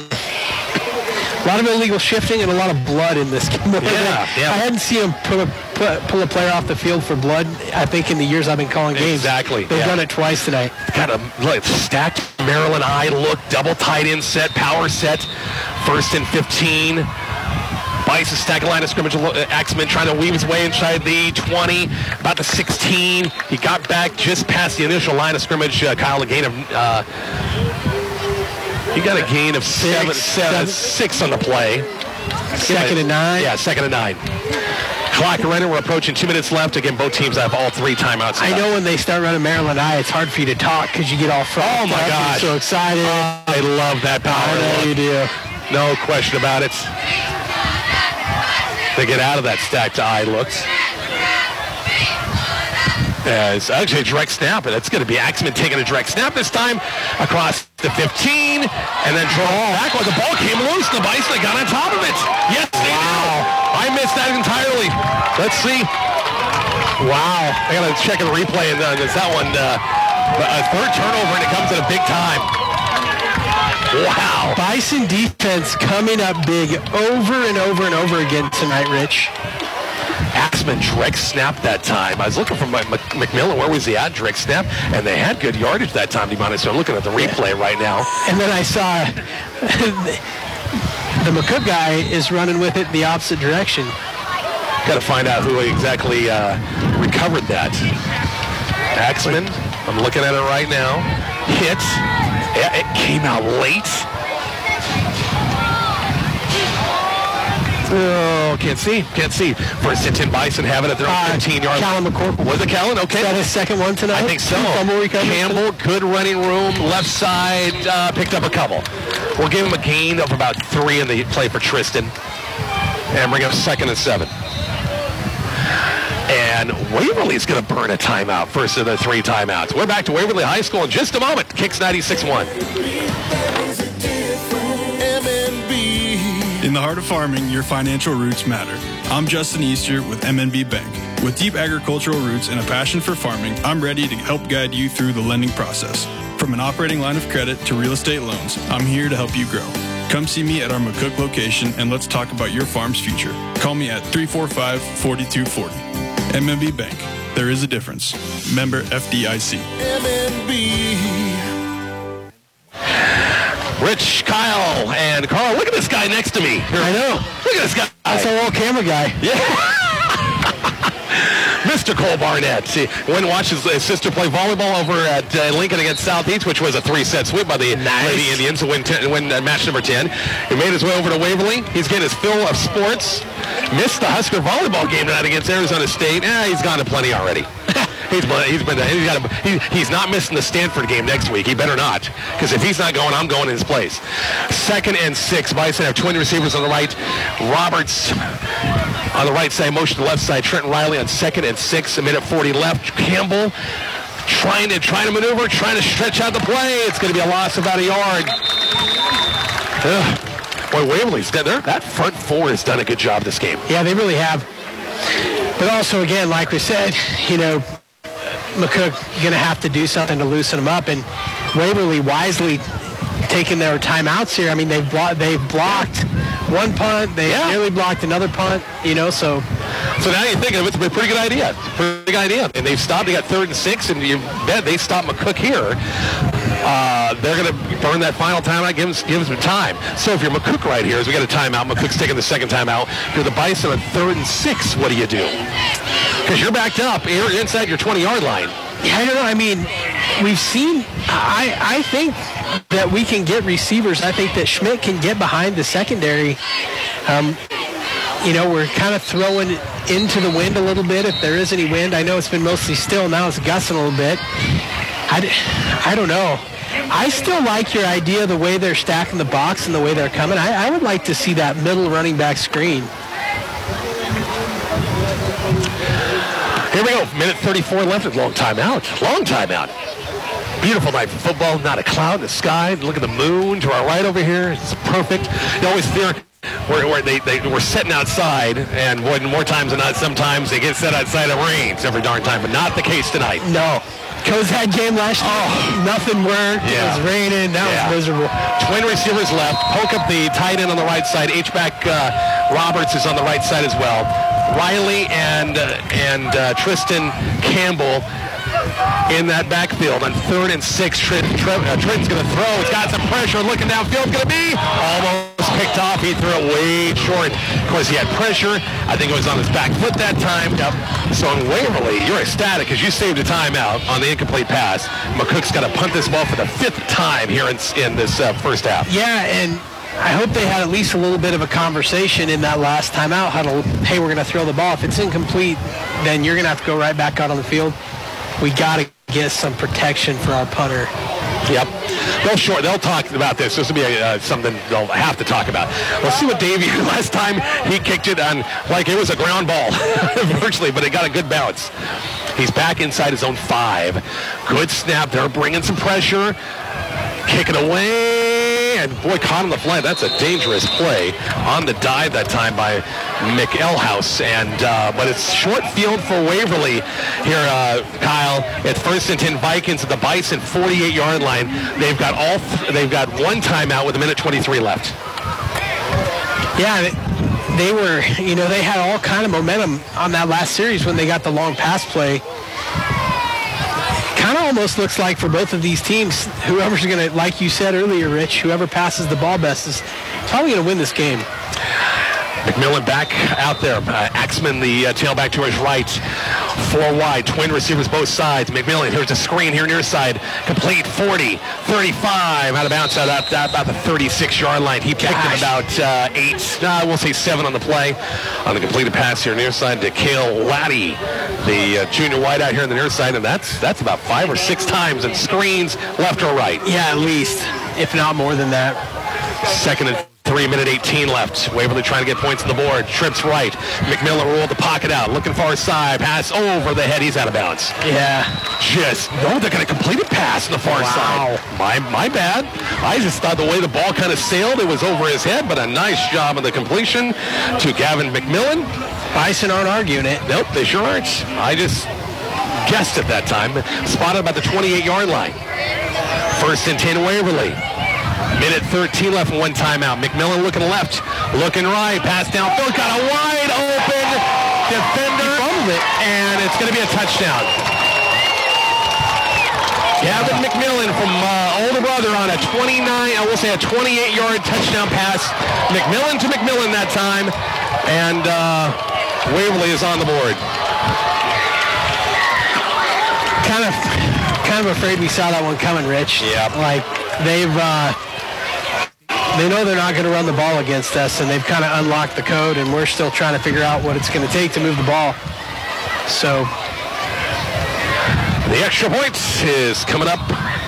A lot of illegal shifting and a lot of blood in this game. Yeah. I hadn't seen him pull a player off the field for blood, I think, in the years I've been calling games. Exactly. They've done it twice tonight. Got a stacked Maryland eye look, double tight end set, power set, 1st and 15. Bison stacking line of scrimmage. Axman trying to weave his way inside the 20, about the 16. He got back just past the initial line of scrimmage. Kyle, a gain of... He got a gain of 6 on the play. 2nd and 9? Yeah, 2nd and 9. Clock running. We're approaching 2 minutes left. Again, both teams have all 3 timeouts. I know when they start running Maryland Eye, it's hard for you to talk because you get all front. Oh, my gosh. So excited. I love that power. I know you do. No question about it. They get out of that stacked eye looks. It's actually a direct snap, and it's going to be Axman taking a direct snap this time across the 15, and then draw back while the ball came loose. The Bison got on top of it. Yes, they do. I missed that entirely. Let's see. Wow. I got to check the replay, and there's that one. A 3rd turnover, and it comes at a big time. Wow. Bison defense coming up big over and over and over again tonight, Rich. Axman direct snap that time. I was looking for McMillan. Where was he at? Direct snap. And they had good yardage that time, DeMonte. So I'm looking at the replay right now. And then I saw the McCook guy is running with it the opposite direction. Got to find out who exactly recovered that. Axman, I'm looking at it right now. Hit. It came out late. Oh, can't see. First and 10 Bison have it at their own 15-yard line. Callan McCorkle. Was it Callan? Okay. Is that his second one tonight? I think so. Campbell, good running room. Left side, picked up a couple. We'll give him a gain of about 3 in the play for Tristan. And bring up 2nd and 7. And Waverly's going to burn a timeout, first of the 3 timeouts. We're back to Waverly High School in just a moment. Kicks 96.1. In the heart of farming, your financial roots matter. I'm Justin Easter with MNB Bank. With deep agricultural roots and a passion for farming, I'm ready to help guide you through the lending process. From an operating line of credit to real estate loans, I'm here to help you grow. Come see me at our McCook location and let's talk about your farm's future. Call me at 345-4240. MNB Bank. There is a difference. Member FDIC. Rich, Kyle, and Carl. Look at this guy next to me. I know. Look at this guy. That's our old camera guy. Yeah. Mr. Cole Barnett. See, went and watched his sister play volleyball over at Lincoln against Southeast, which was a 3-set sweep by the Lady Indians to win match number 10. He made his way over to Waverly. He's getting his fill of sports. Missed the Husker volleyball game tonight against Arizona State. He's gone to plenty already. He's not missing the Stanford game next week. He better not, because if he's not going, I'm going in his place. 2nd and 6. Bison have twin receivers on the right. Roberts on the right side, motion to the left side. Trenton Riley on 2nd and 6. A minute 40 left. Campbell trying to maneuver, trying to stretch out the play. It's going to be a loss of about a yard. Boy, Waverly's done there. That front 4 has done a good job this game. Yeah, they really have. But also, again, like we said, McCook going to have to do something to loosen them up, and Waverly wisely taking their timeouts here. I mean, they've blocked one punt, they nearly blocked another punt, so now you think of it, it's a pretty good idea. And they've stopped. They got 3rd and 6, and you bet they stop McCook here. They're going to burn that final timeout, give them some time. So if you're McCook right here, as we got a timeout, McCook's taking the 2nd timeout. If you're the Bison on 3rd and 6, what do you do? Because you're backed up. You're inside your 20-yard line. Yeah, I don't know. I mean, we've seen, I think that we can get receivers. I think that Schmidt can get behind the secondary. We're kind of throwing into the wind a little bit if there is any wind. I know it's been mostly still. Now it's gusting a little bit. I don't know. I still like your idea, the way they're stacking the box and the way they're coming. I would like to see that middle running back screen. Here we go. Minute 34 left. Long timeout. Beautiful night for football. Not a cloud in the sky. Look at the moon to our right over here. It's perfect. You always fear where they were sitting outside, and more times than not, sometimes they get set outside. It rains every darn time, but not the case tonight. No. Coes-Head game last year, nothing worked. Yeah. It was raining. That was miserable. Twin receivers left. Poke up the tight end on the right side. H-back Roberts is on the right side as well. Riley and Tristan Campbell in that backfield on 3rd and 6. Trenton's going to throw. He's got some pressure. Looking downfield. Going to be almost picked off. He threw it way short. Of course, he had pressure. I think it was on his back foot that time. Yep. So in Waverly, you're ecstatic because you saved a timeout on the incomplete pass. McCook's got to punt this ball for the 5th time here in this first half. Yeah, and I hope they had at least a little bit of a conversation in that last timeout huddle. Hey, we're going to throw the ball. If it's incomplete, then you're going to have to go right back out on the field. We got to get some protection for our punter. Yep. They'll talk about this. This will be something they'll have to talk about. Let's see what Davey, last time he kicked it on like it was a ground ball, virtually, but it got a good bounce. He's back inside his own 5. Good snap. They're bringing some pressure. Kick it away, and boy, caught on the fly. That's a dangerous play on the dive that time by McElhouse, but it's short field for Waverly here, Kyle. It's 1st and 10 Vikings at the Bison 48-yard line. They've got one timeout with 1:23 left. Yeah, they were, they had all kind of momentum on that last series when they got the long pass play. Kind of almost looks like for both of these teams, whoever's going to, like you said earlier, Rich, whoever passes the ball best is probably going to win this game. McMillan back out there. Axman, the tailback to his right. 4 wide. Twin receivers both sides. McMillan, here's a screen here near side. Complete 40, 35. Out of bounds about the 36-yard line. He picked him about 8, we'll say 7 on the play. On the completed pass here near side to Cale Laddie, the junior wide out here on the near side. And that's about 5 or 6 times in screens left or right. Yeah, at least, if not more than that. 2nd and 3, minute 18 left. Waverly trying to get points on the board. Trips right. McMillan rolled the pocket out. Looking for a side. Pass over the head. He's out of bounds. Yeah. They're going to complete a pass on the far side. My bad. I just thought the way the ball kind of sailed, it was over his head, but a nice job on the completion to Gavin McMillan. Bison aren't arguing it. Nope, they sure aren't. I just guessed at that time. Spotted about the 28-yard line. 1st and 10 Waverly. Minute 13 left and 1 timeout. McMillan looking left, looking right. Pass downfield. Got a wide open defender. He fumbled it, and it's going to be a touchdown. Gavin McMillan from older brother on a 28-yard touchdown pass. McMillan to McMillan that time, and Waverly is on the board. Kind of afraid we saw that one coming, Rich. Yeah. Like they know they're not going to run the ball against us, and they've kind of unlocked the code, and we're still trying to figure out what it's going to take to move the ball. So the extra point is coming up.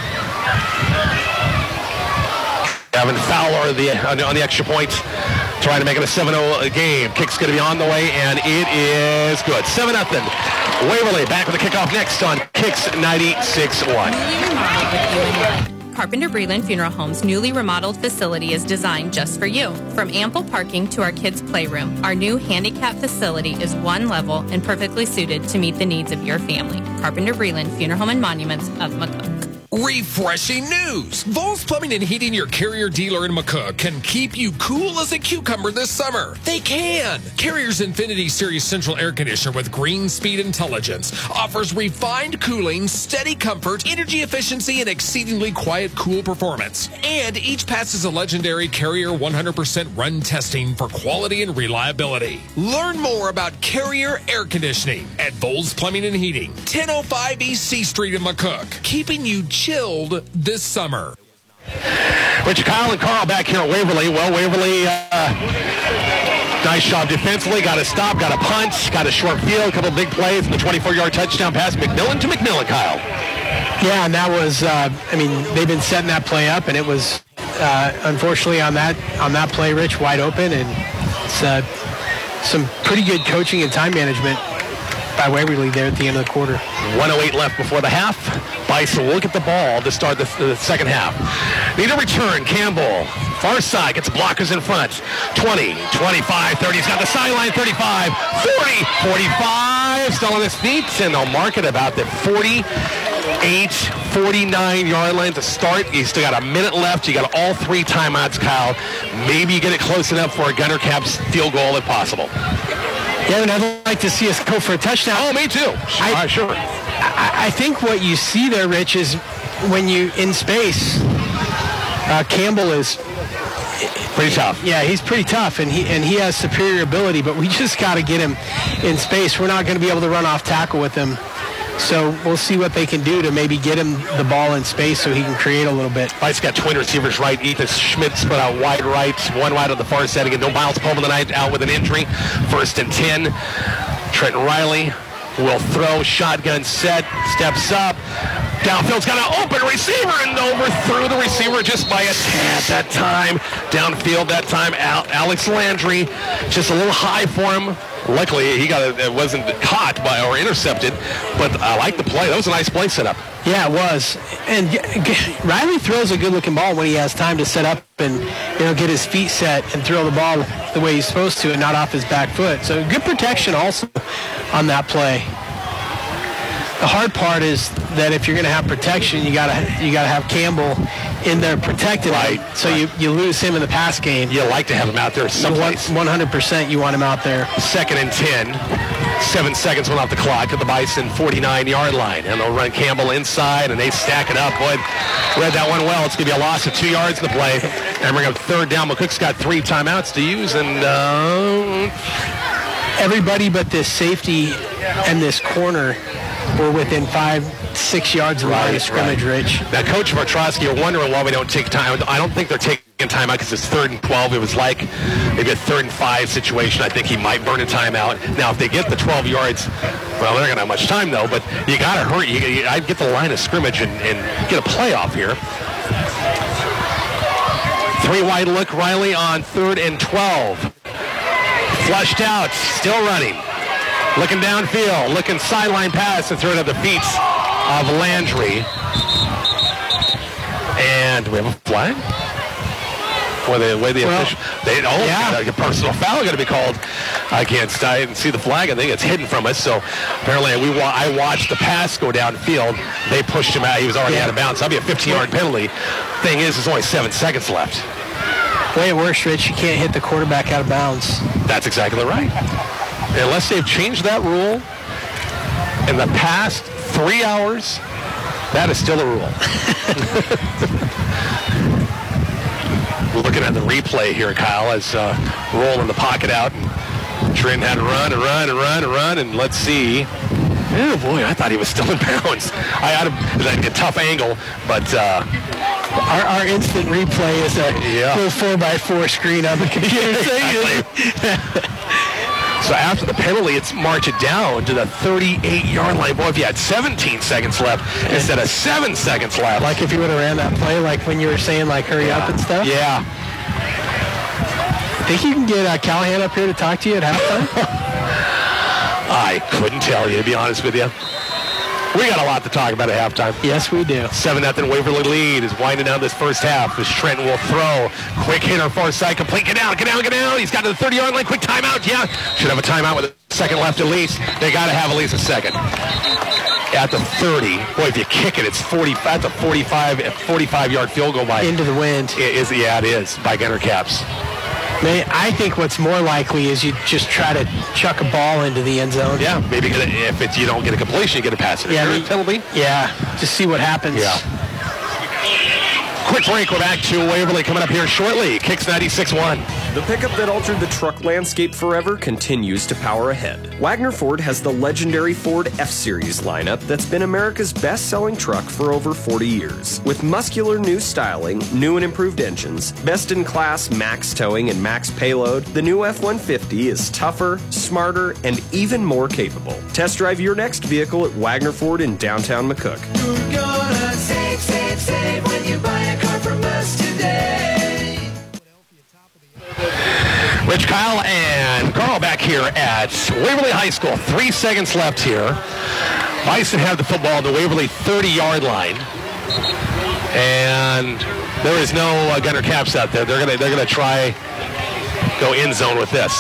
Gavin Fowler on the extra point, trying to make it a 7-0 game. Kick's going to be on the way, and it is good. 7-0. Waverly back with the kickoff next on Kicks 96.1. Carpenter Breland Funeral Home's newly remodeled facility is designed just for you. From ample parking to our kids' playroom, our new handicap facility is one level and perfectly suited to meet the needs of your family. Carpenter Breland Funeral Home and Monuments of McCook. Refreshing news! Vols Plumbing and Heating, your Carrier dealer in McCook, can keep you cool as a cucumber this summer. They can! Carrier's Infinity Series Central Air Conditioner with Green Speed Intelligence offers refined cooling, steady comfort, energy efficiency, and exceedingly quiet, cool performance. And each passes a legendary Carrier 100% run testing for quality and reliability. Learn more about Carrier Air Conditioning at Vols Plumbing and Heating, 1005 East C Street in McCook, keeping you chilled this summer. Richard, Kyle, and Carl back here at Waverly. Well, Waverly, nice job defensively. Got a stop, got a punt, got a short field, a couple of big plays, and the 24-yard touchdown pass. McMillan to McMillan, Kyle. Yeah, and that was, they've been setting that play up, and it was, unfortunately, on that play, Rich, wide open, and it's some pretty good coaching and time management by Waverly there at the end of the quarter. 1:08 left before the half. Bison will get the ball to start the second half. Need a return. Campbell, far side, gets blockers in front. 20, 25, 30. He's got the sideline. 35, 40, 45. Still on his feet, and they'll mark it about the 48, 49-yard line to start. You still got a minute left. You got all 3 timeouts, Kyle. Maybe you get it close enough for a Gunner Caps field goal if possible. Yeah, and I'd like to see us go for a touchdown. Oh, me too. Sure. I think what you see there, Rich, is when you in space, Campbell is pretty tough. Yeah, he's pretty tough, and he has superior ability, but we just got to get him in space. We're not going to be able to run off tackle with him. So we'll see what they can do to maybe get him the ball in space so he can create a little bit. Vice got twin receivers right. Ethan Schmidt split out wide right, one wide on the far side. Again, no Miles Pullman tonight, out with an injury. 1st and 10. Trenton Riley will throw, shotgun set, steps up. Downfield's got an open receiver and overthrew the receiver just by a tad that time. Downfield that time, Alex Landry, just a little high for him. Luckily, it wasn't caught or intercepted, but I like the play. That was a nice play setup. Yeah, it was. And Riley throws a good-looking ball when he has time to set up and get his feet set and throw the ball the way he's supposed to and not off his back foot. So good protection also on that play. The hard part is that if you're going to have protection, you got to have Campbell in there protecting him. So you lose him in the pass game. You like to have him out there someplace. 100% you want him out there. 2nd and 10. 7 seconds went off the clock at the Bison 49-yard line. And they'll run Campbell inside, and they stack it up. Boy, read that one well. It's going to be a loss of 2 yards in the play. And we're going to 3rd down. McCook's got 3 timeouts to use, and everybody but this safety and this corner were within 5-6 yards of the line of scrimmage, Rich. Now, Coach Vartrosky are wondering why we don't take time. I don't think they're taking timeout because it's 3rd and 12. It was like maybe a 3rd and 5 situation. I think he might burn a timeout. Now, if they get the 12 yards, well, they're not going to have much time, though, but you got to hurry. I'd get the line of scrimmage and get a playoff here. 3 wide look, Riley on 3rd and 12. Flushed out, still running. Looking downfield, looking sideline pass and throw it at the feet of Landry. And do we have a flag? Or the way the official, a personal foul going to be called. I didn't see the flag. I think it's hidden from us. So apparently I watched the pass go downfield. They pushed him out. He was already out of bounds. That'll be a 15-yard penalty. Thing is, there's only 7 seconds left. Way worse, Rich. You can't hit the quarterback out of bounds. That's exactly right. Unless they've changed that rule in the past 3 hours, that is still a rule. We're looking at the replay here, Kyle, as rolling the pocket out. And Trent had to run, and let's see. Oh, boy, I thought he was still in bounds. I had a tough angle, but... Our instant replay is a little 4x4 screen on the computer. So after the penalty, it's march it down to the 38-yard line. Boy, if you had 17 seconds left instead of 7 seconds left. Like if you would have ran that play, like when you were saying, like, hurry up and stuff? Yeah. Think you can get Callahan up here to talk to you at halftime? I couldn't tell you, to be honest with you. We got a lot to talk about at halftime. Yes, we do. 7-0 Waverly lead is winding down this first half as Trenton will throw. Quick hitter, far side, complete. Get down. He's got to the 30-yard line. Quick timeout. Yeah. Should have a timeout with a second left at least. They got to have at least a second. At the 30. Boy, if you kick it, it's 45. That's a 45-yard field goal by... Into the wind. It is by Gunner Caps. I think what's more likely is you just try to chuck a ball into the end zone. Yeah, maybe if you don't get a completion, you get a pass interference penalty. Yeah, just see what happens. Yeah. Quick break. We're back to Waverly coming up here shortly. Kicks 96.1. The pickup that altered the truck landscape forever continues to power ahead. Wagner Ford has the legendary Ford F-Series lineup that's been America's best-selling truck for over 40 years. With muscular new styling, new and improved engines, best-in-class max towing and max payload, the new F-150 is tougher, smarter, and even more capable. Test drive your next vehicle at Wagner Ford in downtown McCook. You're gonna save when you buy a car from us today. Rich, Kyle, and Carl back here at Waverly High School. 3 seconds left here. Bison have the football at the Waverly 30-yard line. And there is no Gunner Caps out there. They're gonna try go end zone with this.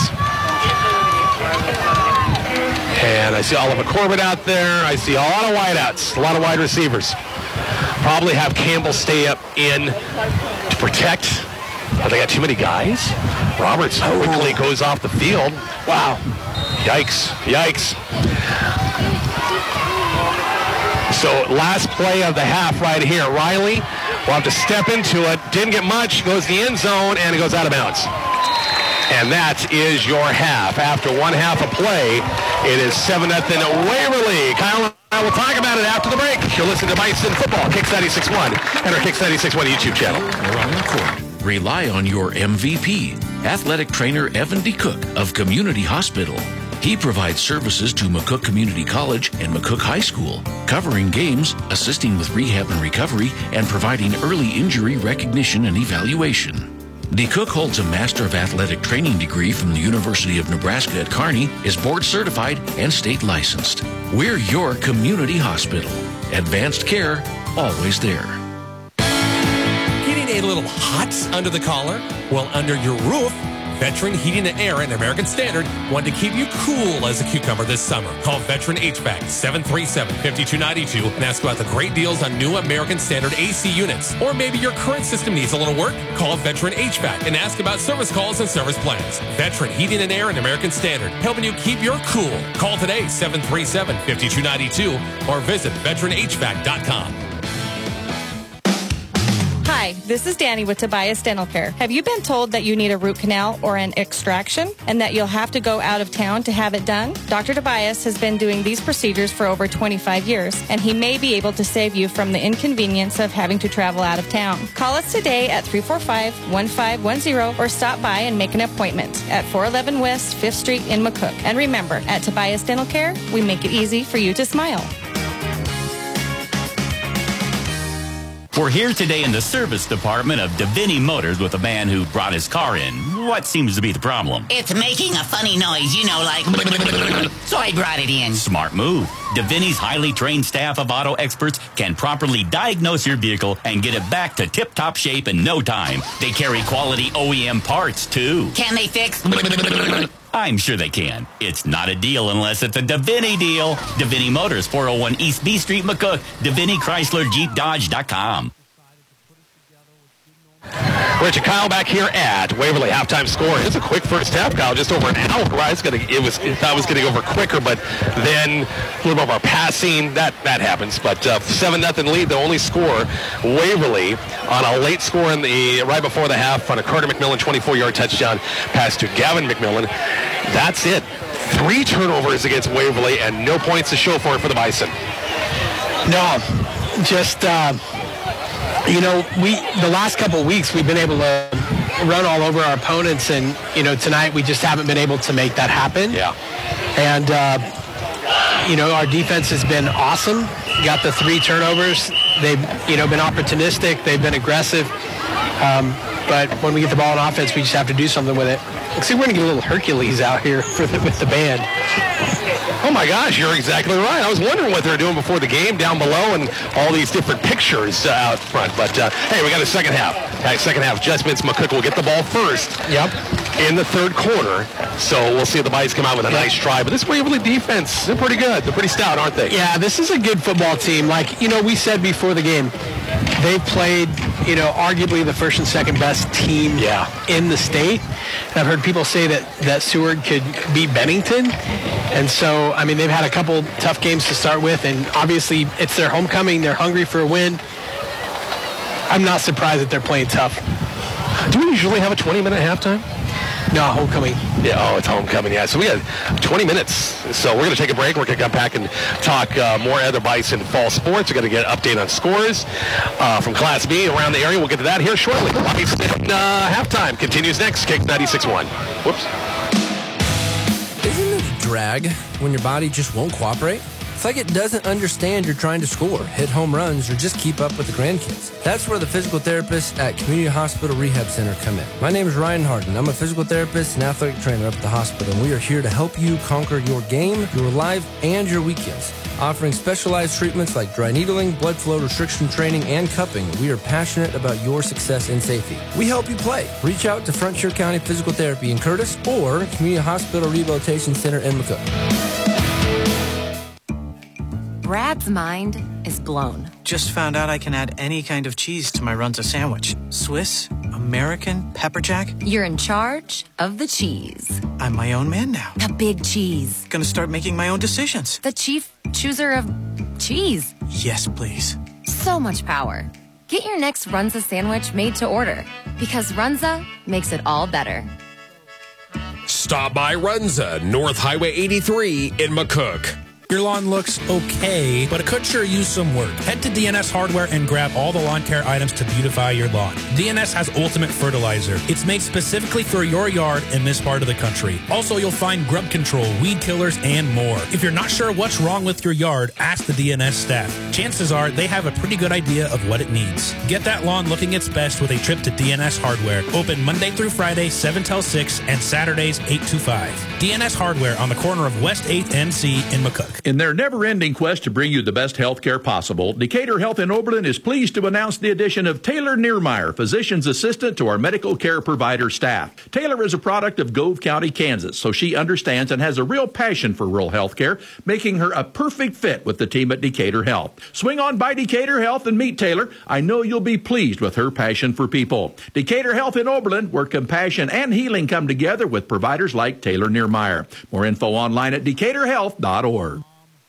And I see Oliver Corbett out there. I see a lot of wideouts, a lot of wide receivers. Probably have Campbell stay up in to protect. Oh, they got too many guys. Roberts quickly goes off the field. Wow. Yikes. So last play of the half right here. Riley will have to step into it. Didn't get much. Goes the end zone, and it goes out of bounds. And that is your half. After one half of play, it is 7-0 Waverly. Kyle and I will talk about it after the break. You're listening to Bison Football, Kicks 96.1, and our Kicks 96.1 YouTube channel. Around the court. Rely on your MVP, athletic trainer Evan D. Cook of Community Hospital. He provides services to McCook Community College and McCook High School, covering games, assisting with rehab and recovery, and providing early injury recognition and evaluation. D. Cook holds a Master of Athletic Training degree from the University of Nebraska at Kearney, is board certified and state licensed. We're your community hospital. Advanced care, always there. Getting a little hot under the collar? Well, under your roof, Veteran Heating and Air and American Standard want to keep you cool as a cucumber this summer. Call Veteran HVAC 737-5292 and ask about the great deals on new American Standard AC units. Or maybe your current system needs a little work? Call Veteran HVAC and ask about service calls and service plans. Veteran Heating and Air and American Standard, helping you keep your cool. Call today 737-5292 or visit veteranhvac.com. Hi, this is Danny with Tobias Dental Care. Have you been told that you need a root canal or an extraction and that you'll have to go out of town to have it done? Dr. Tobias has been doing these procedures for over 25 years, and he may be able to save you from the inconvenience of having to travel out of town. Call us today at 345-1510 or stop by and make an appointment at 411 West 5th Street in McCook. And remember, at Tobias Dental Care, we make it easy for you to smile. We're here today in the service department of Davini Motors with a man who brought his car in. What seems to be the problem? It's making a funny noise, you know, like... So I brought it in. Smart move. Davini's highly trained staff of auto experts can properly diagnose your vehicle and get it back to tip-top shape in no time. They carry quality OEM parts, too. Can they fix... I'm sure they can. It's not a deal unless it's a Davini deal. Davini Motors, 401 East B Street, McCook. Davini Chrysler Jeep Dodge.com. Richard Kyle back here at Waverly. Halftime score. It's a quick first half, Kyle. Just over an hour. Right? Thought it was going to go over quicker, but then a little bit of our passing. That happens. But 7-0 lead. The only score. Waverly on a late score in the right before the half on a Carter McMillan 24-yard touchdown pass to Gavin McMillan. That's it. 3 turnovers against Waverly and no points to show for it for the Bison. No, just the last couple of weeks we've been able to run all over our opponents, and tonight we just haven't been able to make that happen. Yeah. And our defense has been awesome. Got the 3 turnovers. They've been opportunistic. They've been aggressive. But when we get the ball on offense, we just have to do something with it. See, we're going to get a little Hercules out here with the band. Oh, my gosh, you're exactly right. I was wondering what they were doing before the game down below and all these different pictures out front. But, hey, we got a second half. Second half, Just Vince McCook will get the ball first in the third quarter. So we'll see if the Bites come out with a nice try. But this Waverly defense, they're pretty good. They're pretty stout, aren't they? Yeah, this is a good football team. Like, we said before the game, they've played, arguably the first and second best team in the state. And I've heard people say that Seward could beat Bennington. And so, they've had a couple tough games to start with, and obviously it's their homecoming. They're hungry for a win. I'm not surprised that they're playing tough. Do we usually have a 20-minute halftime? No, homecoming. Yeah, it's homecoming, yeah. So we got 20 minutes. So we're going to take a break. We're going to come back and talk more other Bison fall sports. We're going to get an update on scores from Class B around the area. We'll get to that here shortly. Bison halftime continues next. Kick 96.1. Whoops. Isn't it a drag when your body just won't cooperate? It's like it doesn't understand you're trying to score, hit home runs, or just keep up with the grandkids. That's where the physical therapists at Community Hospital Rehab Center come in. My name is Ryan Harden. I'm a physical therapist and athletic trainer up at the hospital, and we are here to help you conquer your game, your life, and your weekends. Offering specialized treatments like dry needling, blood flow restriction training, and cupping, we are passionate about your success and safety. We help you play. Reach out to Frontier County Physical Therapy in Curtis or Community Hospital Rehabilitation Center in McCook. Brad's mind is blown. Just found out I can add any kind of cheese to my Runza sandwich. Swiss, American, pepper jack. You're in charge of the cheese. I'm my own man now. The big cheese. Gonna start making my own decisions. The chief chooser of cheese. Yes, please. So much power. Get your next Runza sandwich made to order, because Runza makes it all better. Stop by Runza, North Highway 83 in McCook. Your lawn looks okay, but it could sure use some work. Head to DNS Hardware and grab all the lawn care items to beautify your lawn. DNS has Ultimate Fertilizer. It's made specifically for your yard in this part of the country. Also, you'll find grub control, weed killers, and more. If you're not sure what's wrong with your yard, ask the DNS staff. Chances are they have a pretty good idea of what it needs. Get that lawn looking its best with a trip to DNS Hardware. Open Monday through Friday, 7 till 6, and Saturdays, 8 to 5. DNS Hardware on the corner of West 8th and C in McCook. McCook. In their never-ending quest to bring you the best health care possible, Decatur Health in Oberlin is pleased to announce the addition of Taylor Niermeyer, physician's assistant to our medical care provider staff. Taylor is a product of Gove County, Kansas, so she understands and has a real passion for rural health care, making her a perfect fit with the team at Decatur Health. Swing on by Decatur Health and meet Taylor. I know you'll be pleased with her passion for people. Decatur Health in Oberlin, where compassion and healing come together with providers like Taylor Niermeyer. More info online at decaturhealth.org.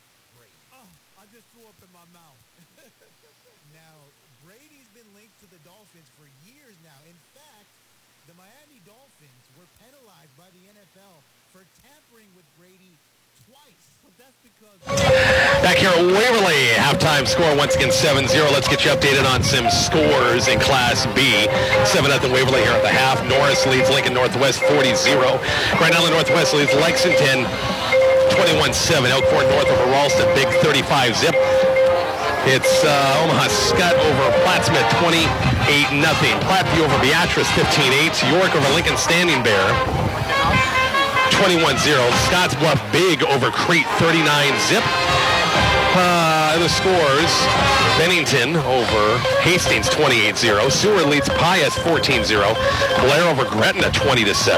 Back here at Waverly, halftime score once again 7-0. Let's get you updated on some scores in Class B. 7-0 Waverly here at the half. Norris leads Lincoln Northwest 40-0. Grand Island Northwest leads Lexington 21-7. Elkhorn North over Ralston, big 35-zip. It's Omaha Scott over Plattsmouth 28-0. Platteview over Beatrice 15-8. York over Lincoln Standing Bear 21-0. Scotts Bluff big over Crete 39-zip. The scores: Bennington over Hastings 28-0. Seward leads Pius 14-0. Blair over Gretna 20-7.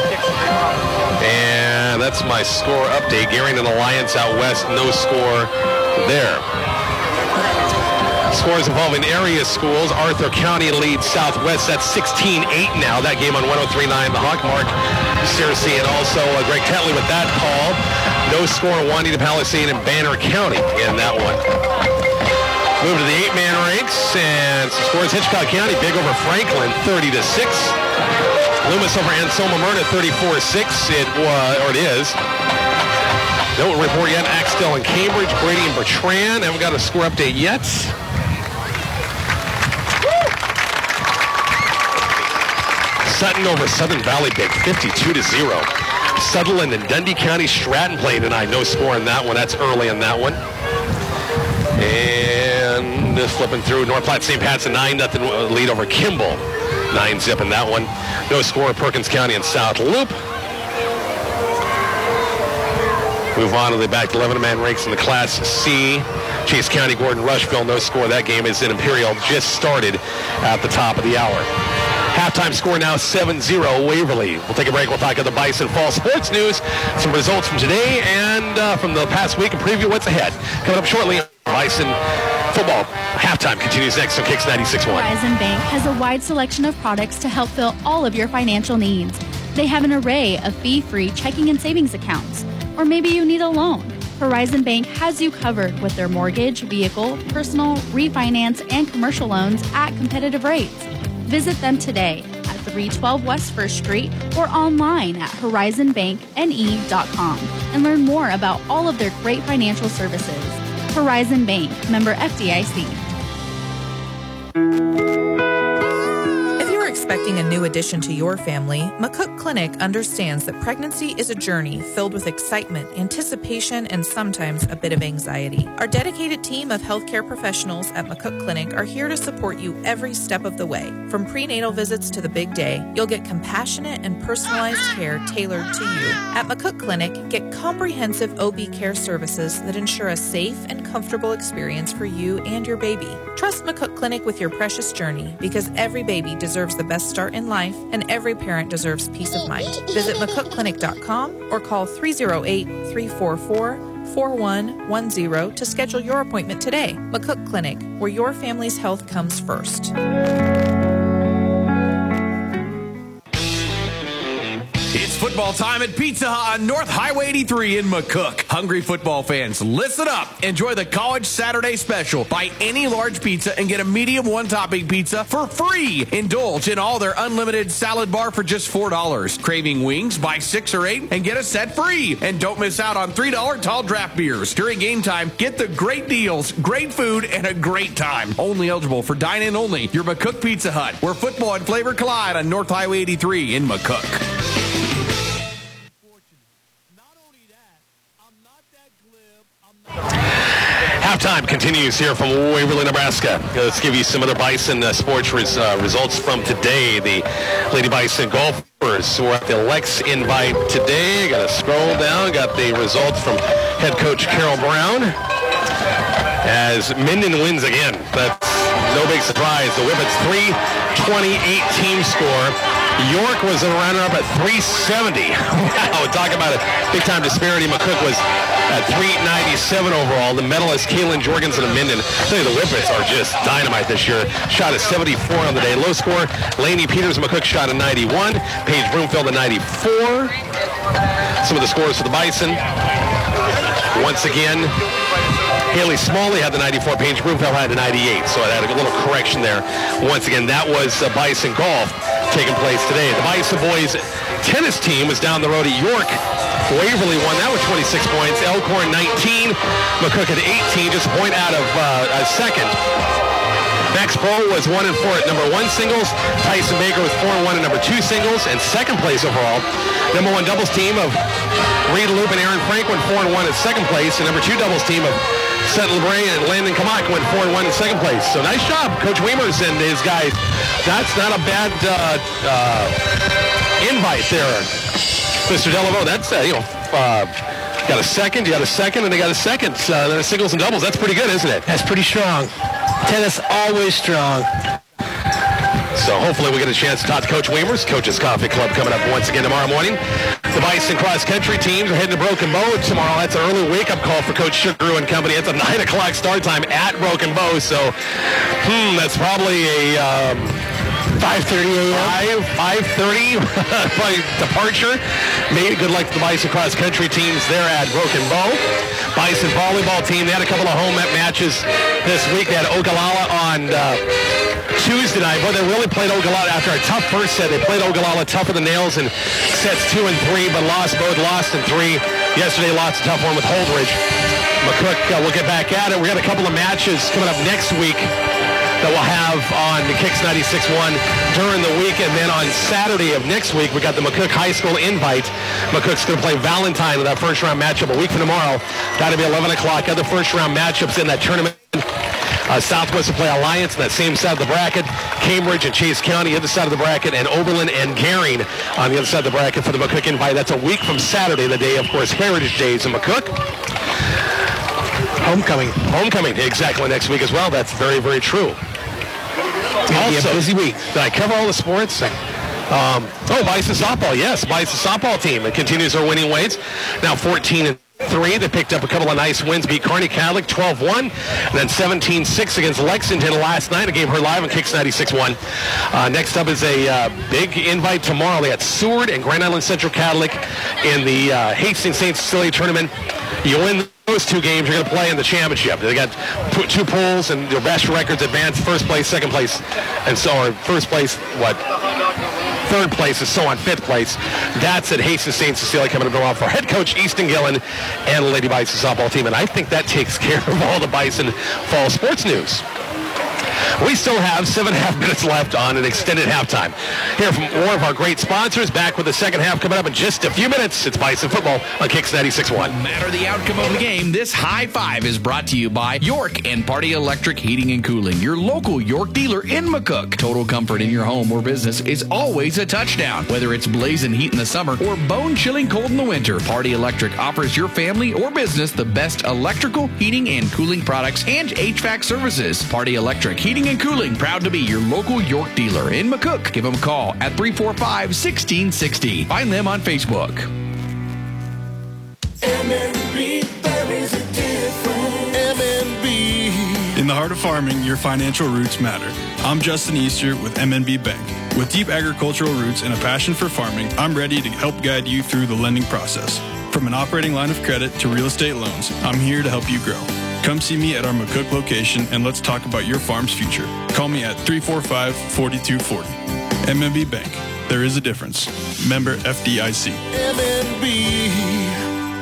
And that's my score update. Garrington Alliance out west, no score there. Scores involving area schools. Arthur County leads Southwest. That's 16-8 now. That game on 103.9 The Hawk Mark. Searcy and also Greg Tetley with that call. No score Juanita Palisade and Banner County in that one. Move to the 8-man ranks and some scores. Hitchcock County big over Franklin 30-6. Loomis over Anselma Myrna 34-6. It is. No report yet. Axtell and Cambridge. Brady and Bertrand. Haven't got a score update yet. Sutton over Southern Valley big 52-0. Sutherland and Dundee County Stratton playing tonight. No score in that one. That's early in that one. And just flipping through. North Platte St. Pat's a 9-0 lead over Kimball. 9-zip in that one. No score Perkins County and South Loop. Move on to the back 11-man ranks in the Class C. Chase County, Gordon, Rushville, no score. That game is in Imperial. Just started at the top of the hour. Halftime score now 7-0 Waverly. We'll take a break. We'll talk about the Bison Fall sports news, some results from today and from the past week, and preview what's ahead. Coming up shortly, Bison football. Halftime continues next on Kicks 96.1. Horizon Bank has a wide selection of products to help fill all of your financial needs. They have an array of fee-free checking and savings accounts. Or maybe you need a loan. Horizon Bank has you covered with their mortgage, vehicle, personal, refinance, and commercial loans at competitive rates. Visit them today at 312 West 1st Street or online at horizonbankne.com and learn more about all of their great financial services. Horizon Bank, member FDIC. Expecting a new addition to your family, McCook Clinic understands that pregnancy is a journey filled with excitement, anticipation, and sometimes a bit of anxiety. Our dedicated team of healthcare professionals at McCook Clinic are here to support you every step of the way. From prenatal visits to the big day, you'll get compassionate and personalized care tailored to you. At McCook Clinic, get comprehensive OB care services that ensure a safe and comfortable experience for you and your baby. Trust McCook Clinic with your precious journey because every baby deserves the best start in life and every parent deserves peace of mind. Visit McCookClinic.com or call 308-344-4110 to schedule your appointment today. McCook Clinic, where your family's health comes first. It's football time at Pizza Hut on North Highway 83 in McCook. Hungry football fans, listen up. Enjoy the College Saturday Special. Buy any large pizza and get a medium one-topping pizza for free. Indulge in all their unlimited salad bar for just $4. Craving wings? Buy 6 or 8 and get a set free. And don't miss out on $3 tall draft beers. During game time, get the great deals, great food, and a great time. Only eligible for dine-in only. Your McCook Pizza Hut, where football and flavor collide on North Highway 83 in McCook. Halftime continues here from Waverly, Nebraska. Let's give you some other Bison sports results from today. The Lady Bison Golfers were at the Lex Invite today. Got to scroll down. Got the results from head coach Carol Brown. As Minden wins again. That's no big surprise. The Whippets 328 team score. York was a runner-up at 370. Wow, talk about a big-time disparity. McCook was at 397 overall. The medalist, Kaylin Jorgensen of Minden. I tell you, the Whippets are just dynamite this year. Shot a 74 on the day. Low score, Lainey Peters of McCook shot a 91. Paige Broomfield a 94. Some of the scores for the Bison. Once again, Haley Smalley had the 94. Paige Broomfield had the 98. So I had a little correction there. Once again, that was Bison Golf taking place today. The Bison boys tennis team was down the road at York. Waverly won that with 26 points. Elkhorn 19. McCook at 18, just a point out of a second. Max Bowe was 1-4 at number 1 singles. Tyson Baker was 4-1 at number 2 singles. And second place overall, number 1 doubles team of Reed Loop and Aaron Frank went 4-1 at second place. And number 2 doubles team of Seth LeBray and Landon Kamak went 4-1 in second place. So nice job, Coach Weimers and his guys. That's not a bad invite there, Mr. Delaveau. That's, got a second, you got a second, and they got a second. Then singles and doubles. That's pretty good, isn't it? That's pretty strong. Tennis always strong. So hopefully we get a chance to talk to Coach Weimers. Coach's Coffee Club coming up once again tomorrow morning. The Bison cross country teams are heading to Broken Bow tomorrow. That's an early wake-up call for Coach Sugaru and company. It's a 9 o'clock start time at Broken Bow. So, that's probably a 5:30 a.m. 5:30 probably departure. Maybe good luck to the Bison cross country teams there at Broken Bow. Bison volleyball team, they had a couple of home matches this week. They had Ogallala on Tuesday night. Boy, they really played Ogallala after a tough first set. They played Ogallala tougher than nails in sets 2 and 3, but lost in 3. Yesterday, lost a tough one with Holdridge. McCook will get back at it. We got a couple of matches coming up next week that we'll have on the Kicks 96.1 during the week. And then on Saturday of next week, we got the McCook High School invite. McCook's going to play Valentine in that first-round matchup a week from tomorrow. Got to be 11 o'clock. Other first-round matchups in that tournament. Southwest will play Alliance on that same side of the bracket. Cambridge and Chase County, other side of the bracket, and Oberlin and Gering on the other side of the bracket for the McCook invite. That's a week from Saturday, the day, of course, Heritage Days in McCook. Homecoming, exactly, next week as well. That's very, very true. Also, a busy week. Did I cover all the sports? Bison softball, yes. Bison softball team. It continues their winning ways. Now 14-3. They picked up a couple of nice wins, beat Kearney Catholic 12-1, and then 17-6 against Lexington last night. A game heard live on Kicks 96.1. Next up is a big invite tomorrow. They got Seward and Grand Island Central Catholic in the Hastings St. Cecilia tournament. You win those 2 games, you're going to play in the championship. They got 2 pools, and their best records advance first place, second place, and so on. First place, third place, and so on, 5th place. That's at Hastings St. Cecilia coming up tomorrow for head coach Easton Gillen and the Lady Bison softball team. And I think that takes care of all the Bison fall sports news. We still have 7.5 minutes left on an extended halftime. Hear from one of our great sponsors. Back with the second half coming up in just a few minutes. It's Bison football on Kicks 96.1. No matter the outcome of the game, this high five is brought to you by York and Party Electric Heating and Cooling, your local York dealer in McCook. Total comfort in your home or business is always a touchdown. Whether it's blazing heat in the summer or bone-chilling cold in the winter, Party Electric offers your family or business the best electrical, heating, and cooling products and HVAC services. Party Electric Heating and Cooling, proud to be your local York dealer in McCook. Give them a call at 345-1660. Find them on Facebook. MNB, there is a difference. MNB. In the heart of farming, your financial roots matter. I'm Justin Easter with MNB Bank. With deep agricultural roots and a passion for farming, I'm ready to help guide you through the lending process. From an operating line of credit to real estate loans, I'm here to help you grow. Come see me at our McCook location and let's talk about your farm's future. Call me at 345-4240. MNB Bank. There is a difference. Member FDIC. MNB.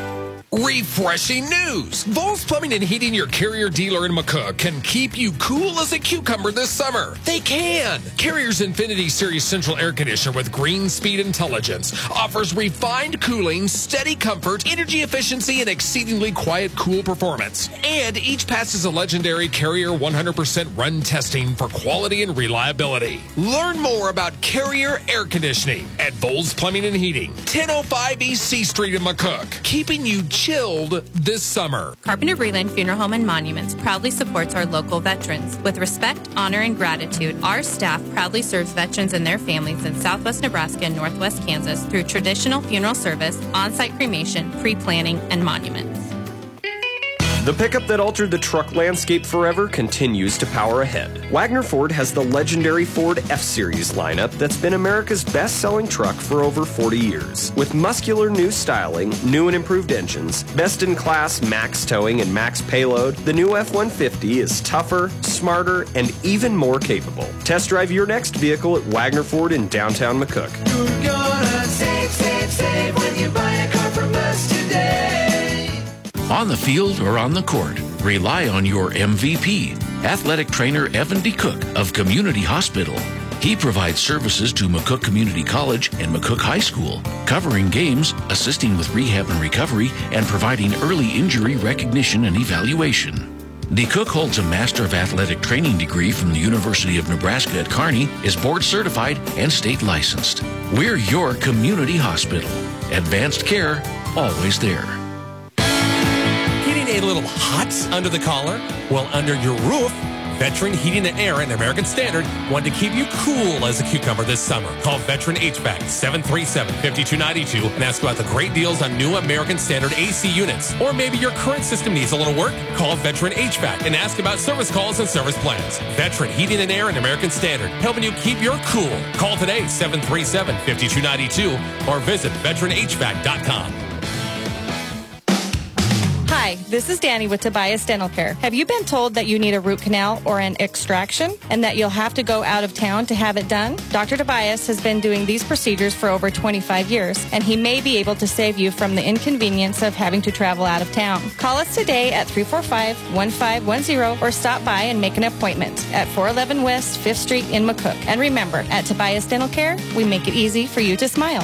Refreshing news! Vols Plumbing and Heating, your Carrier dealer in McCook, can keep you cool as a cucumber this summer. They can! Carrier's Infinity Series Central Air Conditioner with Green Speed Intelligence offers refined cooling, steady comfort, energy efficiency, and exceedingly quiet, cool performance. And each passes a legendary Carrier 100% run testing for quality and reliability. Learn more about Carrier Air Conditioning at Vols Plumbing and Heating, 1005 East C Street in McCook, keeping you chilled this summer. Carpenter Breland Funeral Home and Monuments proudly supports our local veterans. With respect, honor, and gratitude, our staff proudly serves veterans and their families in Southwest Nebraska and Northwest Kansas through traditional funeral service, on-site cremation, pre-planning, and monuments. The pickup that altered the truck landscape forever continues to power ahead. Wagner Ford has the legendary Ford F-Series lineup that's been America's best-selling truck for over 40 years. With muscular new styling, new and improved engines, best-in-class max towing and max payload, the new F-150 is tougher, smarter, and even more capable. Test drive your next vehicle at Wagner Ford in downtown McCook. You're gonna save, save, save when you buy a car from us today. On the field or on the court, rely on your MVP, athletic trainer Evan D. Cook of Community Hospital. He provides services to McCook Community College and McCook High School, covering games, assisting with rehab and recovery, and providing early injury recognition and evaluation. D. Cook holds a Master of Athletic Training degree from the University of Nebraska at Kearney, is board certified and state licensed. We're your community hospital. Advanced care, always there. A little hot under the collar? Well, under your roof, Veteran Heating and Air and American Standard want to keep you cool as a cucumber this summer. Call Veteran HVAC 737-5292 and ask about the great deals on new American Standard AC units. Or maybe your current system needs a little work? Call Veteran HVAC and ask about service calls and service plans. Veteran Heating and Air and American Standard, helping you keep your cool. Call today 737-5292 or visit veteranhvac.com. Hi, this is Danny with Tobias Dental Care. Have you been told that you need a root canal or an extraction and that you'll have to go out of town to have it done? Dr. Tobias has been doing these procedures for over 25 years, and he may be able to save you from the inconvenience of having to travel out of town. Call us today at 345-1510 or stop by and make an appointment at 411 West 5th Street in McCook. And remember, at Tobias Dental Care, we make it easy for you to smile.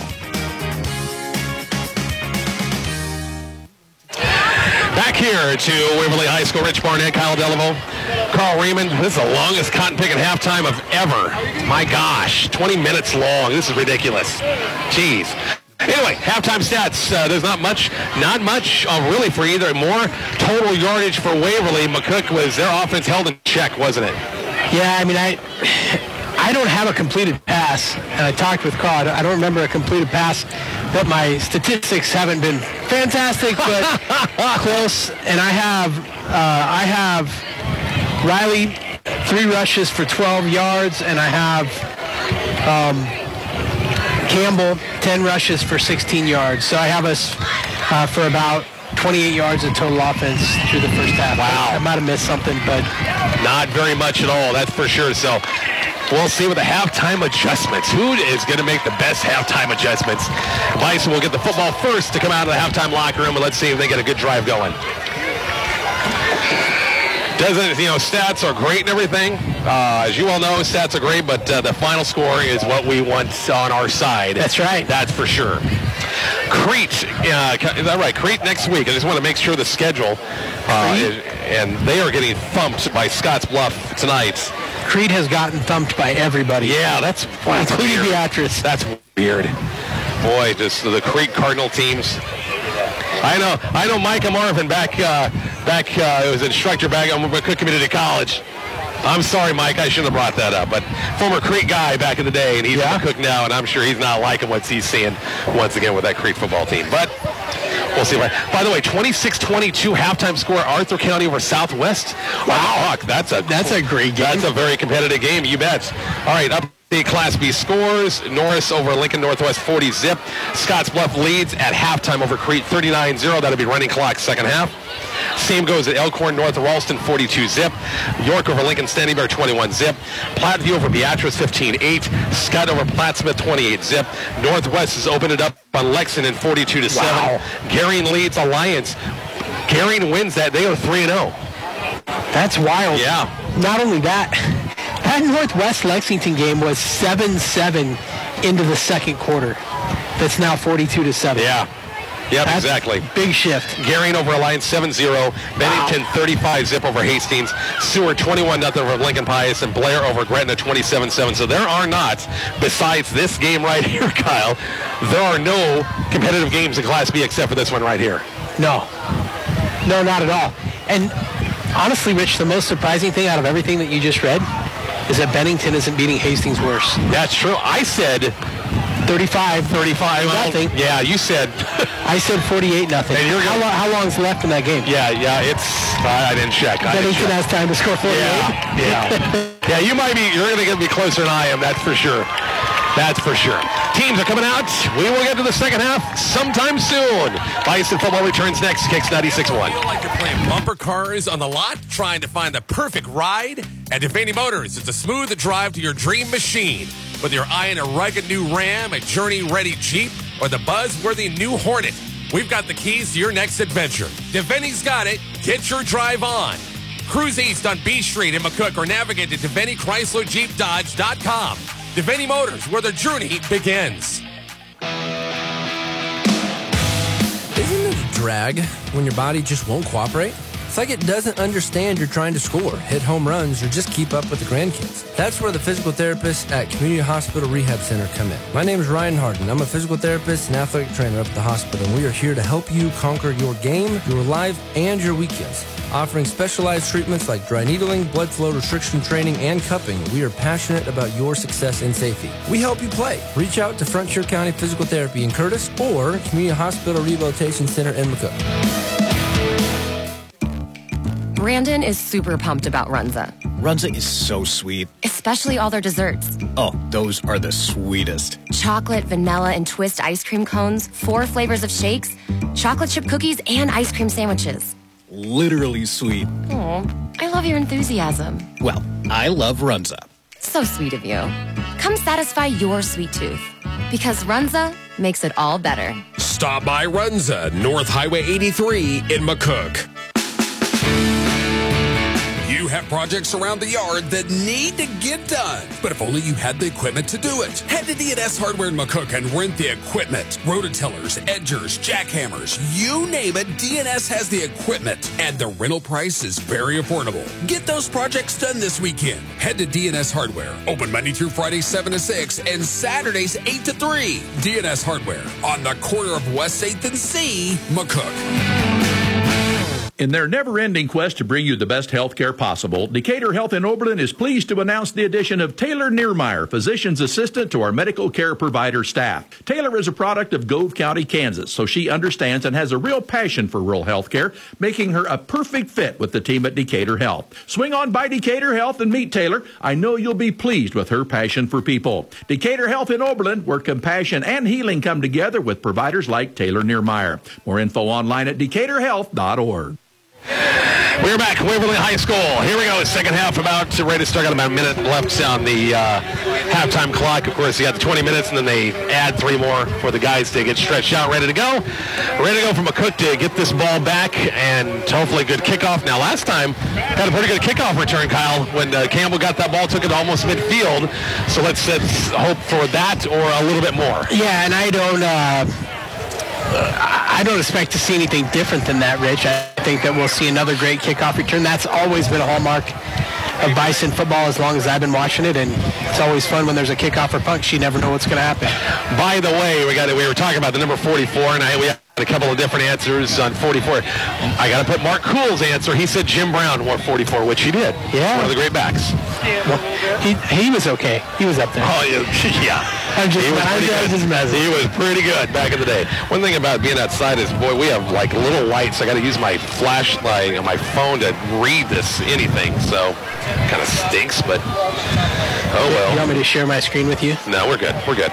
Back here to Waverly High School, Rich Barnett, Kyle Delaveau, Carl Raymond. This is the longest cotton picking halftime of ever. My gosh, 20 minutes long. This is ridiculous. Jeez. Anyway, halftime stats. There's not much really for either. More total yardage for Waverly. McCook was, their offense held in check, wasn't it? Yeah, I mean, I don't have a completed pass, and I talked with Carl. I don't remember a completed pass, but my statistics haven't been fantastic, but close. And I have Riley 3 rushes for 12 yards, and I have Campbell 10 rushes for 16 yards. So I have us for about 28 yards of total offense through the first half. Wow. I might have missed something, but not very much at all, that's for sure. So we'll see with the halftime adjustments. Who is going to make the best halftime adjustments? Bison will get the football first to come out of the halftime locker room, and let's see if they get a good drive going. Stats are great and everything. As you all know, stats are great, but the final score is what we want on our side. That's right. That's for sure. Crete, is that right? Crete next week. I just want to make sure the schedule, and they are getting thumped by Scotts Bluff tonight. Crete has gotten thumped by everybody. Yeah, including Beatrice. That's weird. Boy, just the Crete Cardinal teams. I know Micah Marvin back was an instructor back at McCook Community College. I'm sorry, Mike, I shouldn't have brought that up, but former Crete guy back in the day, and he's at McCook now, and I'm sure he's not liking what he's seeing once again with that Crete football team. But we'll see. By the way, 26-22 halftime score, Arthur County over Southwest. Wow, that's a great game. That's a very competitive game, you bet. All right, up the Class B scores. Norris over Lincoln Northwest 40-zip. Scotts Bluff leads at halftime over Crete 39-0. That'll be running clock second half. Same goes at Elkhorn north of Ralston, 42-zip. York over Lincoln Standing Bear, 21-zip. Platteview over Beatrice, 15-8. Scott over Plattsmouth, 28-zip. Northwest has opened it up on Lexington, 42-7. Wow. Garion leads Alliance. Garion wins that. They are 3-0. That's wild. Yeah. Not only that, that Northwest Lexington game was 7-7 into the second quarter. That's now 42-7. Yeah. Yep, That's exactly. Big shift. Garion over Alliance 7-0. Bennington 35-zip over Hastings. Seward 21-0 over Lincoln Pius. And Blair over Gretna 27-7. So there are not, besides this game right here, Kyle, there are no competitive games in Class B except for this one right here. No. No, not at all. And honestly, Rich, the most surprising thing out of everything that you just read is that Bennington isn't beating Hastings worse. That's true. I said 35 nothing. Yeah, you said. I said 48 nothing. How long's left in that game? Yeah, it's. I didn't check. Bennington has time to score 48. Yeah, you might be. You're going to be closer than I am. That's for sure. That's for sure. Teams are coming out. We will get to the second half sometime soon. Bison football returns next. Kicks 96.1. Feel like you're playing bumper cars on the lot, trying to find the perfect ride? At Devaney Motors, it's a smooth drive to your dream machine. Whether you're eyeing a rugged new Ram, a journey-ready Jeep, or the buzz-worthy new Hornet, we've got the keys to your next adventure. Devaney's got it. Get your drive on. Cruise east on B Street in McCook or navigate to DevaneyChryslerJeepDodge.com. Devaney Motors, where the journey begins. Isn't it a drag when your body just won't cooperate? It's like it doesn't understand you're trying to score, hit home runs, or just keep up with the grandkids. That's where the physical therapists at Community Hospital Rehab Center come in. My name is Ryan Harden. I'm a physical therapist and athletic trainer up at the hospital, and we are here to help you conquer your game, your life, and your weekends. Offering specialized treatments like dry needling, blood flow restriction training, and cupping, we are passionate about your success and safety. We help you play. Reach out to Frontier County Physical Therapy in Curtis or Community Hospital Rehabilitation Center in McCook. Brandon is super pumped about Runza. Runza is so sweet. Especially all their desserts. Oh, those are the sweetest. Chocolate, vanilla, and twist ice cream cones, 4 flavors of shakes, chocolate chip cookies, and ice cream sandwiches. Literally sweet. Oh, I love your enthusiasm. Well, I love Runza. So sweet of you. Come satisfy your sweet tooth. Because Runza makes it all better. Stop by Runza, North Highway 83 in McCook. You have projects around the yard that need to get done, but if only you had the equipment to do it. Head to D&S Hardware in McCook and rent the equipment. Rototillers, edgers, jackhammers, you name it, D&S has the equipment, and the rental price is very affordable. Get those projects done this weekend. Head to D&S Hardware, open Monday through Friday 7 to 6 and Saturdays 8 to 3. D&S Hardware on the corner of West 8th and C, McCook. In their never-ending quest to bring you the best health care possible, Decatur Health in Oberlin is pleased to announce the addition of Taylor Niermeyer, physician's assistant to our medical care provider staff. Taylor is a product of Gove County, Kansas, so she understands and has a real passion for rural health care, making her a perfect fit with the team at Decatur Health. Swing on by Decatur Health and meet Taylor. I know you'll be pleased with her passion for people. Decatur Health in Oberlin, where compassion and healing come together with providers like Taylor Niermeyer. More info online at decaturhealth.org. We're back at Waverly High School. Here we go, second half ready to start. Got about a minute left on the halftime clock. Of course, you got the 20 minutes, and then they add 3 more for the guys to get stretched out, ready to go. Ready to go from McCook to get this ball back, and hopefully a good kickoff. Now, last time, got a pretty good kickoff return, Kyle, when Campbell got that ball, took it almost midfield. So let's hope for that or a little bit more. Yeah, and I don't expect to see anything different than that, Rich. I think that we'll see another great kickoff return. That's always been a hallmark of Bison football as long as I've been watching it, and it's always fun when there's a kickoff or punch. You never know what's going to happen. By the way, we were talking about the number 44, and we had a couple of different answers on 44. I got to put Mark Cool's answer. He said Jim Brown wore 44, which he did. Yeah. One of the great backs. Well, he was okay. He was up there. Oh, yeah. He was pretty good back in the day. One thing about being outside is, boy, we have like little lights. I got to use my flashlight on my phone to read anything. So kind of stinks, but oh well. You want me to share my screen with you? No, we're good. We're good.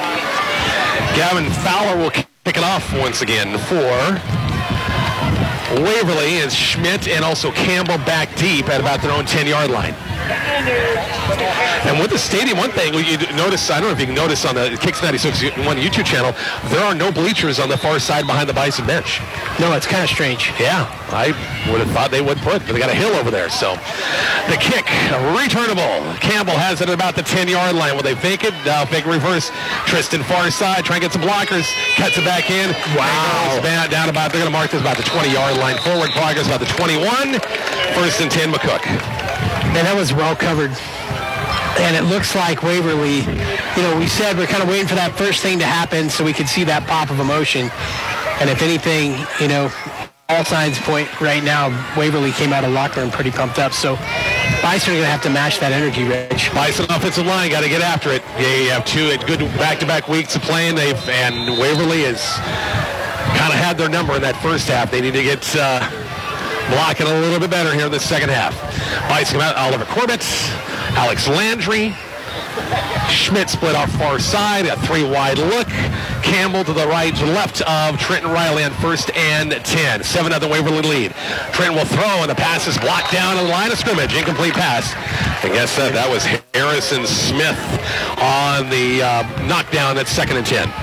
Gavin Fowler will kick it off once again for Waverly and Schmidt and also Campbell back deep at about their own 10-yard line. And with the stadium, one thing you notice, I don't know if you can notice on the Kicks 96.1 YouTube channel, there are no bleachers on the far side behind the Bison bench. No, it's kind of strange. Yeah, I would have thought they would put, but they got a hill over there. So the kick, returnable. Campbell has it at about the 10-yard line. Will they fake it? Fake reverse. Tristan far side, trying to get some blockers. Cuts it back in. Wow. Down about, they're going to mark this about the 20-yard line. Forward progress about the 21. First and 10, McCook. Man, that was well covered. And it looks like Waverly, we said we're kind of waiting for that first thing to happen so we could see that pop of emotion. And if anything, all signs point right now, Waverly came out of locker room pretty pumped up. So Bison are going to have to match that energy, Rich. Bison offensive line got to get after it. They have two good back-to-back weeks of playing. And Waverly has kind of had their number in that first half. They need to get blocking a little bit better here in the second half. Bison come out, Oliver Corbett, Alex Landry, Schmidt split off far side, a 3-wide look. Campbell to the right, to the left of Trenton Riley on first and 10. 7-0 Waverly lead. Trenton will throw, and the pass is blocked down on the line of scrimmage. Incomplete pass. I guess that was Harrison Smith on the knockdown at 2nd and 10.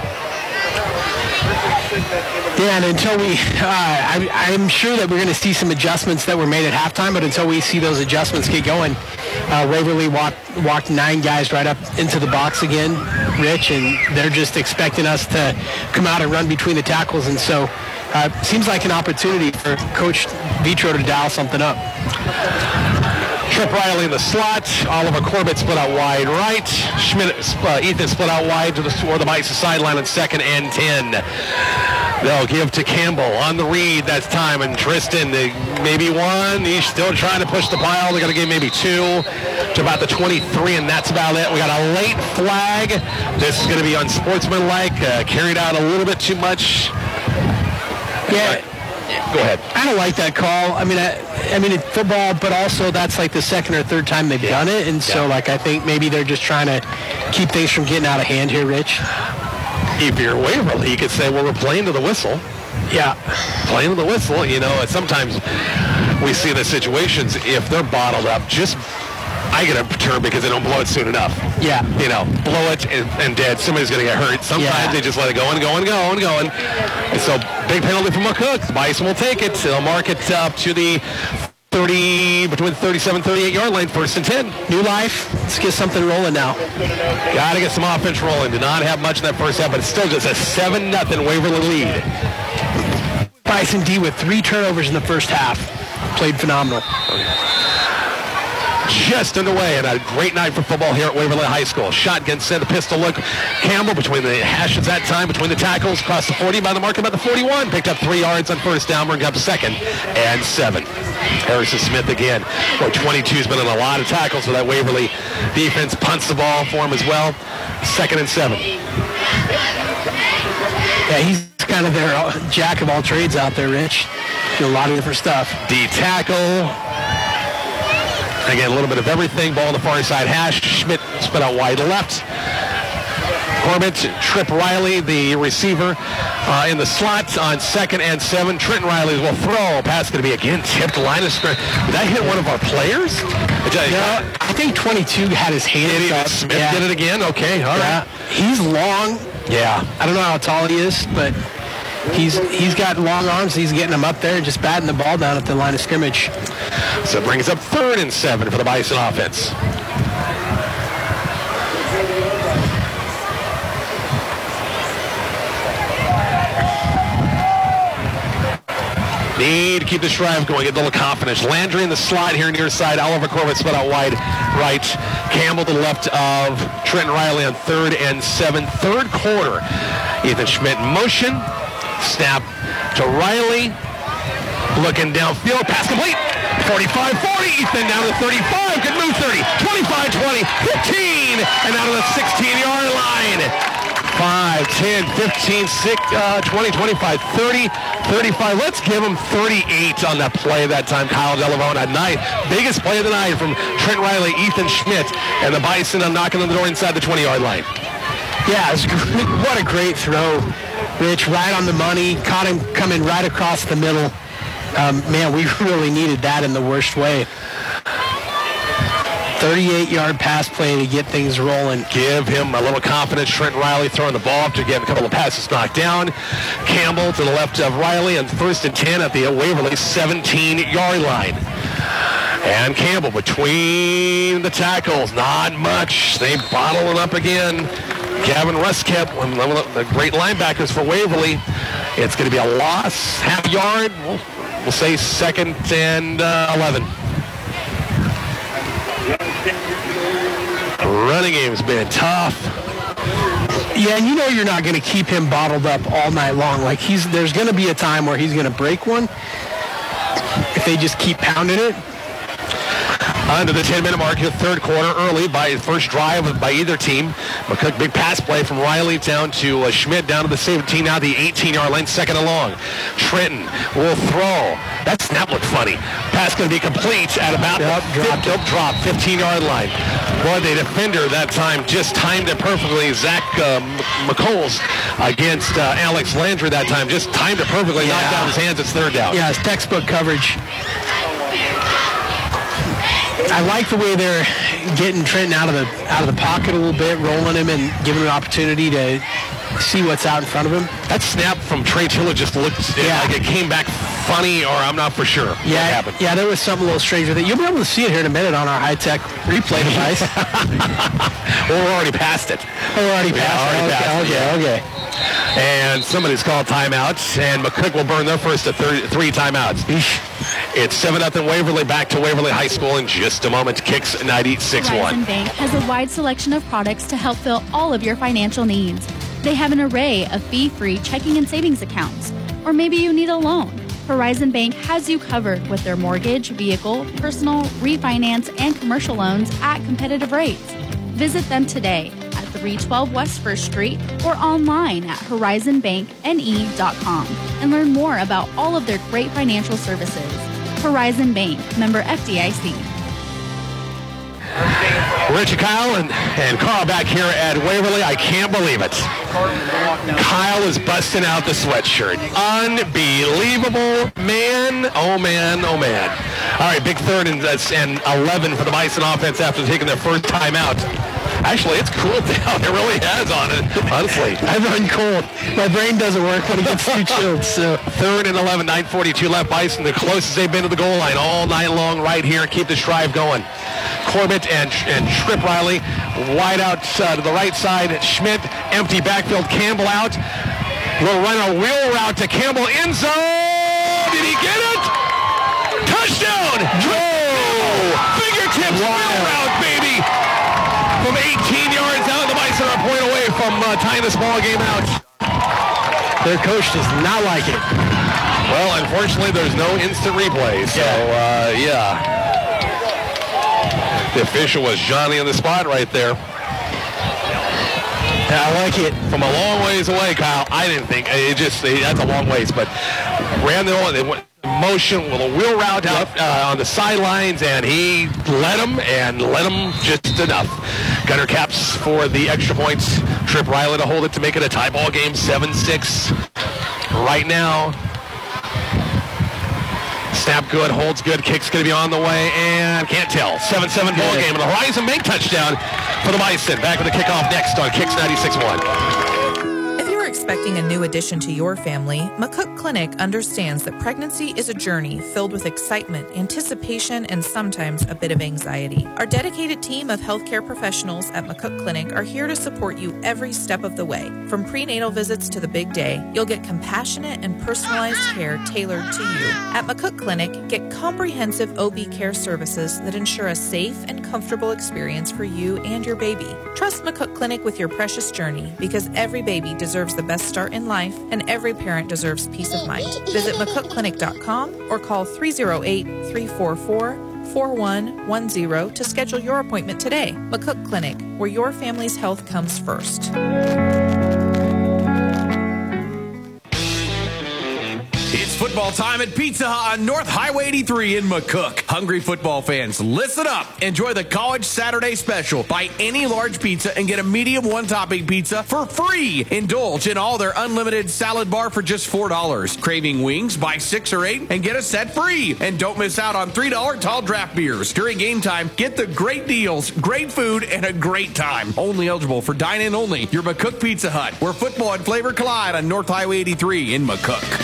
Yeah, and until I'm sure that we're going to see some adjustments that were made at halftime, but until we see those adjustments get going, Waverly walked 9 guys right up into the box again, Rich, and they're just expecting us to come out and run between the tackles, and so seems like an opportunity for Coach Vitro to dial something up. Trip Riley in the slot. Oliver Corbett split out wide right. Ethan split out wide toward the Bison sideline on 2nd and 10. They'll give to Campbell on the read. That's time. And Tristan, maybe 1. He's still trying to push the pile. They're going to give maybe 2 to about the 23, and that's about it. We got a late flag. This is going to be unsportsmanlike. Carried out a little bit too much. Yeah. Go ahead. I don't like that call. I mean, it's football, but also that's like the second or third time they've done it, and so I think maybe they're just trying to keep things from getting out of hand here, Rich. If you're Waverly, you could say, well, we're playing to the whistle. Yeah. Playing to the whistle, sometimes we see the situations, if they're bottled up, I get a turn because they don't blow it soon enough. Yeah. Blow it and dead. Somebody's going to get hurt. Sometimes they just let it go and go and go and go. And so, big penalty from McCook. Bison will take it. They'll mark it up to the 30, between 37 38-yard line, 1st and 10. New life. Let's get something rolling now. Got to get some offense rolling. Did not have much in that first half, but it's still just a 7-0 Waverly lead. Bison D with 3 turnovers in the first half. Played phenomenal. Just underway, and a great night for football here at Waverly High School. Shotgun set, a pistol look. Campbell between the hashes that time, between the tackles, crossed the 40 by the mark about the 41. Picked up 3 yards on first down, bringing up 2nd and 7. Harrison Smith again. 22's been in a lot of tackles for that Waverly defense. Punts the ball for him as well. 2nd and 7. Yeah, he's kind of their jack of all trades out there, Rich. Do a lot of different stuff. D tackle. Again, a little bit of everything. Ball on the far side hash. Schmidt spit out wide left. Corbett, Trip Riley, the receiver, in the slot on 2nd and 7. Trenton Riley will throw. Pass going to be again tipped line of scrimmage. Did that hit one of our players? I think 22 had his hand up. Smith did it again? Okay, all right. He's long. Yeah. I don't know how tall he is, but he's got long arms. He's getting them up there and just batting the ball down at the line of scrimmage. So it brings up 3rd and 7 for the Bison offense. Need to keep this drive going, get a little confidence. Landry in the slide here near side. Oliver Corbett split out wide right. Campbell to the left of Trenton Riley on 3rd and 7. Third quarter. Ethan Schmidt in motion. Snap to Riley. Looking downfield. Pass complete. 45-40. Ethan down to the 35. Good move. 30. 25-20. 15. And out of the 16-yard line. 5, 10, 15, 20, 25, 30, 35. Let's give him 38 on that play that time. Kyle Delavone at night. Biggest play of the night from Trent Riley, Ethan Schmidt, and the Bison knocking on the door inside the 20-yard line. Yeah, it was what a great throw, Rich. Right on the money. Caught him coming right across the middle. Man, we really needed that in the worst way. 38-yard pass play to get things rolling. Give him a little confidence. Trent Riley throwing the ball after getting a couple of passes knocked down. Campbell to the left of Riley, and 1st and 10 at the Waverly 17-yard line. And Campbell between the tackles. Not much. They bottle it up again. Gavin Ruskep, one of the great linebackers for Waverly. It's going to be a loss. Half yard. We'll say 2nd and 11. Running game's been tough. Yeah, you know you're not going to keep him bottled up all night long. Like there's going to be a time where he's going to break one if they just keep pounding it. Under the 10-minute mark, the 3rd quarter, early by first drive by either team. McCook, big pass play from Riley down to Schmidt, down to the 17, now the 18-yard line, 2nd and long. Trenton will throw. That snap looked funny. Pass going to be complete at about drop, 15-yard line. Boy, the defender that time just timed it perfectly. Zach McColes against Alex Landry that time, just timed it perfectly, knocked down his hands, it's 3rd down. Yeah, it's textbook coverage. I like the way they're getting Trenton out of the pocket a little bit, rolling him and giving him an opportunity to see what's out in front of him. That snap from Trey Tiller just looked like it came back funny, or I'm not for sure what happened. Yeah, there was something a little strange with it. You'll be able to see it here in a minute on our high-tech replay device. Well, we're already past it. Okay. And somebody's called timeouts, and McCook will burn their first of 3 timeouts. It's 7-0 Waverly, back to Waverly High School in just a moment. Kicks 96-1. Horizon Bank has a wide selection of products to help fill all of your financial needs. They have an array of fee-free checking and savings accounts. Or maybe you need a loan. Horizon Bank has you covered with their mortgage, vehicle, personal, refinance, and commercial loans at competitive rates. Visit them today at 312 West 1st Street or online at horizonbankne.com and learn more about all of their great financial services. Horizon Bank, member FDIC. Richie Kyle and Carl back here at Waverly. I can't believe it. Kyle is busting out the sweatshirt. Unbelievable. Man, oh man, oh man. All right, big 3rd and 11 for the Bison offense after taking their first timeout. Actually, it's cooled down. It really has on it, honestly. I run cold. My brain doesn't work when it gets too chilled. So 3rd and 11, 9:42 left. Bison, the closest they've been to the goal line all night long right here. Keep this drive going. Corbett and Trip Riley wide out to the right side. Schmidt, empty backfield. Campbell out. Will run a wheel route to Campbell. End zone. Did he get it? Touchdown. Whoa. Fingertips. Wheel route, baby. From 18 yards out, the Bison are a point away from tying this ball game out. Their coach does not like it. Well, unfortunately, there's no instant replay, so yeah. The official was Johnny on the spot right there. Yeah, I like it. From a long ways away, Kyle. I didn't think that's a long ways, but ran the they went motion with a wheel route out on the sidelines, and he led him just enough. Gunner Caps for the extra points. Trip Riley to hold it to make it a tie ball game, 7-6 right now. Snap good, holds good, kick's going to be on the way, and can't tell. 7-7 ball game, and the Horizon Bank touchdown for the Bison. Back with the kickoff next on Kicks 96.1. Expecting a new addition to your family, McCook Clinic understands that pregnancy is a journey filled with excitement, anticipation, and sometimes a bit of anxiety. Our dedicated team of healthcare professionals at McCook Clinic are here to support you every step of the way. From prenatal visits to the big day, you'll get compassionate and personalized care tailored to you. At McCook Clinic, get comprehensive OB care services that ensure a safe and comfortable experience for you and your baby. Trust McCook Clinic with your precious journey, because every baby deserves the best start in life, and every parent deserves peace of mind. Visit McCookClinic.com or call 308-344-4110 to schedule your appointment today. McCook Clinic, where your family's health comes first. It's football time at Pizza Hut on North Highway 83 in McCook. Hungry football fans, listen up. Enjoy the College Saturday Special. Buy any large pizza and get a medium one-topping pizza for free. Indulge in all their unlimited salad bar for just $4. Craving wings? Buy 6 or 8 and get a set free. And don't miss out on $3 tall draft beers. During game time, get the great deals, great food, and a great time. Only eligible for dine-in only. Your McCook Pizza Hut, where football and flavor collide on North Highway 83 in McCook.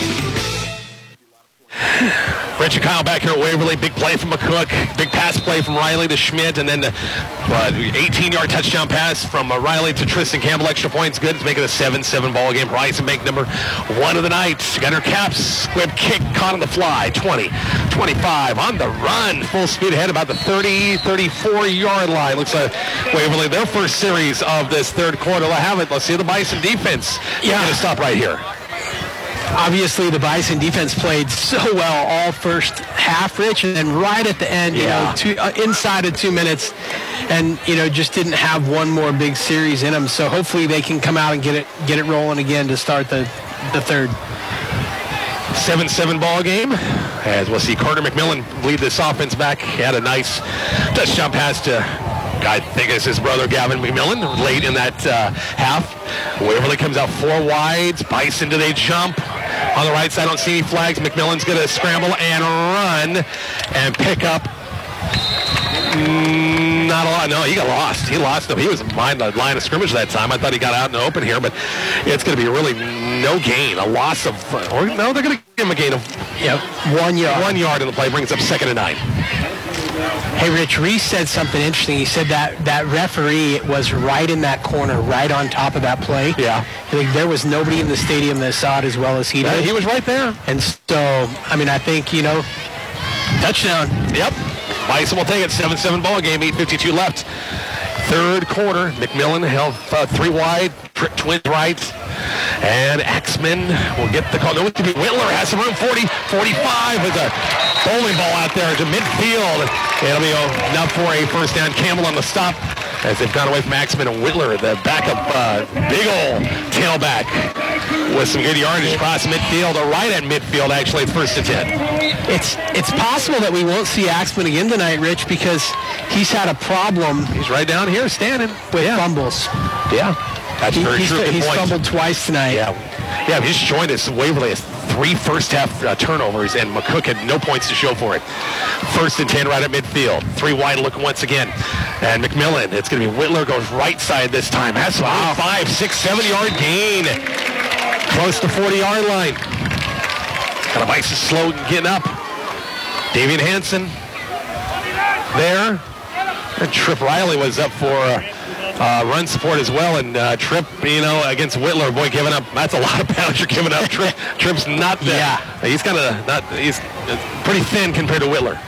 Rich and Kyle back here at Waverly. Big play from McCook. Big pass play from Riley to Schmidt. And then the 18-yard touchdown pass from Riley to Tristan Campbell. Extra points good. It's making a 7-7 ball game. Reisenbank, number 1 of the night. Got her caps. Squib kick caught on the fly. 20, 25 on the run. Full speed ahead about the 30, 34-yard line. Looks like Waverly, their first series of this third quarter. Let's see the Bison defense. Yeah. Going to stop right here. Obviously, the Bison defense played so well all first half, Rich, and then right at the end, inside of 2 minutes, and just didn't have one more big series in them. So hopefully they can come out and get it rolling again to start the third. 7-7 ball game. As we'll see Carter McMillan lead this offense back. He had a nice touchdown pass to, I think it's his brother Gavin McMillan late in that half. Waverly comes out 4 wides. Bison, do they jump? On the right side, I don't see any flags. McMillan's going to scramble and run and pick up. Not a lot. No, he got lost. He lost him. He was behind the line of scrimmage that time. I thought he got out in the open here, but it's going to be really no gain. A loss of, or no, they're going to give him a gain of 1 yard. 1 yard in the play. Brings up 2nd and 9. Hey, Rich, Reese said something interesting. He said that referee was right in that corner, right on top of that play. Yeah. Like, there was nobody in the stadium that saw it as well as he did. He was right there. And so, I think, touchdown. Yep. Bison will take it. 7-7 ball game. 8:52 left. Third quarter. McMillan held 3 wide. Twins right. And Axman will get the call. No, Whitler has some room. 40, 45 with a bowling ball out there to midfield. It'll be enough for a first down. Campbell on the stop as they've gone away from Axman and Whitler, the backup big old tailback with some good yardage across midfield, or right at midfield, actually, 1st and 10. It's possible that we won't see Axman again tonight, Rich, because he's had a problem. He's right down here standing with fumbles. Yeah. That's very true. He's fumbled twice tonight. Yeah, he's joined us. Waverly has 3 first-half turnovers, and McCook had no points to show for it. 1st and 10 right at midfield. 3 wide looking once again. And McMillan, it's going to be Whitler, goes right side this time. That's a 5, 6, 7-yard gain. Close to 40-yard line. Kind of Bison slow getting up. Davian Hansen there. And Tripp Riley was up for run support as well, and Tripp, against Whitler, boy, giving up. That's a lot of pounds you're giving up. Tripp's not that. Yeah. He's he's pretty thin compared to Whitler.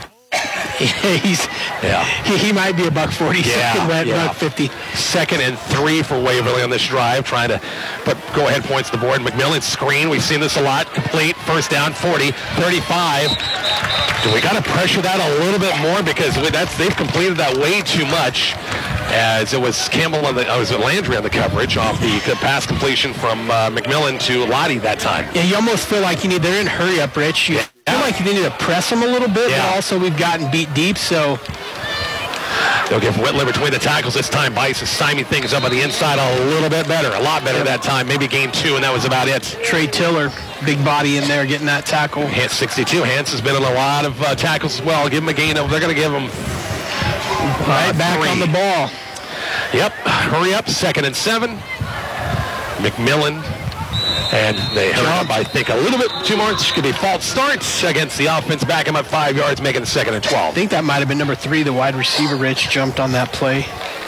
He might be a $140. Yeah. $150. 2nd and 3 for Waverly on this drive, trying to put go-ahead points to the board. McMillan's screen, we've seen this a lot. Complete, first down, 40, 35. Do we got to pressure that a little bit more, because they've completed that way too much, as it was Campbell Landry on the coverage off the pass completion from McMillan to Lottie that time. Yeah, you almost feel like they're in hurry up, Rich. You feel like you need to press them a little bit, but also we've gotten beat deep, so. They'll give Whitler between the tackles this time. Bison stymied things up on the inside a little bit better, a lot better that time. Maybe gain 2, and that was about it. Trey Tiller, big body in there getting that tackle. 62. Hans has been in a lot of tackles as well. Give him a gain of, they're going to give him right back 3. on the ball. Yep, hurry up, 2nd and 7. McMillan, and they hurry up, I think, a little bit too much. Could be false starts against the offense. Back him up 5 yards, making the 2nd and 12. I think that might have been number 3, the wide receiver, Rich, jumped on that play.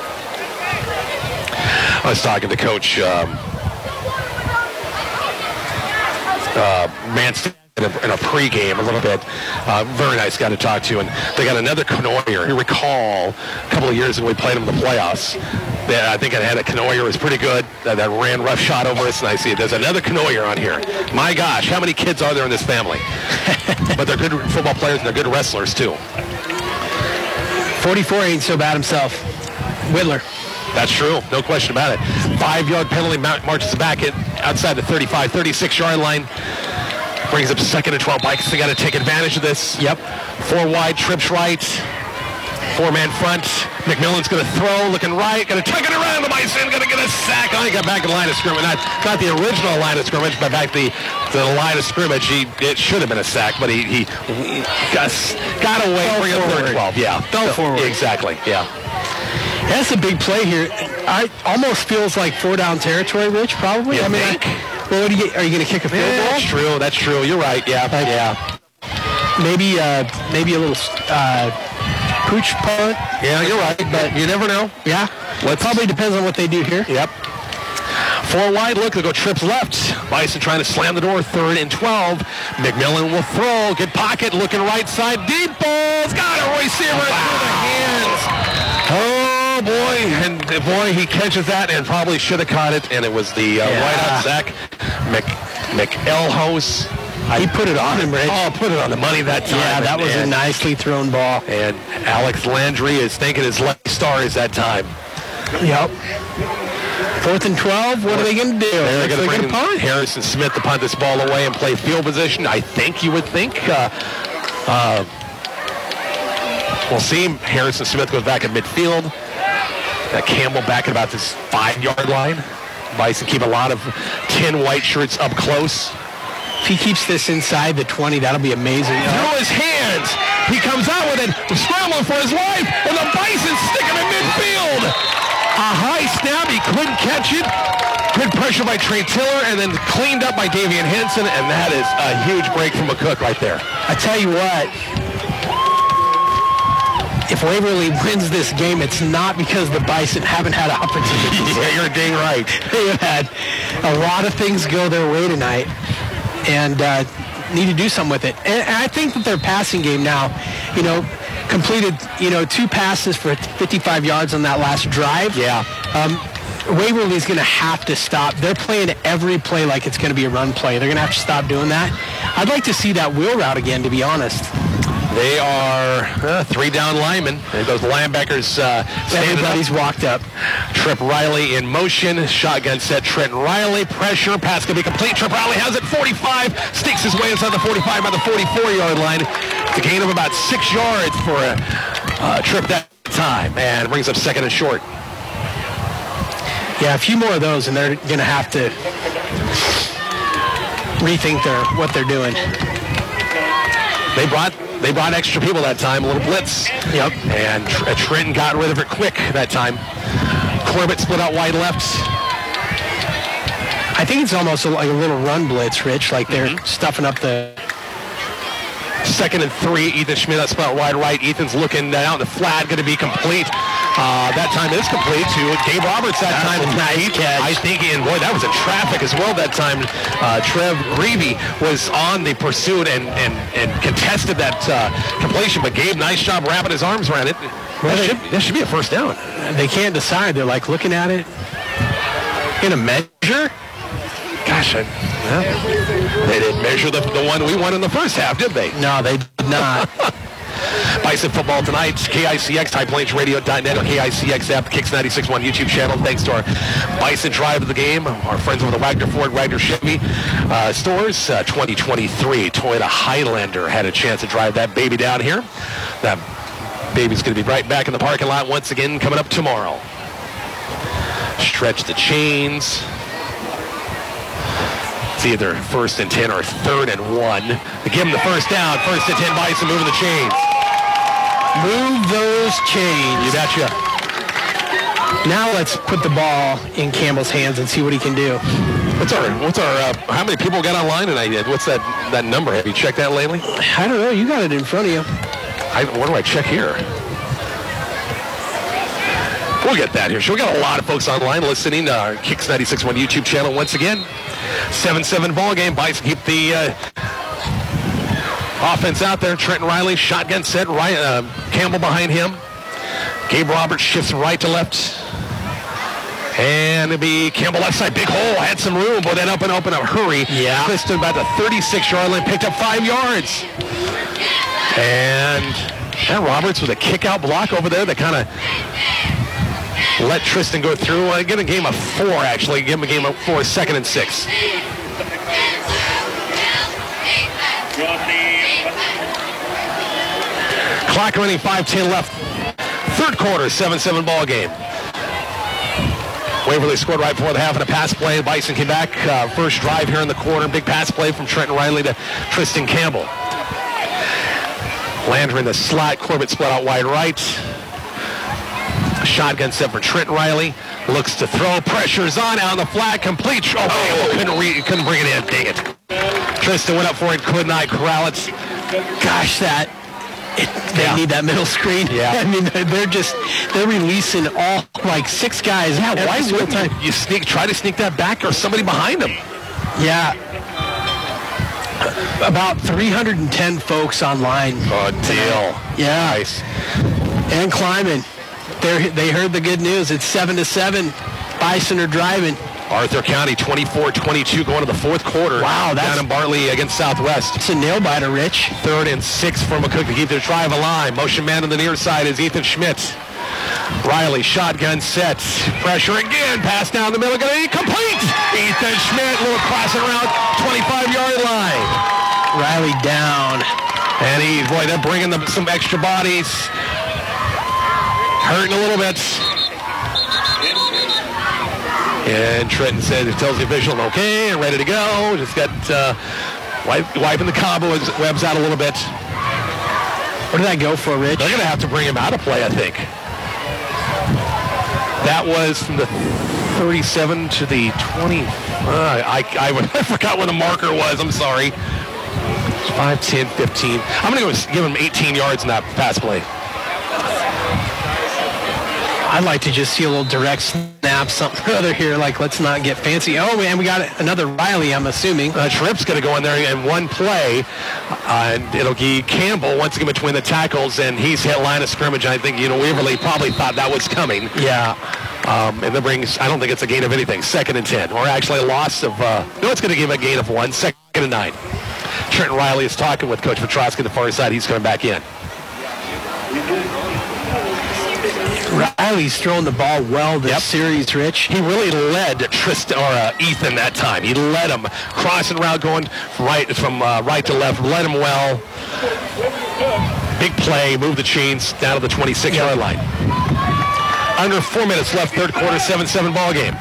I was talking to Coach Manston in a pregame a little bit. Very nice guy to talk to. And they got another Canoyer. You recall a couple of years ago we played them in the playoffs. I think I had a Canoyer who was pretty good that ran rough shot over us, and I see there's another Canoyer on here. My gosh, how many kids are there in this family? But they're good football players, and they're good wrestlers too. 44 ain't so bad himself. Whitler. That's true. No question about it. 5-yard penalty, marches back at outside the 35, 36-yard line. Brings up 2nd and 12. Bison got to take advantage of this. Yep. 4 wide, trips right. 4-man front. McMillan's going to throw, looking right, going to tuck it around the Bison, going to get a sack. Oh, he got back in the line of scrimmage. Not the original line of scrimmage, but back to the line of scrimmage. It should have been a sack, but he got away. Bring up 3rd and 12. Yeah. Fell forward. Exactly. Yeah. That's a big play here. I almost feels like 4-down territory, Rich, probably. You think? Well, are you going to kick a field goal? That's true. You're right. Yeah. Maybe a little pooch punt. Yeah, you're right. But you never know. Yeah. It probably depends on what they do here. Yep. 4 wide look. They'll go trips left. Bison trying to slam the door. 3rd and 12. McMillan will throw. Good pocket. Looking right side. Deep balls. Got a receiver through the hands. Oh, boy. And boy, he catches that and probably should have caught it. And it was the wideout Zach McElhouse. He put it on him, Rich. Oh, put it on the money that time. Yeah, that was a nicely thrown ball. And Alex Landry is thanking his lucky stars that time. Yep. 4th and 12, what are they going to do? They're going to punt. Harrison Smith to punt this ball away and play field position. I think you would think. We'll see. Harrison Smith goes back at midfield. Campbell back at about this 5-yard line. Bison keep a lot of 10 white shirts up close. If he keeps this inside the 20, that'll be amazing. Through his hands. He comes out with it, scrambling for his life, and the Bison stick him in midfield. A high snap. He couldn't catch it. Good pressure by Trey Tiller, and then cleaned up by Davian Henson, and that is a huge break from McCook right there. I tell you what, if Waverly wins this game, it's not because the Bison haven't had opportunities. Yeah, you're dang right. They have had a lot of things go their way tonight, and need to do something with it. And I think that their passing game now, completed, 2 passes for 55 yards on that last drive. Yeah. Waverly's going to have to stop. They're playing every play like it's going to be a run play. They're going to have to stop doing that. I'd like to see that wheel route again, to be honest. They are 3-down linemen. And those linebackers everybody's walked up. Trip Riley in motion. Shotgun set. Trenton Riley. Pressure. Pass going to be complete. Trip Riley has it. 45. Sneaks his way inside the 45 by the 44-yard line. It's a gain of about 6 yards for a trip that time. And brings up 2nd and short. Yeah, a few more of those, and they're going to have to rethink what they're doing. They brought extra people that time, a little blitz. Yep. And Trenton got rid of it quick that time. Corbett split out wide left. I think it's almost like a little run blitz, Rich, like they're stuffing up the... 2nd and 3, Ethan Schmidt, that split out wide right. Ethan's looking out in the flat, going to be complete. That time is complete to Gabe Roberts that time. Nice catch. I think, and boy, that was in traffic as well that time. Trev Greavy was on the pursuit and contested that completion, but Gabe, nice job wrapping his arms around it. That should be a 1st down. They can't decide. They're like looking at it. In a measure? Gosh, they didn't measure the one we won in the first half, did they? No, they did not. Bison football tonight, KICX, HighPlainsRadio.net, or KICX app, Kicks 96.1 YouTube channel. Thanks to our Bison Drive of the game, our friends over the Wagner Ford, Wagner Chevy stores. 2023 Toyota Highlander had a chance to drive that baby down here. That baby's going to be right back in the parking lot once again coming up tomorrow. Stretch the chains. It's either 1st and 10 or 3rd and 1. They give them the 1st down. 1st and 10, Bison moving the chains. Move those chains. You betcha. Now let's put the ball in Campbell's hands and see what he can do. What's our how many people got online tonight? What's that number? Have you checked that lately? I don't know. You got it in front of you. Where do I check here? We'll get that here. So we got a lot of folks online listening to our Kicks 96.1 YouTube channel once again. 7-7 ball game. Bison keep the offense out there. Trenton Riley, shotgun set. Campbell behind him. Gabe Roberts shifts right to left. And it'll be Campbell left side. Big hole. Had some room, but then up a hurry. Yeah. Twisted about the 36-yard line. Picked up 5 yards. And Roberts with a kick-out block over there that kind of let Tristan go through. Give him a game of 4, actually. Give him a game of 4, 2nd and 6. Clock running, 5:10 left. Third quarter, 7-7 ball game. Waverly scored right before the half in a pass play. Bison came back. First drive here in the corner. Big pass play from Trenton Riley to Tristan Campbell. Landry in the slot. Corbett split out wide right. A shotgun set for Trenton Riley. Looks to throw. Pressure's on. Out on the flat. Complete. Couldn't bring it in. Dang it. Tristan went up for it. Could not corral it. Gosh, they need that middle screen. Yeah. I mean, they're releasing all, like, 6 guys. Yeah, why wouldn't you try to sneak that back or somebody behind them? Yeah. About 310 folks online. Good deal. Yeah. Nice. And climbing. They heard the good news. It's 7-7. Bison are driving. Arthur County 24-22 going to the fourth quarter. Wow, that's down in Bartley against Southwest. It's a nail-biter, Rich. 3rd and 6 for McCook to keep their drive alive. Motion man on the near side is Ethan Schmidt. Riley, shotgun set. Pressure again. Pass down the middle. Going to be complete. Ethan Schmidt, little crossing around 25-yard line. Riley down. And they're bringing them some extra bodies. Hurting a little bit. And Trenton tells the official, okay, and ready to go. Just got wiping the cobwebs out a little bit. What did that go for, Rich? They're going to have to bring him out of play, I think. That was from the 37 to the 20. I forgot what the marker was. I'm sorry. 5, 10, 15. I'm going to give him 18 yards in that pass play. I'd like to just see a little direct snap, something or other here. Like, let's not get fancy. Oh, and we got another Riley, I'm assuming. Tripp's going to go in there in one play, and it'll be Campbell once again between the tackles, and he's hit line of scrimmage. I think, Waverly probably thought that was coming. Yeah. And that brings, I don't think it's a gain of anything. 2nd and 10, or actually a loss of, no, it's going to give a gain of 1. 2nd and 9. Trenton Riley is talking with Coach Petrosky on the far side. He's coming back in. Riley's throwing the ball well this series, Rich. He really led Ethan that time. He led him. Crossing route going from right to left. Led him well. Big play. Move the chains down to the 26-yard line. Under 4 minutes left, third quarter, 7-7 ball game.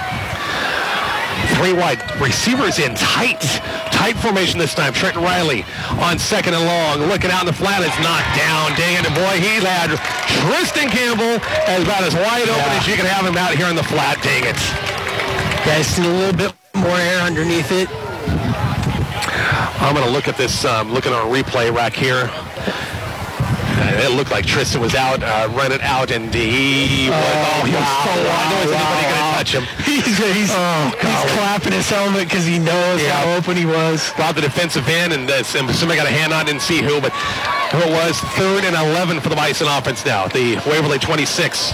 3 wide. Receivers in tight formation this time. Trenton Riley on 2nd and long. Looking out in the flat. It's knocked down. Dang it, boy. He had Tristan Campbell as about as wide open as you can have him out here in the flat. Dang it. Guys, need a little bit more air underneath it. I'm going to look at this, looking on a replay rack here. It looked like Tristan was out, running out, and he was so wide. No one's anybody going to touch him. He's clapping his helmet because he knows how open he was. Brought the defensive end, and somebody got a hand on it, didn't see who, but who it was. 3rd and 11 for the Bison offense now. The Waverly 26.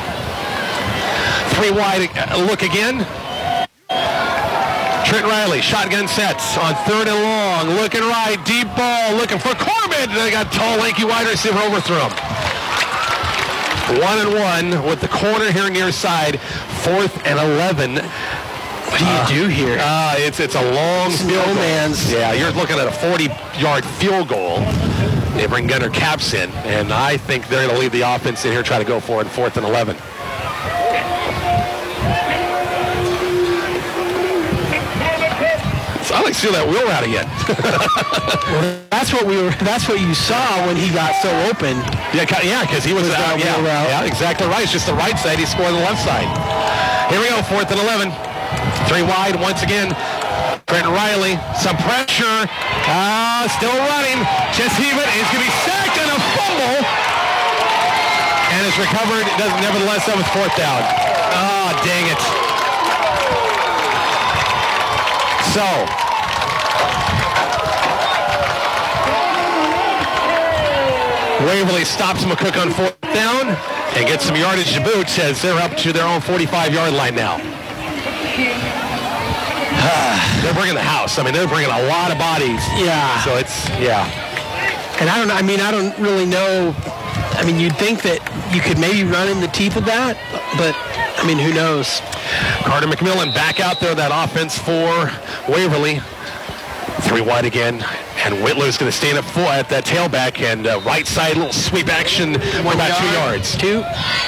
3 wide, look again. Trent Riley, shotgun sets on 3rd and long. Looking right, deep ball, looking for Corbett. They got tall, lanky wide receiver overthrew him. 1-and-1 with the corner here near side. 4th and 11. What do you do here? It's a long field goal. Yeah, you're looking at a 40-yard field goal. They bring Gunnar Capps in, and I think they're going to leave the offense in here, try to go for it, 4th and 11. I like to see that wheel route again. That's what you saw when he got so open. Yeah, because he was out. Yeah, exactly right. It's just the right side. He scored on the left side. Here we go, 4th and 11. 3 wide once again. Trenton Riley, some pressure. Still running. Just heave it. He's going to be sacked and a fumble. And it's recovered. It doesn't. Nevertheless, that was 4th down. Dang it. So. Waverly stops McCook on 4th down and gets some yardage to boot as they're up to their own 45-yard line now. They're bringing the house. I mean, they're bringing a lot of bodies. Yeah. So it's, And I don't really know. I mean, you'd think that you could maybe run in the teeth of that, but, I mean, who knows? Carter McMillan back out there, that offense for Waverly. 3 wide again, and Whitler's going to stand up full at that tailback, and right side, little sweep action, about 2 yards. 2.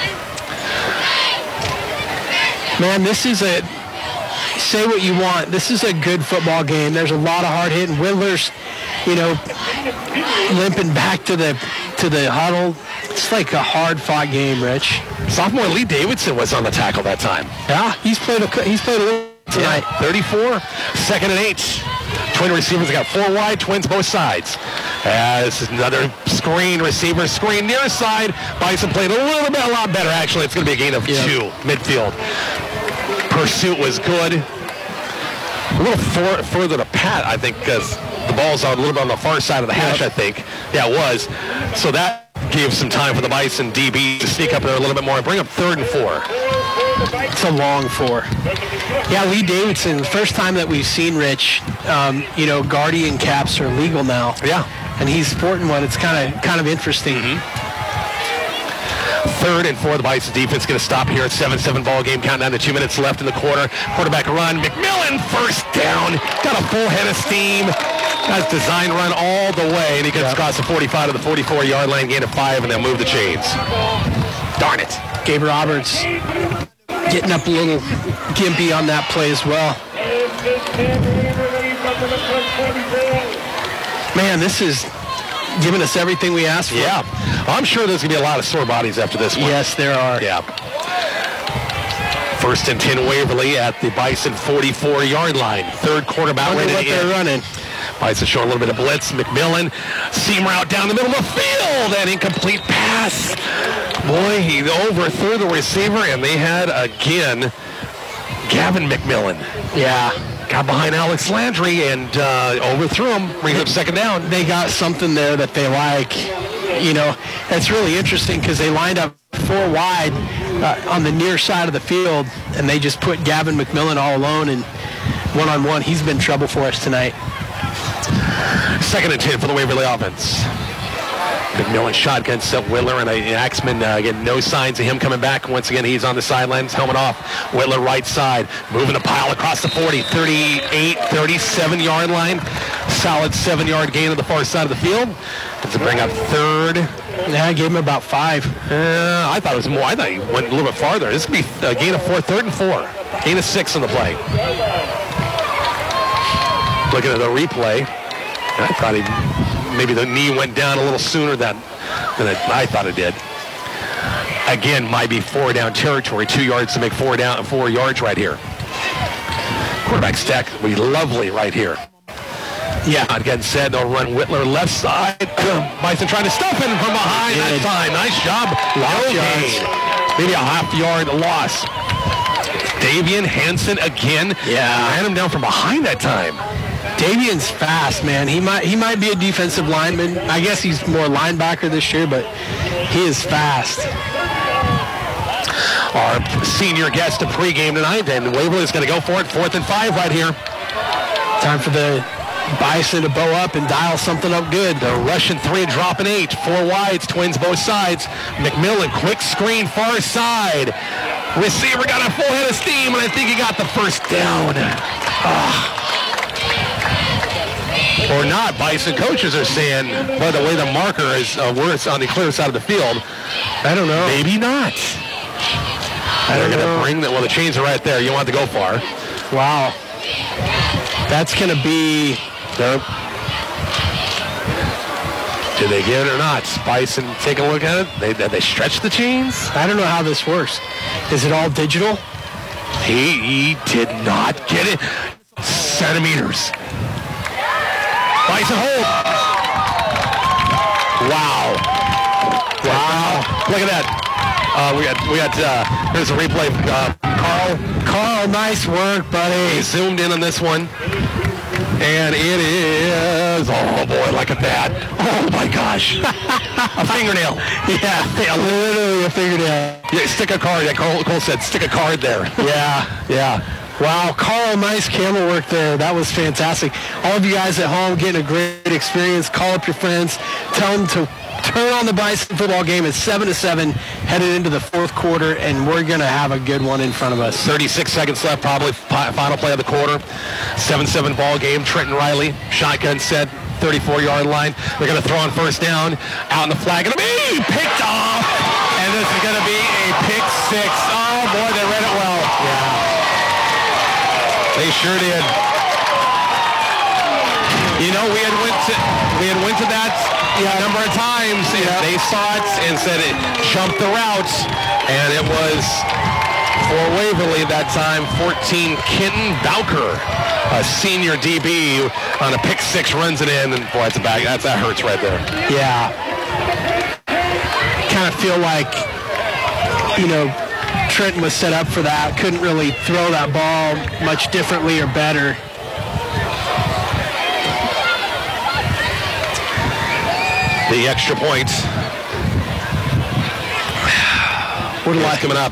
Man, this is say what you want. This is a good football game. There's a lot of hard hitting. Whitler's, limping back to the huddle. It's like a hard fought game, Rich. Sophomore Lee Davidson was on the tackle that time. Yeah, he's played a little tonight. 34, 2nd and 8. Twin receivers got 4 wide, Twins both sides. This is another screen, receiver screen near side. Bison played a lot better, actually. It's going to be a gain of 2, midfield. Pursuit was good. A little further to Pat, I think, because the ball's a little bit on the far side of the hash, I think. Yeah, it was. So that gave some time for the Bison DB to sneak up there a little bit more and bring up 3rd and 4. It's a long 4. Yeah, Lee Davidson, first time that we've seen Rich, Guardian caps are legal now. Yeah. And he's sporting one. It's kind of interesting. 3rd and 4, the Bison defense going to stop here at 7-7 ball game. Countdown to 2 minutes left in the quarter. Quarterback run. McMillan, first down. Got a full head of steam. Got his design run all the way, and he gets across the 45 to the 44-yard line, gain of 5, and they'll move the chains. Darn it. Gabe Roberts getting up a little gimpy on that play as well. Man, this is giving us everything we asked for. Yeah. I'm sure there's going to be a lot of sore bodies after this one. Yes, there are. Yeah. 1st and 10 Waverly at the Bison 44-yard line. 3rd quarter about ready to they're running. Bison showing a little bit of blitz. McMillan, seam route down the middle of the field. An incomplete pass. Boy, he overthrew the receiver, and they had, again, Gavin McMillan. Yeah. Got behind Alex Landry and overthrew him, brings up 2nd down. They got something there that they like. It's really interesting because they lined up 4 wide on the near side of the field, and they just put Gavin McMillan all alone, and one-on-one, he's been trouble for us tonight. 2nd and 10 for the Waverly offense. McMillan shotgun set Whitler, and Axman, again, no signs of him coming back. Once again, he's on the sidelines, helmet off. Whitler right side, moving the pile across the 40, 38, 37-yard line. Solid 7-yard gain on the far side of the field. To bring up 3rd. Yeah, I gave him about 5. I thought it was more. I thought he went a little bit farther. This could be a gain of 4, 3rd and 4. Gain of 6 on the play. Looking at the replay, I thought maybe the knee went down a little sooner than I thought it did. Again, might be 4 down territory. 2 yards to make 4 yards right here. Quarterback stack will be lovely right here. Yeah, again said they'll run Whitler left side. Bison trying to stuff him from behind that time. Nice job. Maybe a half-yard loss. Davian Hansen again. Yeah, ran him down from behind that time. Davian's fast, man. He might be a defensive lineman. I guess he's more linebacker this year, but he is fast. Our senior guest to pregame tonight, and Waverly's going to go for it. 4th and 5 right here. Time for the Bison to bow up and dial something up good. The Russian 3 dropping 8. 4 wides, Twins both sides. McMillan, quick screen, far side. Receiver got a full head of steam, and I think he got the first down. Or not. Bison coaches are saying, by the way the marker is where it's on the clear side of the field, I don't know. Maybe not. They're going to bring the chains are right there. You want to go far. Wow. That's going to be... Did they get it or not? Bison, take a look at it. They stretch the chains? I don't know how this works. Is it all digital? He did not get it. Centimeters. Bison hold. Wow. Look at that. We got here's a replay. Carl, nice work, buddy. He zoomed in on this one. And it is, oh boy, look at that. Oh my gosh. A fingernail. Yeah, literally a fingernail. Yeah, stick a card. Yeah, Cole said stick a card there. Yeah. Wow, Carl, nice camera work there. That was fantastic. All of you guys at home getting a great experience. Call up your friends. Tell them to turn on the Bison football game. It's 7-7 headed into the fourth quarter, and we're going to have a good one in front of us. 36 seconds left, probably final play of the quarter. 7-7 ball game. Trenton Riley, shotgun set, 34-yard line. They're going to throw on first down. Out in the flag. Going to be picked off. And this is going to be a pick six. Oh, boy, they read it well. Yeah. They sure did. You know, we had went to that a number of times. Yeah. They saw it and said it jumped the route, and it was for Waverly that time. 14 Kenton Bowker, a senior DB, on a pick six runs it in, and boy, that hurts right there. Yeah. Kind of feel like, Trenton was set up for that. Couldn't really throw that ball much differently or better. The extra point. What a lot coming up.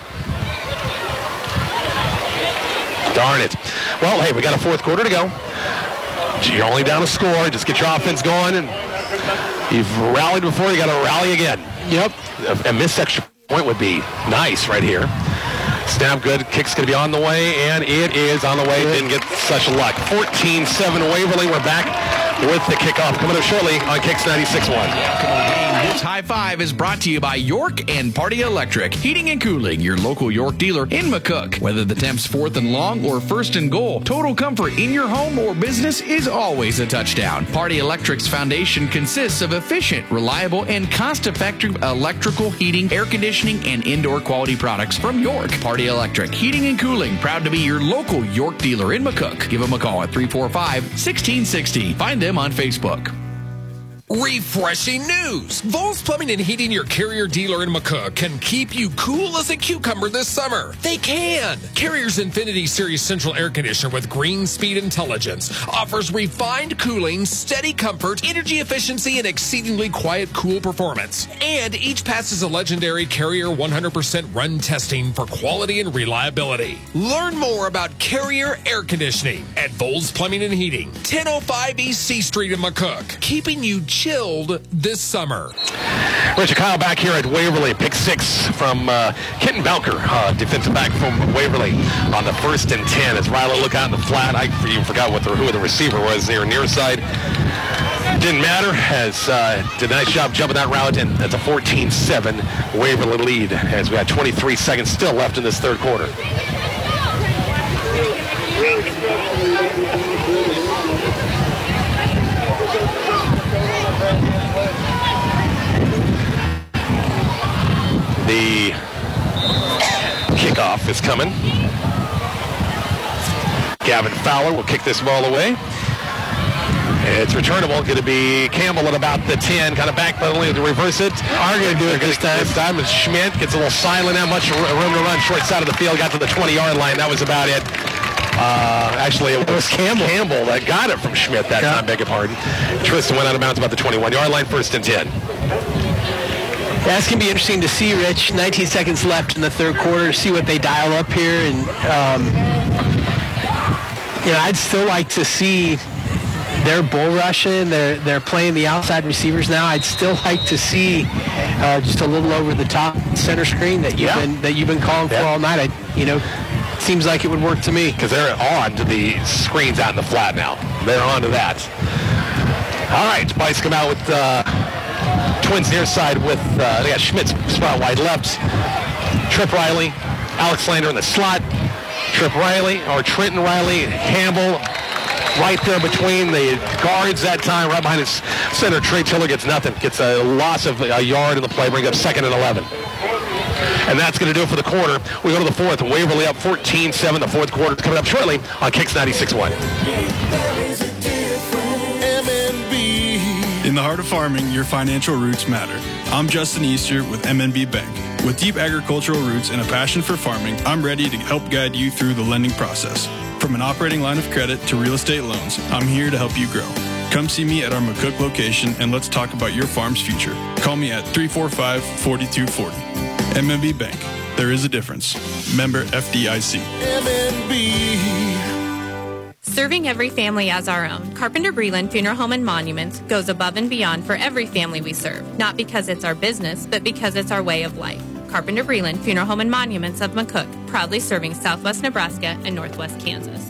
Darn it. Well, hey, we got a fourth quarter to go. You're only down a score. Just get your offense going. And you've rallied before. You got to rally again. Yep. A missed extra point would be nice right here. Snap good. Kick's going to be on the way, and it is on the way. Didn't get such luck. 14-7 Waverly. We're back with the kickoff coming up shortly on Kicks 96.1. This high five is brought to you by York and Party Electric Heating and Cooling, your local York dealer in McCook. Whether the temp's 4th and long or 1st and goal, total comfort in your home or business is always a touchdown. Party Electric's foundation consists of efficient, reliable, and cost-effective electrical, heating, air conditioning, and indoor quality products from York. Party Electric Heating and Cooling, proud to be your local York dealer in McCook. Give them a call at 345-1660. Find them on Facebook. Refreshing news! Vols Plumbing and Heating, your Carrier dealer in McCook, can keep you cool as a cucumber this summer. They can! Carrier's Infinity Series Central Air Conditioner with Green Speed Intelligence offers refined cooling, steady comfort, energy efficiency, and exceedingly quiet, cool performance. And each passes a legendary Carrier 100% run testing for quality and reliability. Learn more about Carrier Air Conditioning at Vols Plumbing and Heating, 1005 East C Street in McCook, keeping you chilled this summer. Richard Kyle back here at Waverly. Pick six from Kenton Bowker, defensive back from Waverly on the 1st and 10. As Riley look out in the flat, I even forgot who the receiver was there near side. Didn't matter, as did a nice job jumping that route, and that's a 14-7 Waverly lead as we had 23 seconds still left in this third quarter. The kickoff is coming. Gavin Fowler will kick this ball away. It's returnable. Going to be Campbell at about the 10. Kind of back penalty to reverse it. Are going to do it this time. This time it's Schmidt. Gets a little silent. Not much room to run. Short side of the field. Got to the 20-yard line. That was about it. Actually, it was Campbell that got it from Schmidt that time. Beg your pardon. Tristan went out of bounds about the 21-yard line. 1st and 10. That's going to be interesting to see, Rich. 19 seconds left in the third quarter. See what they dial up here. And, I'd still like to see their bull rushing. They're playing the outside receivers now. I'd still like to see just a little over the top center screen that you've been calling for all night. Seems like it would work to me. Because they're on to the screens out in the flat now. They're on to that. All right, Bice come out with Twins near side with they got Schmidt's spot wide left. Trip Riley, Alex Lander in the slot. Trip Riley or Trenton Riley, Campbell right there between the guards that time, right behind his center. Trey Tiller gets nothing. Gets a loss of a yard in the play, brings up 2nd and 11. And that's going to do it for the quarter. We go to the fourth. Waverly up 14-7. The fourth quarter is coming up shortly on Kicks 96.1. In the heart of farming, your financial roots matter. I'm Justin Easter with MNB Bank. With deep agricultural roots and a passion for farming, I'm ready to help guide you through the lending process. From an operating line of credit to real estate loans, I'm here to help you grow. Come see me at our McCook location and let's talk about your farm's future. Call me at 345-4240. MNB Bank. There is a difference. Member FDIC. MNB. Serving every family as our own, Carpenter Breland Funeral Home and Monuments goes above and beyond for every family we serve, not because it's our business, but because it's our way of life. Carpenter Breland Funeral Home and Monuments of McCook, proudly serving Southwest Nebraska and Northwest Kansas.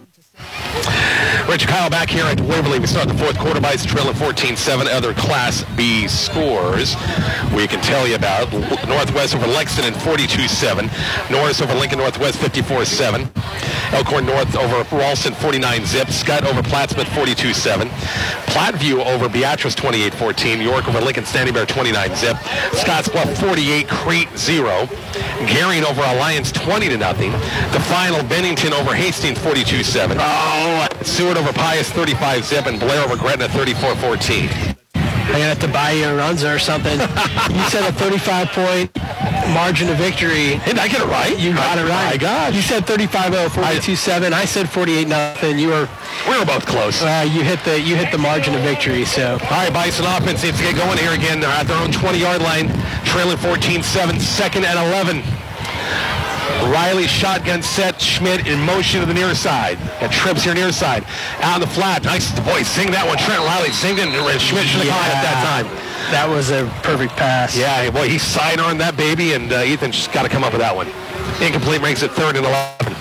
Rich Kyle back here at Waverly. We start the fourth quarter. Bison trailing 14-7. Other Class B scores we can tell you about. Northwest over Lexington 42-7. Norris over Lincoln Northwest 54-7. Elkhorn North over Ralston 49-zip. Scott over Plattsmouth 42-7. Platteview over Beatrice 28-14. York over Lincoln Standing Bear 29-zip. Scottsbluff 48, Crete 0. Garion over Alliance 20-0. The final, Bennington over Hastings 42-7. Oh, Seward over Pius 35-zip, and Blair over Gretna 34-14. I'm going to have to buy you a Runza or something. You said a 35-point margin of victory. Did I get it right? You got it right. My gosh. You said 35-0, 42-7. I said 48-0. We were both close. You hit the margin of victory. So. All right, Bison offense needs to get going here again. They're at their own 20-yard line, trailing 14-7, second and 11. Riley shotgun set, Schmidt in motion to the near side. Got Tribbs here near side. Out on the flat. Nice. Boy, sing that one. Trent Riley singed it, and Schmidt should have caught it at that time. That was a perfect pass. Yeah, boy, he sidearmed that baby, and Ethan just got to come up with that one. Incomplete, makes it third and 11.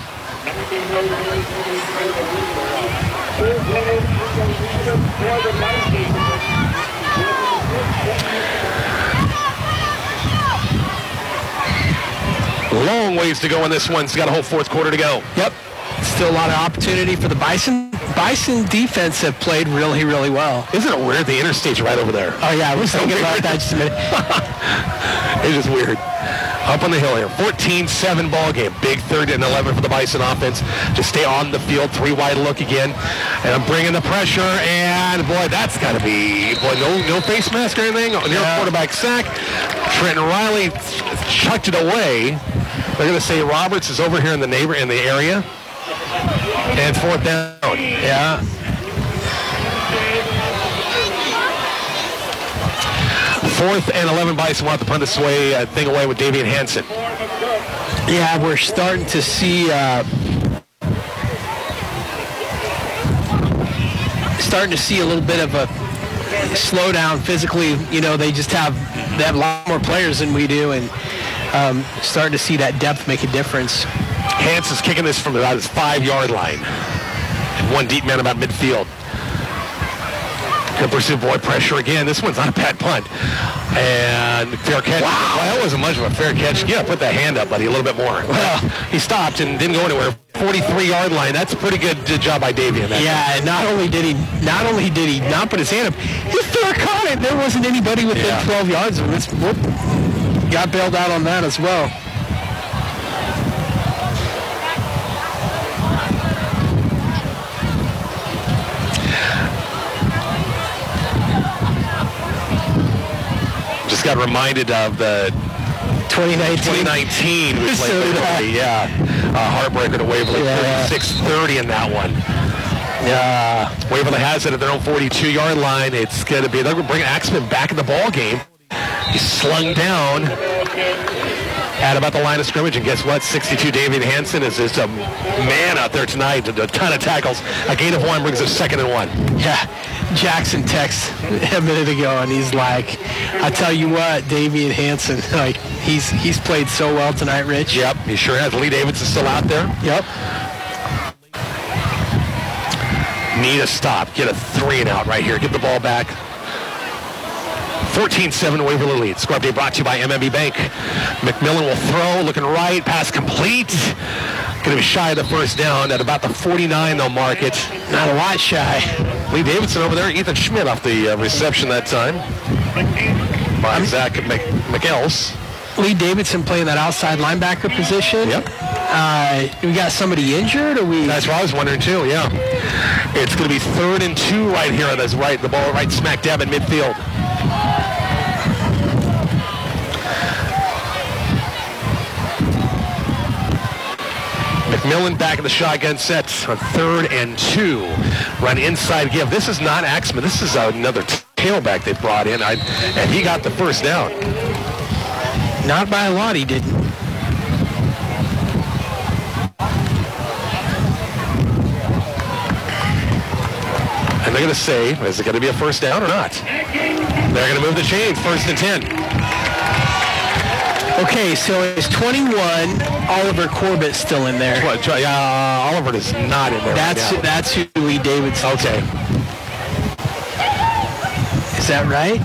Long ways to go in this one. It's got a whole fourth quarter to go. Yep. Still a lot of opportunity for the Bison. Bison defense have played really, really well. Isn't it weird? The interstate's right over there. Oh, yeah. I was thinking about that just a minute. It's just weird. Up on the hill here. 14-7 ball game. Big third and 11 for the Bison offense. Just stay on the field. 3 wide look again. And I'm bringing the pressure. And, boy, that's got to be, boy, no face mask or anything. Near quarterback sack. Trenton Riley chucked it away. They're going to say Roberts is over here in the area. And fourth down. Yeah. Fourth and 11. Bison want to punt this thing away with Davian Hansen. Yeah, we're starting to see a little bit of a slowdown physically. You know, they have a lot more players than we do, and starting to see that depth make a difference. Hansen's kicking this from about his 5-yard line. One deep man about midfield. Good pursuit, boy, pressure again. This one's not a bad punt. And fair catch. Wow. Well, that wasn't much of a fair catch. Yeah, put that hand up, buddy, a little bit more. Well, he stopped and didn't go anywhere. 43-yard line. That's a pretty good job by Davian. Yeah, and not only did he not put his hand up, he fair caught it. There wasn't anybody within 12 yards of this. Got bailed out on that as well. Just got reminded of the 2019 we played Waverly. Yeah, heartbreaker to Waverly. 36-30 in that one. Yeah, Waverly has it at their own 42-yard line. It's going to be, they're going to bring Axman back in the ball game. He's slung down at about the line of scrimmage, and guess what? 62 Davian Hansen is just a man out there tonight. A ton of tackles. A gain of 1 brings us 2nd and 1. Yeah, Jackson texted a minute ago, and he's like, I tell you what, Davian Hansen, like, he's played so well tonight, Rich. Yep, he sure has. Lee Davidson's still out there. Yep. Need a stop. Get a 3 and out right here. Get the ball back. 14-7 Waverly lead. Score update brought to you by MMB Bank. McMillan will throw, looking right, pass complete. Going to be shy of the first down at about the 49. They'll mark it. Not a lot shy. Lee Davidson over there. Ethan Schmidt off the reception that time by Zach McElls. Lee Davidson playing that outside linebacker position. Yep. We got somebody injured, or we? That's what I was wondering too. Yeah. It's going to be 3rd and 2 right here. That's right. The ball right smack dab in midfield. McMillan back in the shotgun set on 3rd and 2. Run inside give. This is not Axman. This is another tailback they brought in, and he got the first down. Not by a lot, he didn't. And they're going to say, is it going to be a first down or not? They're going to move the chain, 1st and 10. Okay, so it's 21. Oliver Corbett still in there. What? Oliver is not in there. That's who Lee Davidson. Okay. Is that right?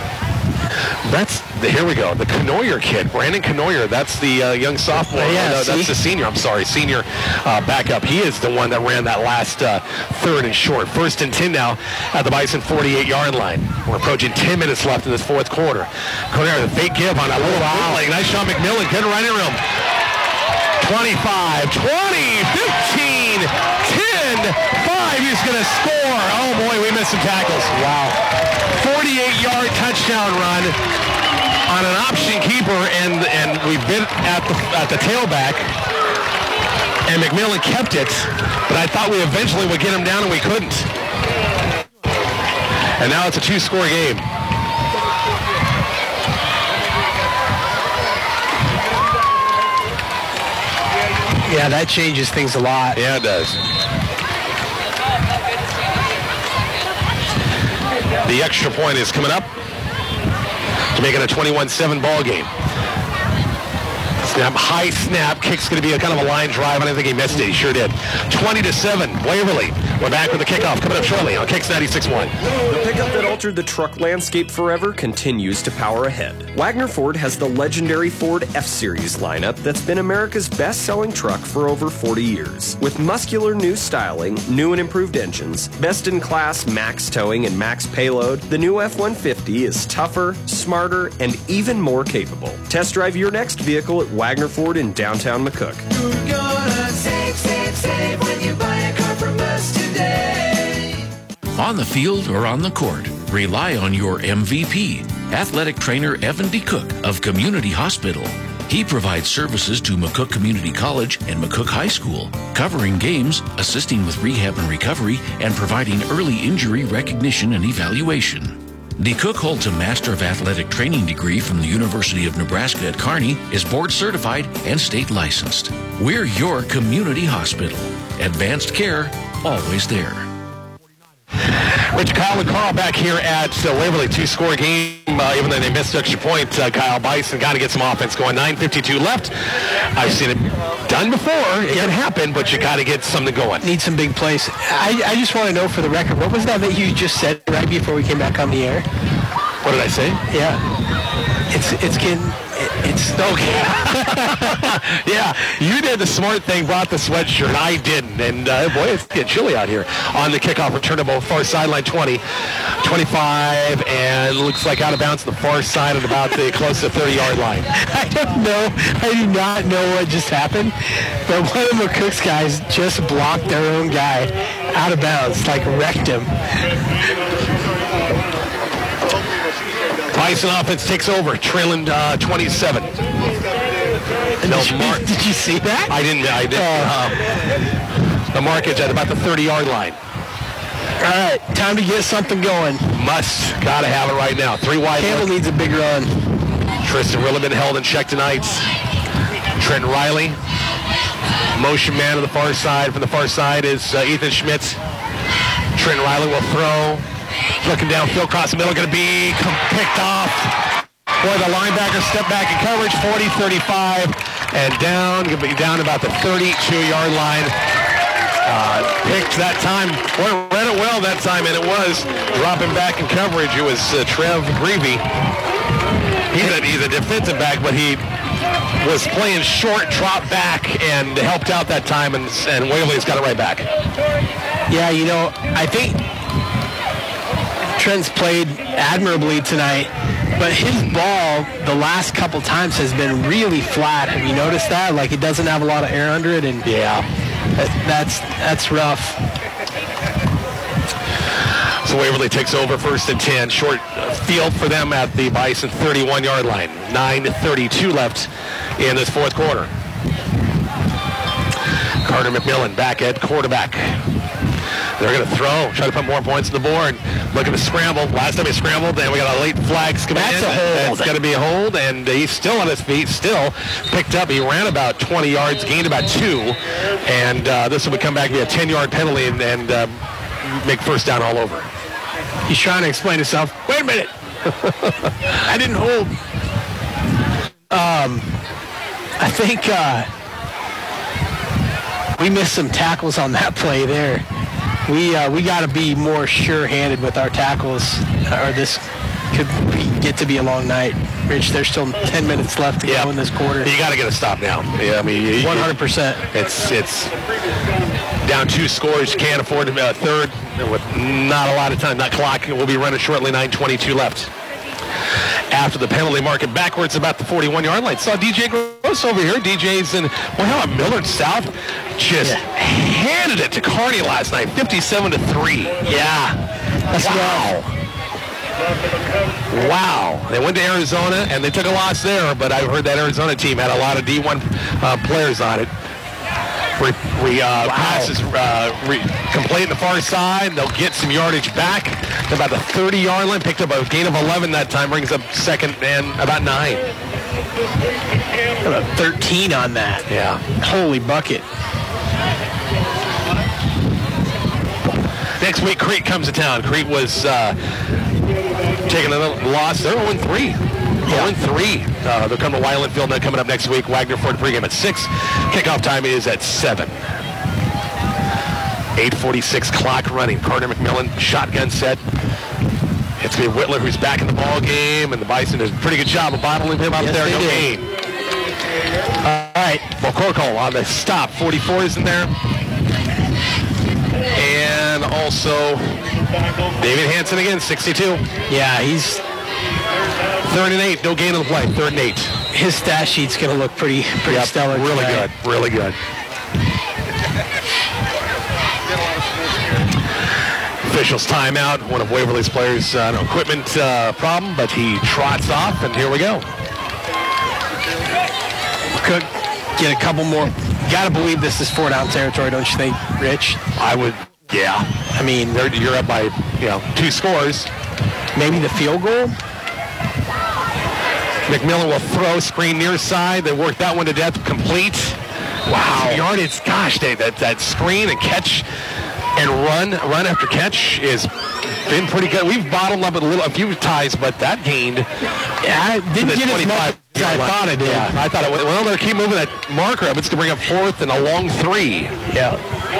Here we go. The Canoyer kid, Brandon Canoyer. That's the young sophomore. Yeah, that's the senior. I'm sorry, senior backup. He is the one that ran that last 3rd and short. 1st and 10 now at the Bison 48-yard line. We're approaching 10 minutes left in this 4th quarter. Canoyer, the fake give on that little bootleg. Nice shot, McMillan. Good right in room. 25, 20, 15, 10, 5. He's going to score. Oh, boy, we missed some tackles. Wow. 48-yard touchdown run on an option keeper, and we bit at the tailback, and McMillan kept it, but I thought we eventually would get him down, and we couldn't. And now it's a 2-score game. Yeah, that changes things a lot. Yeah, it does. The extra point is coming up to make it a 21-7 ball game. Snap, high snap. Kick's going to be a kind of a line drive. I don't think he missed it. He sure did. 20-7, Waverly. We're back with the kickoff coming up shortly on Kicks 96.1. The pickup that altered the truck landscape forever continues to power ahead. Wagner Ford has the legendary Ford F-Series lineup that's been America's best-selling truck for over 40 years. With muscular new styling, new and improved engines, best-in-class max towing and max payload, the new F-150 is tougher, smarter, and even more capable. Test drive your next vehicle at Wagner Ford in downtown McCook. You're gonna save when you buy a car from us today. On the field or on the court, rely on your MVP, athletic trainer Evan D. Cook of Community Hospital. He provides services to McCook Community College and McCook High School, covering games, assisting with rehab and recovery, and providing early injury recognition and evaluation. DeCook holds a Master of Athletic Training degree from the University of Nebraska at Kearney, is board certified and state licensed. We're your community hospital. Advanced care, always there. Rich, Kyle and Carl back here at Waverly, 2-score game. Even though they missed extra point, Kyle Bison got to get some offense going. 9:52 left. I've seen it done before. It can happen, but you got to get something going. Need some big plays. I just want to know for the record, what was that you just said right before we came back on the air? What did I say? Yeah. It's okay. Yeah, you did the smart thing, brought the sweatshirt. I didn't. And, boy, it's getting chilly out here. On the kickoff, returnable, far sideline 20, 25, and looks like out of bounds to the far side at about the close to 30-yard line. I don't know. I do not know what just happened, but one of McCook's guys just blocked their own guy out of bounds, like wrecked him. Bison offense takes over, trailing 27. Did you see that? I didn't. The markage at about the 30-yard line. All right, time to get something going. Gotta have it right now. 3 wide. Campbell needs a big run. Tristan really been held in check tonight. Trent Riley, motion man on the far side. From the far side is Ethan Schmitz. Trent Riley will throw. Looking downfield, across the middle, going to be picked off. Boy, the linebacker step back in coverage, 40, 35, and down. Going to be down about the 32-yard line. Picked that time. Boy, read it well that time, and it was dropping back in coverage. It was Trev Greavy. He's a defensive back, but he was playing short, drop back, and helped out that time, and Waverly's got it right back. Yeah, I think Trent's played admirably tonight, but his ball the last couple times has been really flat. Have you noticed that? Like, it doesn't have a lot of air under it, and yeah, that's rough. So Waverly takes over, 1st and 10. Short field for them at the Bison 31-yard line. 9:32 left in this 4th quarter. Carter McMillan back at quarterback. They're going to throw, try to put more points on the board. Looking to scramble. Last time he scrambled, and we got a late flag coming in. That's a hold. It's going to be a hold, and he's still on his feet, still picked up. He ran about 20 yards, gained about 2, and this will come back to be a 10-yard penalty, and make first down all over. He's trying to explain himself. Wait a minute. I didn't hold. I think we missed some tackles on that play there. We got to be more sure-handed with our tackles, or this could get to be a long night. Rich, there's still 10 minutes left to go in this quarter. You got to get a stop now. Yeah, I mean, 100%. It's down 2 scores. You can't afford a third with not a lot of time. That clock will be running shortly. 9:22 left. After the penalty, marking backwards about the 41-yard line. Saw DJ Gross over here. DJ's in, well, how about Millard South? Just handed it to Kearney last night, 57-3. Yeah. That's Wow. They went to Arizona, and they took a loss there, but I heard that Arizona team had a lot of D1 players on it. Passes complete on the far side. They'll get some yardage back. About the 30-yard line. Picked up a gain of 11 that time. Brings up second and about 9. About 13 on that. Yeah. Holy bucket. Next week, Crete comes to town. Crete was taking another loss. They're 0-3. 0-3. They'll come to Weiland Field. They're coming up next week. Wagner Ford pregame at 6. Kickoff time is at 7. 8:46 clock running. Carter McMillan, shotgun set. It's going to be Whitler who's back in the ball game, and the Bison does a pretty good job of bottling him up there. No gain. All right. Well, Corkle on the stop. 44 is in there. And also David Hansen again, 62. Yeah, he's 3rd and 8. No gain on the play. 3rd and 8. His stat sheet's going to look pretty stellar. Really good. Really good. Officials timeout. One of Waverly's players, equipment problem, but he trots off, and here we go. Could get a couple more. You got to believe this is 4-down territory, don't you think, Rich? I would, yeah. I mean, you're up by 2 scores. Maybe the field goal. McMillan will throw, screen near side. They work that one to death, complete. Wow. Yardage, gosh, that screen and catch and run after catch has been pretty good. We've bottled up a few ties, but that gained. Yeah, I didn't get as much as I thought it did. Yeah, I thought it would. Well, they'll keep moving that marker up. It's going to bring up 4th and a long 3. Yeah.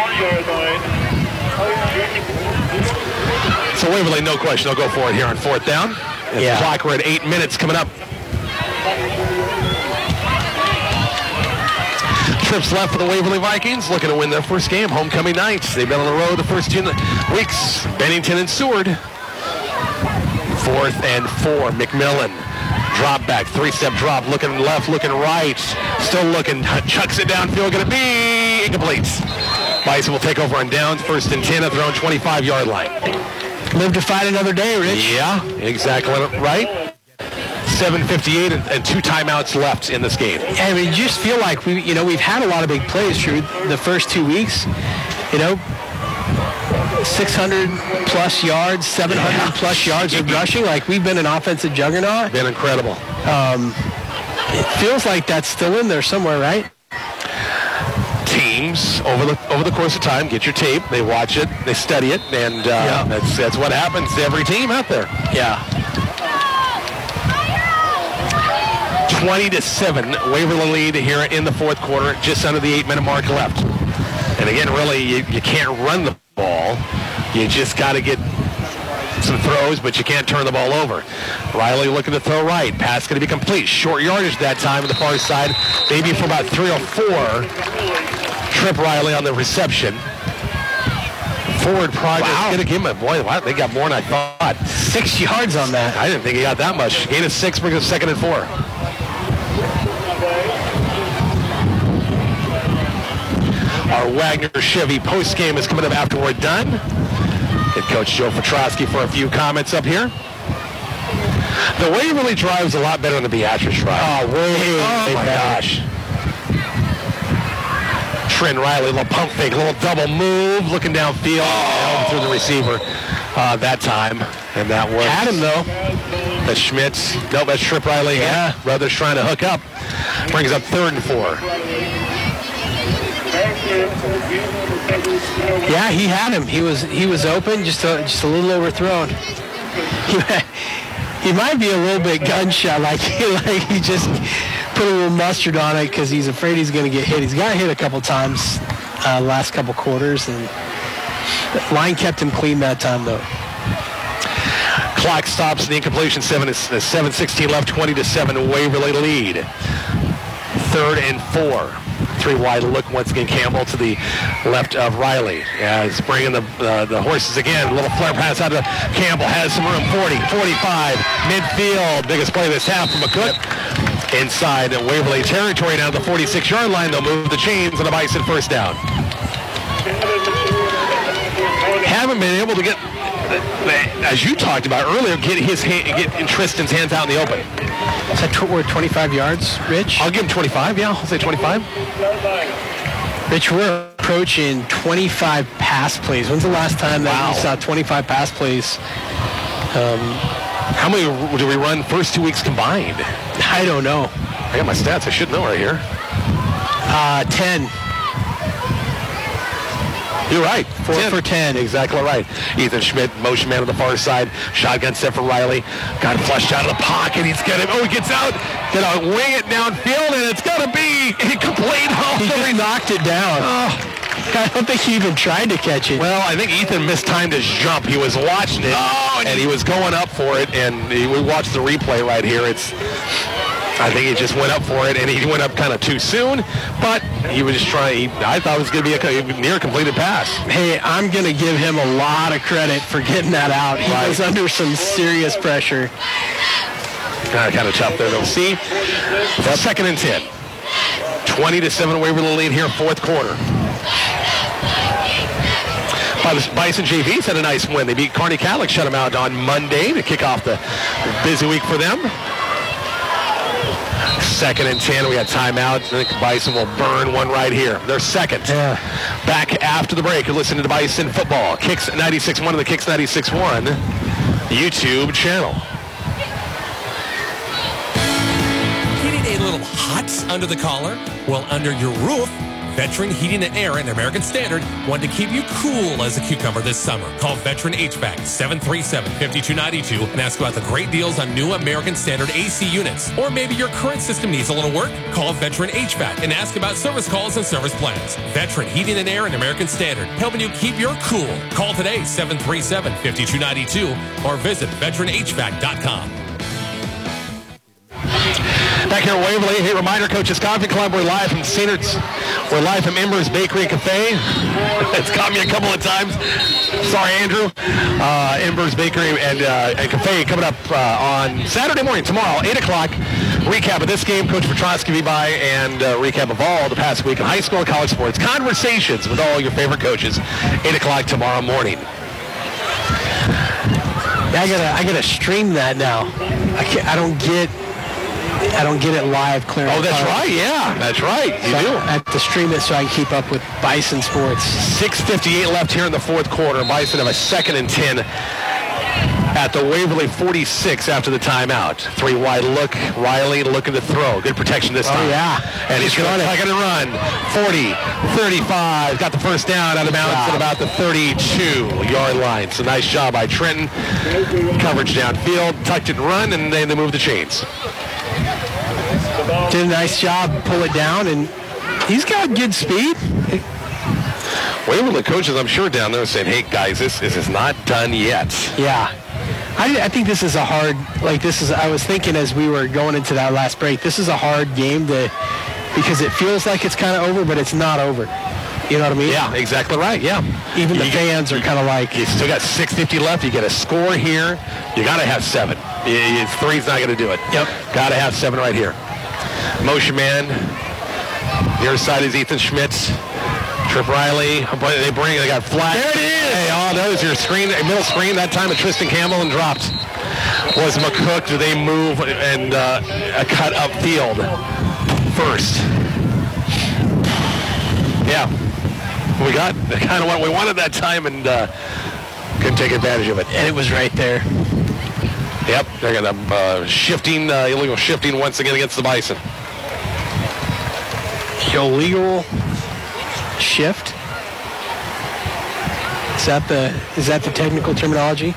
So Waverly, no question, they'll go for it here on 4th down. The clock, we're at 8 minutes coming up. Trips left for the Waverly Vikings, looking to win their first game, homecoming night. They've been on the road the first 2 weeks. Bennington and Seward. 4th and 4. McMillan. Drop back, 3-step drop, looking left, looking right. Still looking, chucks it downfield, going to be incomplete. Bison will take over on downs, 1st and 10 at their own 25-yard line. Live to fight another day, Rich. Yeah, exactly right. 7:58 and 2 timeouts left in this game. Yeah, I mean, you just feel like we've had a lot of big plays through the first 2 weeks. 600 plus yards, 700 plus yards of rushing. Like, we've been an offensive juggernaut. Been incredible. It feels like that's still in there somewhere, right? Teams over the course of time get your tape, they watch it, they study it, and that's what happens to every team out there. Yeah. 20-7, Waverly lead here in the 4th quarter, just under the 8-minute mark left. And again, really, you can't run the ball. You just got to get some throws, but you can't turn the ball over. Riley looking to throw right. Pass going to be complete. Short yardage that time on the far side, maybe for about 3 or 4. Trip Riley on the reception. Forward progress. Going to give him wow, they got more than I thought. 6 yards on that. I didn't think he got that much. Gain of 6, brings up 2nd and 4. Our Wagner Chevy post-game is coming up after we're done. Head coach Joe Petrosky for a few comments up here. The Waverly drive's a lot better than the Beatrice drive. Oh, my gosh. Trent Riley, little pump fake, little double move, looking downfield, through the receiver that time. And that works. Had him, though. That's Schmitz. No, that's Trip Riley. Yeah. Brothers trying to hook up. Brings up 3rd and 4. Yeah, he had him. He was open, just a little overthrown. He might be a little bit gunshot, like he just put a little mustard on it because he's afraid he's going to get hit. He's got hit a couple times last couple quarters, and the line kept him clean that time, though. Clock stops, the incompletion, 7:16 left, 20-7 Waverly lead. 3rd and 4. 3 wide look once again. Campbell to the left of Riley. Yeah, he's bringing the horses again. A little flare pass out to Campbell. Has some room. 40, 45, midfield. Biggest play this half from McCook. Inside Waverly territory down to the 46-yard line. They'll move the chains and the Bison first down. Haven't been able to get, as you talked about earlier, get Tristan's hands out in the open. Is that 25 yards, Rich? I'll give him 25, yeah. I'll say 25. Rich, we're approaching 25 pass plays. When's the last time that we saw 25 pass plays? How many do we run first 2 weeks combined? I don't know. I got my stats. I should know right here. 10. You're right. 4 for 10. Exactly right. Ethan Schmidt, motion man on the far side. Shotgun set for Riley. Got him flushed out of the pocket. He's got him. Oh, he gets out. Gonna wing it downfield, and it's gonna be incomplete. He just knocked it down. I don't think he even tried to catch it. Well, I think Ethan mistimed his jump. He was watching it, and he was going up for it, and we watched the replay right here. I think he just went up for it, and he went up kind of too soon, but he was just trying. I thought it was going to be a near completed pass. Hey, I'm going to give him a lot of credit for getting that out. He was under some serious pressure. Kind of tough there, though. See, 2nd and 10. 20-7 Waverly lead here, 4th quarter. Bison JVs had a nice win. They beat Kearney Catholic, shut them out on Monday to kick off the busy week for them. 2nd and 10. We got timeout. I think Bison will burn one right here. They're second. Yeah. Back after the break. You're listening to Bison Football. Kicks 96.1 on the Kicks 96.1 YouTube channel. Getting a little hot under the collar? Well, under your roof, Veteran Heating and Air and American Standard want to keep you cool as a cucumber this summer. Call Veteran HVAC 737-5292 and ask about the great deals on new American Standard AC units. Or maybe your current system needs a little work? Call Veteran HVAC and ask about service calls and service plans. Veteran Heating and Air and American Standard, helping you keep your cool. Call today 737-5292 or visit veteranhvac.com. Back here at Waverly, hey, reminder, Coach's Coffee Club, we're live from Saints. We're live from Embers Bakery and Cafe. It's caught me a couple of times. Sorry, Andrew. Embers Bakery and Cafe coming up on Saturday morning, tomorrow, 8 o'clock. Recap of this game, Coach Petrosky be by, and recap of all the past week in high school and college sports. Conversations with all your favorite coaches, 8 o'clock tomorrow morning. I gotta stream that now. I don't get it live, Clarence. Oh, that's right. Yeah, that's right. You do. I have to stream it so I can keep up with Bison sports. 6:58 left here in the 4th quarter. Bison have a 2nd and 10 at the Waverly 46 after the timeout. 3 wide look. Riley looking to throw. Good protection this time. Oh, yeah. And he's going to run. 40, 35. Got the first down out of bounds at about the 32-yard line. So nice job by Trenton. Coverage downfield. Tucked it and run, and then they move the chains. Did a nice job, pull it down, and he's got good speed. Waverly coaches, I'm sure, down there saying, hey, guys, this is not done yet. Yeah. I think this is a hard, I was thinking as we were going into that last break, this is a hard game because it feels like it's kind of over, but it's not over. You know what I mean? Yeah, exactly right, yeah. Even the fans are kind of like... You still got 6:50 left. You get a score here. You got to have 7. 3's not going to do it. Yep. Got to have 7 right here. Motion man. Near side is Ethan Schmitz. Trip Riley. They got flat. There it is. Hey, there's your screen, middle screen. That time at Tristan Campbell and dropped. Was McCook. Do they move and a cut upfield first? Yeah. We got kind of what we wanted that time and couldn't take advantage of it. And it was right there. Yep. They're going to illegal shifting once again against the Bison. Illegal shift? Is that the technical terminology?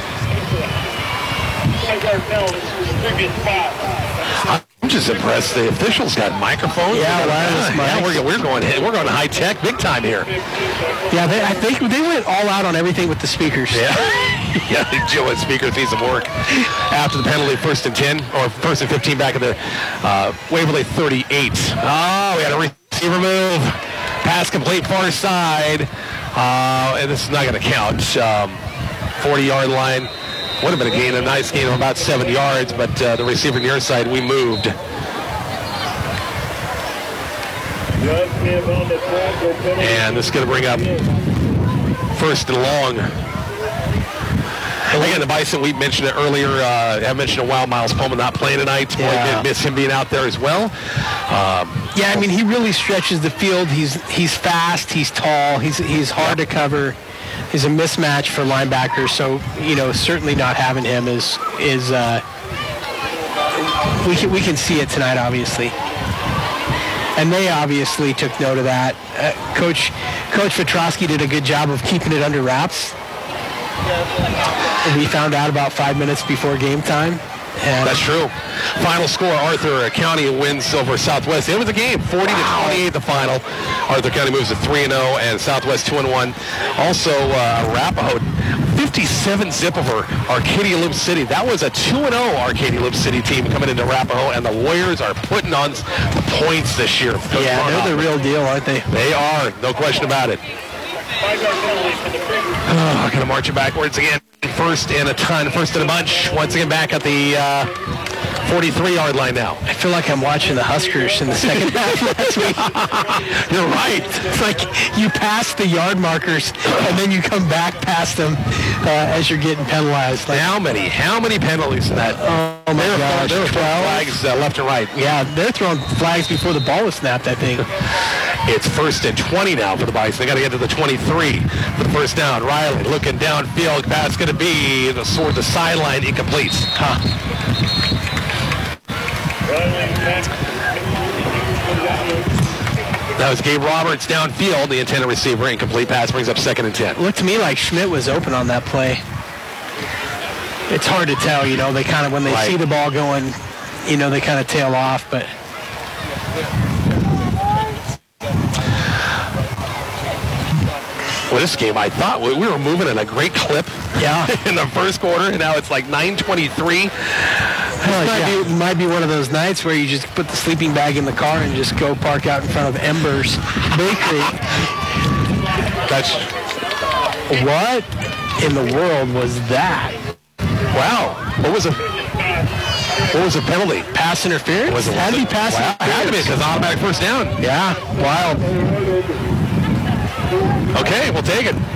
I'm just impressed. The officials got microphones. Yeah, wireless mics. We're going high tech, big time here. Yeah, I think they went all out on everything with the speakers. Yeah, yeah. Joe and speakers need some work. After the penalty, 1st and 10 or 1st and 15 back at the Waverly 38. Oh, we had a receiver move. Pass complete far side. And this is not going to count. 40-yard line. Would have been a nice gain of about 7 yards, but the receiver near side, we moved. And this is going to bring up 1st and long. Again, the Bison, we mentioned it earlier. I mentioned a while, Miles Pullman not playing tonight. Yeah. Miss him being out there as well. Yeah, I mean, he really stretches the field. He's fast. He's tall. He's hard to cover. He's a mismatch for linebackers. So, certainly not having him is we can see it tonight, obviously. And they obviously took note of that. Coach Petrosky did a good job of keeping it under wraps. We found out about 5 minutes before game time. That's true. Final score, Arthur County wins over Southwest. It was a game, 40-28 the final. Arthur County moves to 3-0 and Southwest 2-1. Also, Arapahoe, 57 zip over Arcadia Loop City. That was a 2-0 Arcadia Loop City team coming into Arapahoe, and the Warriors are putting on the points this year. Yeah, they're the real deal, aren't they? They are, no question about it. I'm going to march it backwards again. First and a bunch. Once again back at the 43-yard line now. I feel like I'm watching the Huskers in the second half last week. You're right. It's like you pass the yard markers and then you come back past them as you're getting penalized. Like, how many penalties in that? Oh my gosh. There were 12 flags left and right. Yeah, they're throwing flags before the ball was snapped, I think. It's 1st and 20 now for the Bison. They got to get to the 23 for the first down. Riley looking downfield. Pass going to be the sideline, incomplete. That was Gabe Roberts downfield, the intended receiver. Incomplete pass brings up 2nd and 10. It looked to me like Schmidt was open on that play. It's hard to tell, they kind of, when they see the ball going, they kind of tail off, but... Well, this game, I thought we were moving at a great clip. Yeah. In the first quarter, and now it's like 9:23. It might be one of those nights where you just put the sleeping bag in the car and just go park out in front of Embers Bakery. What in the world was that? Wow. What was the penalty? Pass interference? Had to be pass interference. Had to be, because automatic first down. Yeah, wild. Okay, we'll take it.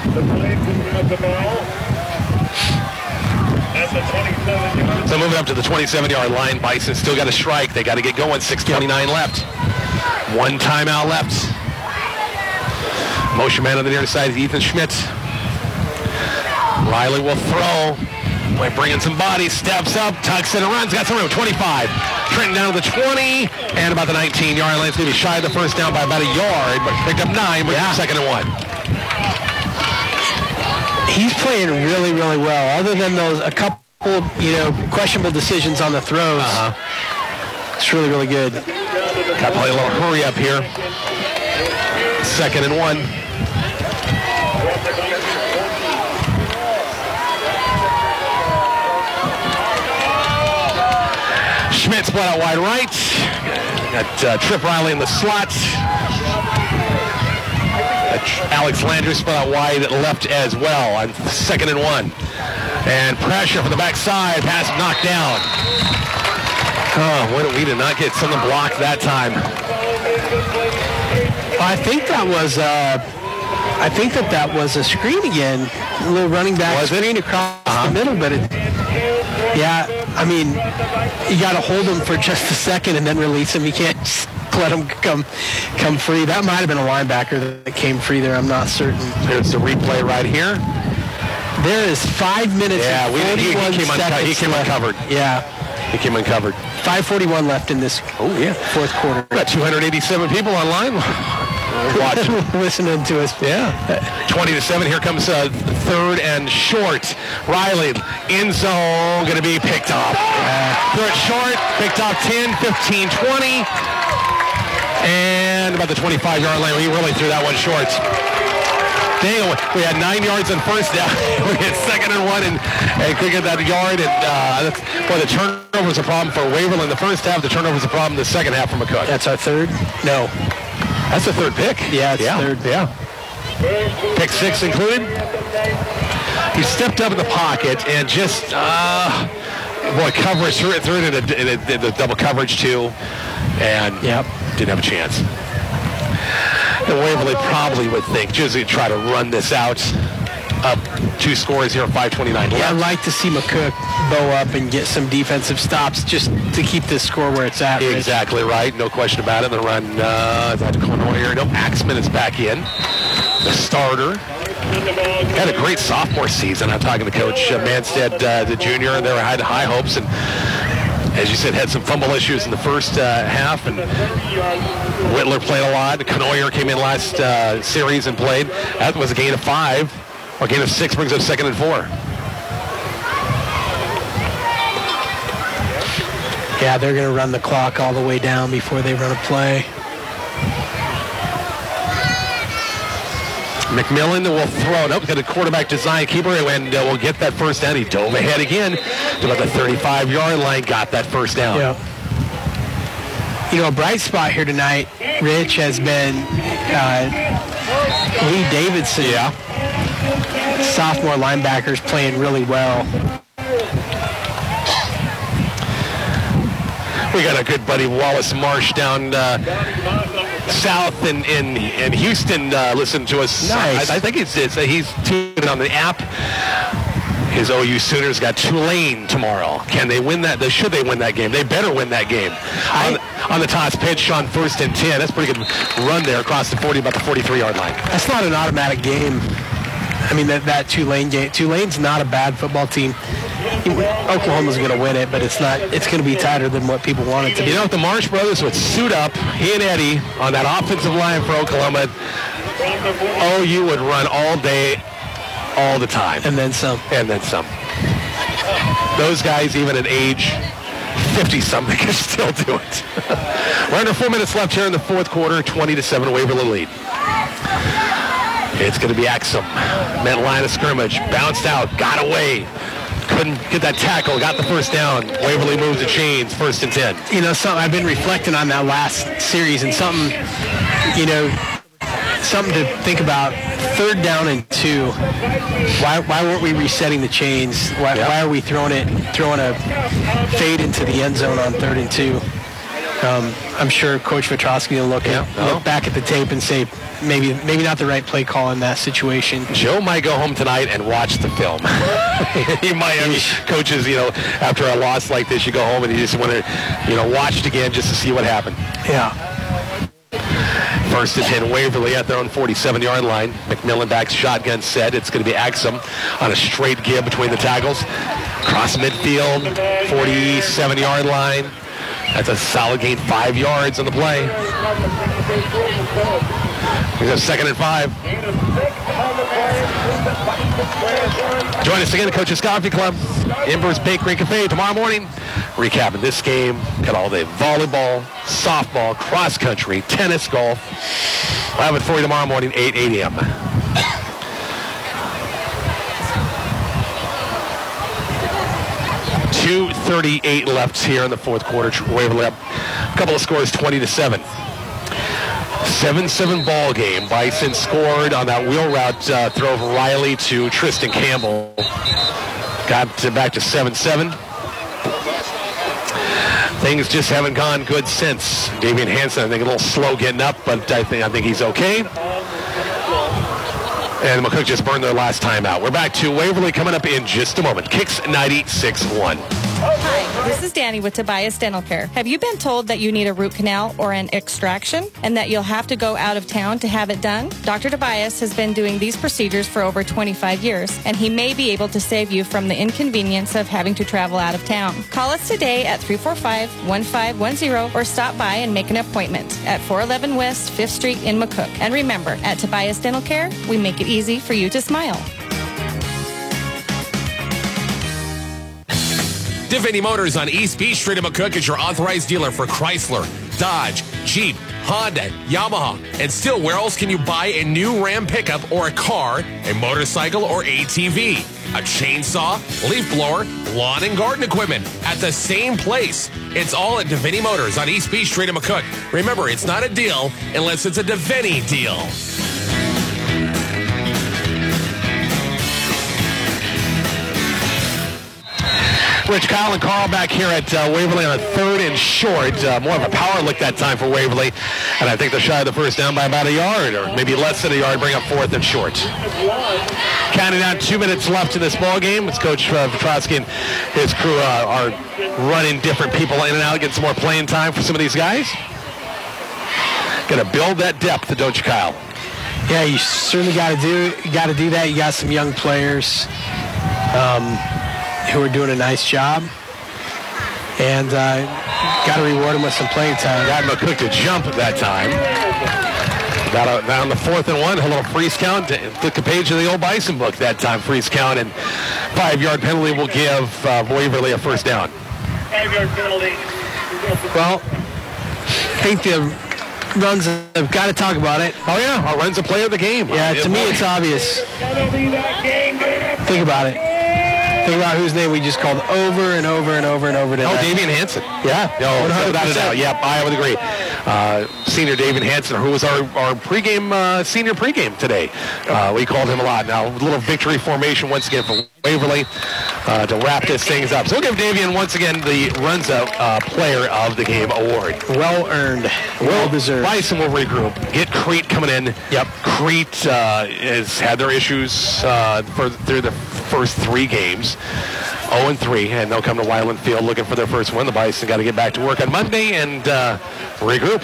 So moving up to the 27-yard line, Bison still got a strike. They got to get going. 6:29 left. One timeout left. Motion man on the near side is Ethan Schmidt. Riley will throw. By bringing some bodies, steps up, tucks in and runs. Got some room. 25. Trenton down to the 20 and about the 19-yard line. It's going to be shy of the first down by about a yard, but picked up 9. But 2nd and 1. He's playing really, really well. Other than a couple, questionable decisions on the throws. It's really, really good. Got to play a little hurry up here. 2nd and 1. Schmidt split out wide right. Got Trip Riley in the slot. Alex Landry split out wide left as well on 2nd and 1. And pressure from the backside. Pass knocked down. Oh, we did not get something blocked that time. I think that was a screen again. A little running back screen across the middle, but I mean, you got to hold him for just a second and then release him. You can't just let him come free. That might have been a linebacker that came free there. I'm not certain. There's the replay right here. There is 5 minutes and 41 seconds he came uncovered. Yeah. He came uncovered. 5:41 left in this fourth quarter. Got 287 people online. Watch. Listening to us. Yeah. 20-7. Here comes third and short. Riley in zone, going to be picked off. Third short, picked off 10, 15, 20. And about the 25-yard line. We really threw that one short. Dang, we had 9 yards on first down. We had 2nd and 1 and couldn't get that yard. And the turnover was a problem for Waverly in the first half. The turnover was a problem in the second half for McCook. That's our third? No. That's the third pick. Yeah, it's third. Yeah. Pick 6 included. He stepped up in the pocket and just, coverage, threw it in the double coverage too. And didn't have a chance. And Waverly probably would think, just try to run this out. Up 2 scores here, 5:29 left. Yeah, I'd like to see McCook bow up and get some defensive stops just to keep this score where it's at. Exactly right. No question about it. The run is out to Conoyer. No, Axman is back in. The starter. Had a great sophomore season. I'm talking to Coach Manstead, the junior, and they had high hopes. And as you said, had some fumble issues in the first half, and Whitler played a lot. Conoyer came in last series and played. That was a gain of 5. Or gain of 6 brings up 2nd and 4. Yeah, they're going to run the clock all the way down before they run a play. McMillan will throw. Nope, got a quarterback design keeper, and will get that first down. He dove ahead again to about the 35-yard line, got that first down. Yeah. You know, a bright spot here tonight, Rich, has been Lee Davidson. Yeah. Sophomore linebackers playing really well. We got a good buddy, Wallace Marsh, down south in Houston, listening to us. Nice. I think he's tuned in on the app. His OU Sooners got Tulane tomorrow. Can they win that? Should they win that game? They better win that game. On the toss pitch on 1st and 10. That's a pretty good run there across the 40, about the 43-yard line. That's not an automatic game. I mean, that Tulane game. Tulane's not a bad football team. Oklahoma's going to win it, but it's not. It's going to be tighter than what people want it to be. You know, if the Marsh brothers would suit up, he and Eddie, on that offensive line for Oklahoma, OU would run all day, all the time. And then some. And then some. Those guys, even at age 50-something, can still do it. We're under 4 minutes left here in the fourth quarter, 20-7 Waverly lead. It's going to be Axum. Met line of scrimmage. Bounced out. Got away. Couldn't get that tackle. Got the first down. Waverly moves the chains. 1st and 10. You know, I've been reflecting on that last series, and something to think about. 3rd down and 2. Why weren't we resetting the chains? Why are we throwing a fade into the end zone on 3rd and 2? I'm sure Coach Vetrosky will look back at the tape and say, maybe not the right play call in that situation. Joe might go home tonight and watch the film. He might. I mean, coaches, after a loss like this, you go home and you just want to, watch it again just to see what happened. Yeah. 1st and 10 Waverly at their own 47-yard line. McMillan backs shotgun set. It's going to be Axum on a straight give between the tackles. Cross midfield, 47-yard line. That's a solid gain, 5 yards on the play. We have 2nd and 5. Join us again at Coach's Coffee Club, Embers Bakery Cafe tomorrow morning. Recapping this game. Got all day volleyball, softball, cross country, tennis, golf. We'll have it for you tomorrow morning, 8 a.m. 2:38 left here in the fourth quarter. Waverly up a couple of scores, 20-7. 7-7 ball game. Bison scored on that wheel route throw of Riley to Tristan Campbell. Got back to 7-7. Things just haven't gone good since. Davian Hansen, I think, a little slow getting up, but I think he's okay. And McCook just burned their last time out. We're back to Waverly coming up in just a moment. Kicks 96-1. This is Danny with Tobias Dental Care. Have you been told that you need a root canal or an extraction and that you'll have to go out of town to have it done? Dr. Tobias has been doing these procedures for over 25 years, and he may be able to save you from the inconvenience of having to travel out of town. Call us today at 345-1510 or stop by and make an appointment at 411 West 5th Street in McCook. And remember, at Tobias Dental Care, we make it easy for you to smile. Devaney Motors on East Beach Street in McCook is your authorized dealer for Chrysler, Dodge, Jeep, Honda, Yamaha, and still, where else can you buy a new Ram pickup or a car, a motorcycle or ATV, a chainsaw, leaf blower, lawn and garden equipment at the same place? It's all at Devaney Motors on East Beach Street in McCook. Remember, it's not a deal unless it's a Devaney deal. Rich, Kyle, and Carl back here at Waverly on a 3rd and short. More of a power look that time for Waverly. And I think they're shy of the first down by about a yard, or maybe less than a yard, bring up 4th and short. Counting down 2 minutes left in this ball game. It's Coach Petrosky and his crew are running different people in and out, getting some more playing time for some of these guys. Got to build that depth, don't you, Kyle? Yeah, you certainly got to do that. You got some young players who are doing a nice job, and got to reward them with some playing time. Got McCook to jump at that time. Got on the 4th and 1, a little freeze count. Took a page of the old Bison book that time, freeze count, and 5-yard penalty will give Waverly a first down. 5-yard penalty. Well, I think the runs have got to talk about it. Oh, yeah, our run's a play of the game. Yeah, to me it's obvious. Think about it. Think about whose name we just called over and over and over and over today. Oh, Davian Hansen. Yeah. Without a doubt. Yep, I would agree. Senior Davian Hansen, who was our pregame, senior pregame today. We called him a lot. Now, a little victory formation once again for Waverly to wrap this things up. So we'll give Davian once again the Runza Player of the Game award. Well earned. Well deserved. Bison will regroup. Get Crete coming in. Yep. Crete has had their issues through the first 3 games. 0-3, and they'll come to Weiland Field looking for their first win. The Bison got to get back to work on Monday and regroup.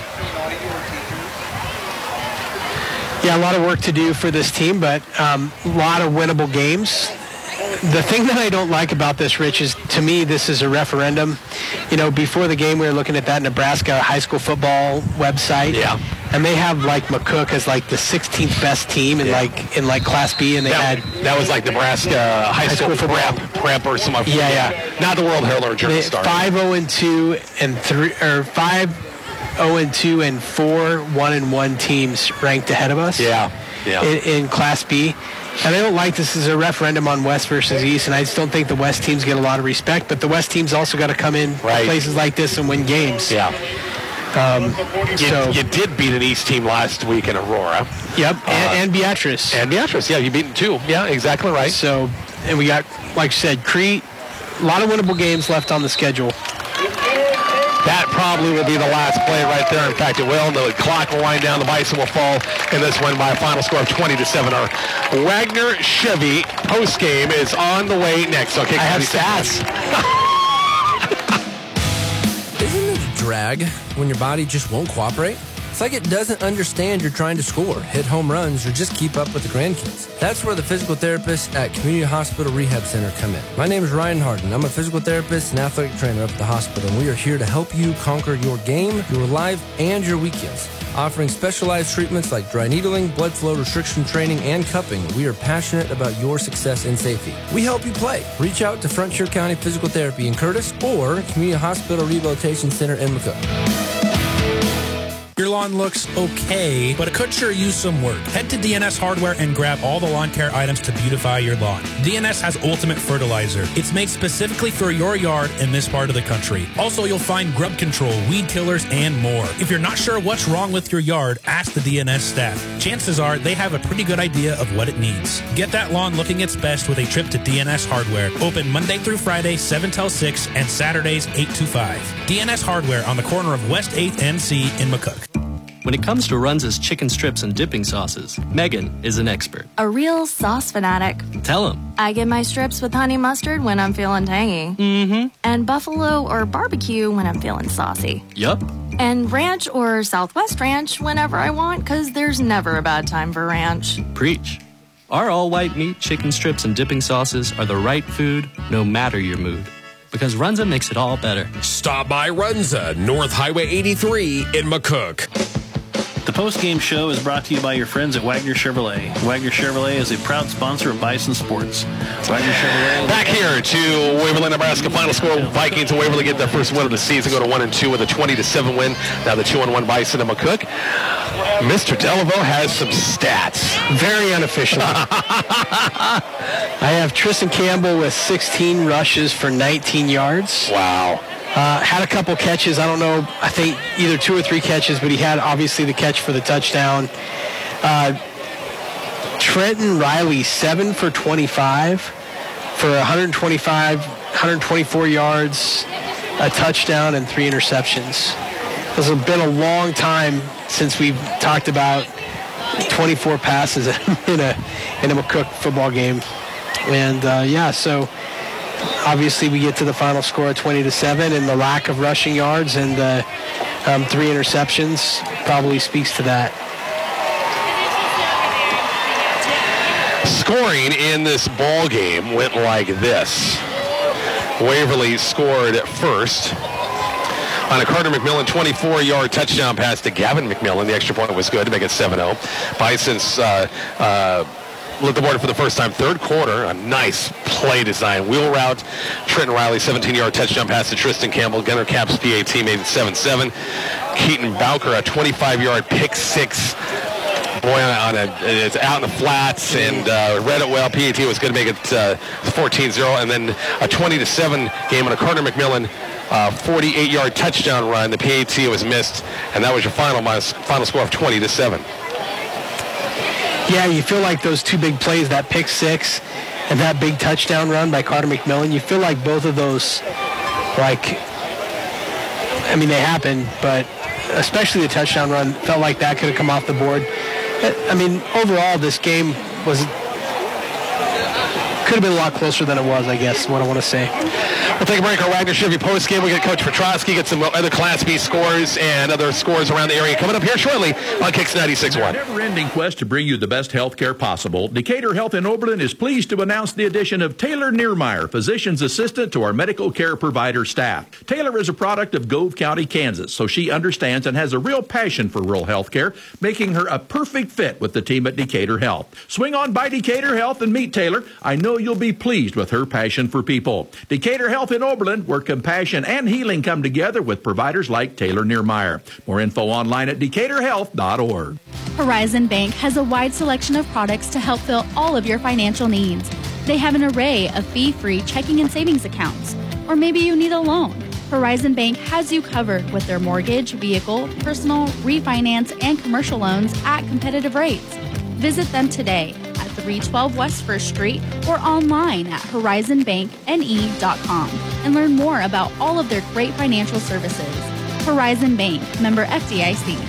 Yeah, a lot of work to do for this team, but a lot of winnable games. The thing that I don't like about this, Rich, is to me this is a referendum. You know, before the game we were looking at that Nebraska high school football website. Yeah. And they have like McCook as like the 16th best team in like Class B, and they had that was like Nebraska high school prep or some other. Yeah. Not the World Hurler Journal Star. 5-0-2 and 3 or 5-0-2 and 4 1-1 teams ranked ahead of us. Yeah. In Class B. And I don't like this as a referendum on West versus East, and I just don't think the West teams get a lot of respect, but the West teams also got to come in places like this and win games. Yeah. You did beat an East team last week in Aurora. Yep, and Beatrice. And Beatrice, yeah, you beat them too. Yeah, exactly right. So, and we got, like you said, Crete, a lot of winnable games left on the schedule. That probably will be the last play right there. In fact, it will. The clock will wind down. The Bison will fall in this one by a final score of 20-7. Our Wagner Chevy postgame is on the way next. Okay, I have stats. Isn't it a drag when your body just won't cooperate? It's like it doesn't understand you're trying to score, hit home runs, or just keep up with the grandkids. That's where the physical therapists at Community Hospital Rehab Center come in. My name is Ryan Harden. I'm a physical therapist and athletic trainer up at the hospital, and we are here to help you conquer your game, your life, and your weekends. Offering specialized treatments like dry needling, blood flow restriction training, and cupping, we are passionate about your success and safety. We help you play. Reach out to Frontier County Physical Therapy in Curtis or Community Hospital Rehabilitation Center in McCook. Your lawn looks okay, but it could sure use some work. Head to DNS Hardware and grab all the lawn care items to beautify your lawn. DNS has Ultimate Fertilizer. It's made specifically for your yard in this part of the country. Also, you'll find grub control, weed killers, and more. If you're not sure what's wrong with your yard, ask the DNS staff. Chances are they have a pretty good idea of what it needs. Get that lawn looking its best with a trip to DNS Hardware. Open Monday through Friday, 7 till 6, and Saturdays, 8 to 5. DNS Hardware on the corner of West 8th and C in McCook. When it comes to Runza's chicken strips and dipping sauces, Megan is an expert. A real sauce fanatic. Tell him. I get my strips with honey mustard when I'm feeling tangy. Mm-hmm. And buffalo or barbecue when I'm feeling saucy. Yup. And ranch or Southwest ranch whenever I want, because there's never a bad time for ranch. Preach. Our all-white meat, chicken strips, and dipping sauces are the right food, no matter your mood. Because Runza makes it all better. Stop by Runza, North Highway 83 in McCook. The post-game show is brought to you by your friends at Wagner Chevrolet. Wagner Chevrolet is a proud sponsor of Bison Sports. Wagner Chevrolet. Back here to Waverly, Nebraska. Final score: Vikings and Waverly get their first win of the season. Go to 1-2 with a 20-7 win. Now the 2-1 Bison and McCook. Mr. Delaveau has some stats. Very unofficial. I have Tristan Campbell with 16 rushes for 19 yards. Wow. Had a couple catches. I don't know. I think either 2 or 3 catches, but he had obviously the catch for the touchdown. Trenton Riley, 7 for 25 for 124 yards, a touchdown, and 3 interceptions. It's been a long time since we've talked about 24 passes in a McCook football game. And, so obviously we get to the final score of 20-7, and the lack of rushing yards and 3 interceptions probably speaks to that. Scoring in this ball game went like this. Waverly scored first on a Carter McMillan 24-yard touchdown pass to Gavin McMillan. The extra point was good to make it 7-0. Bison's lit the board for the first time. Third quarter, a nice play design. Wheel route, Trenton Riley, 17-yard touchdown pass to Tristan Campbell. Gunnar Capps PAT made it 7-7. Keaton Bowker, a 25-yard pick six. Boy, it's out in the flats, and read it well. PAT was going to make it 14-0, and then a 20-7 game on a Carter McMillan 48-yard touchdown run. The PAT was missed, and that was your final score of 20-7. Yeah, you feel like those 2 big plays, that pick six and that big touchdown run by Carter McMillan, you feel like both of those, they happened, but especially the touchdown run, felt like that could have come off the board. Overall, this game could have been a lot closer than it was, I guess, what I want to say. We'll take a break. Our Wagner Chevy post game. We'll get Coach Petrosky, get some other Class B scores and other scores around the area coming up here shortly on Kicks 96.1. Never-ending quest to bring you the best health care possible, Decatur Health in Oberlin is pleased to announce the addition of Taylor Niermeyer, physician's assistant to our medical care provider staff. Taylor is a product of Gove County, Kansas, so she understands and has a real passion for rural health care, making her a perfect fit with the team at Decatur Health. Swing on by Decatur Health and meet Taylor. I know you'll be pleased with her passion for people. Decatur Health in Oberlin, where compassion and healing come together with providers like Taylor Niermeyer. More info online at decaturhealth.org. Horizon Bank has a wide selection of products to help fill all of your financial needs. They have an array of fee-free checking and savings accounts. Or maybe you need a loan. Horizon Bank has you covered with their mortgage, vehicle, personal, refinance, and commercial loans at competitive rates. Visit them today at 312 West First Street or online at horizonbankne.com and learn more about all of their great financial services. Horizon Bank, member FDIC.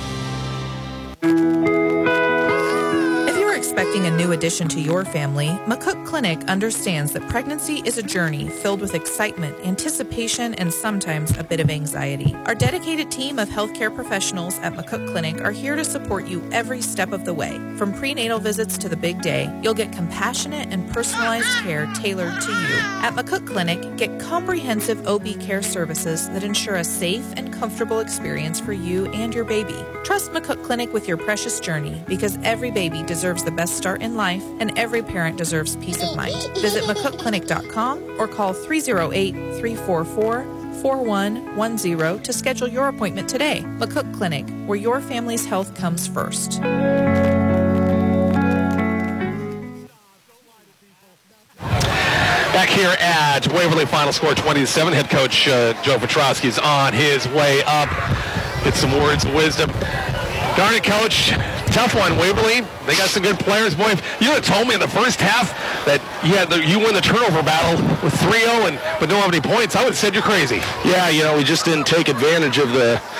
Expecting a new addition to your family, McCook Clinic understands that pregnancy is a journey filled with excitement, anticipation, and sometimes a bit of anxiety. Our dedicated team of healthcare professionals at McCook Clinic are here to support you every step of the way. From prenatal visits to the big day, you'll get compassionate and personalized care tailored to you. At McCook Clinic, get comprehensive OB care services that ensure a safe and comfortable experience for you and your baby. Trust McCook Clinic with your precious journey, because every baby deserves the best start in life, and every parent deserves peace of mind. Visit McCookClinic.com or call 308-344-4110 to schedule your appointment today. McCook Clinic, where your family's health comes first. Back here at Waverly, final score 20-7. Head coach Joe Petrosky is on his way up. Get some words of wisdom. Darn it, Coach. Tough one, Waverly. They got some good players. Boy, if you had told me in the first half that you win the turnover battle with 3-0 but don't have any points, I would have said you're crazy. Yeah, we just didn't take advantage of the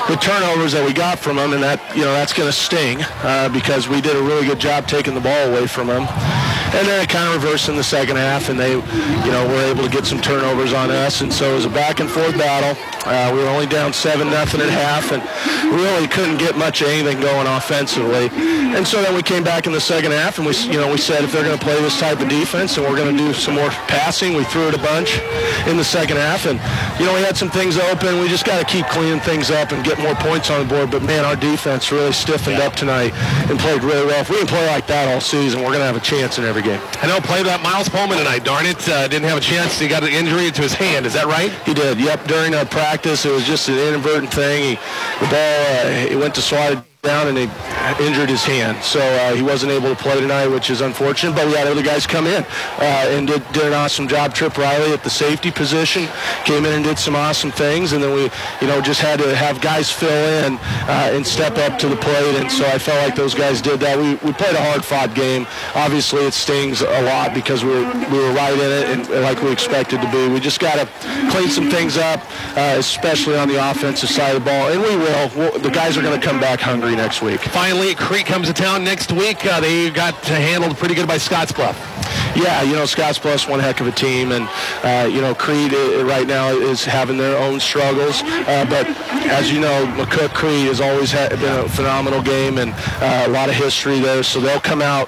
the turnovers that we got from them, and that's going to sting because we did a really good job taking the ball away from them. And then it kind of reversed in the second half, and they, were able to get some turnovers on us. And so it was a back-and-forth battle. We were only down 7-0 at half, and really couldn't get much of anything going offensively. And so then we came back in the second half, and we said if they're going to play this type of defense and we're going to do some more passing, we threw it a bunch in the second half. And, we had some things open. We just got to keep cleaning things up and get more points on the board. But, man, our defense really stiffened up tonight and played really well. If we can play like that all season, we're going to have a chance in every game. I know played that Miles Pullman tonight. Darn it, didn't have a chance. He got an injury to his hand. Is that right? He did. Yep. During practice, it was just an inadvertent thing. The ball, he went to slide it down and he injured his hand. So he wasn't able to play tonight, which is unfortunate. But we had other guys come in and did an awesome job. Trip Riley at the safety position came in and did some awesome things. And then we, just had to have guys fill in and step up to the plate. And so I felt like those guys did that. We played a hard-fought game. Obviously, it stings a lot because we were right in it and like we expected to be. We just got to clean some things up, especially on the offensive side of the ball. And we will. The guys are going to come back hungry next week. Finally, Crete comes to town next week. They got handled pretty good by Scottsbluff. Yeah, Scottsbluff's one heck of a team, and Crete right now is having their own struggles. But as you know, McCook Crete has always been a phenomenal game and a lot of history there. So they'll come out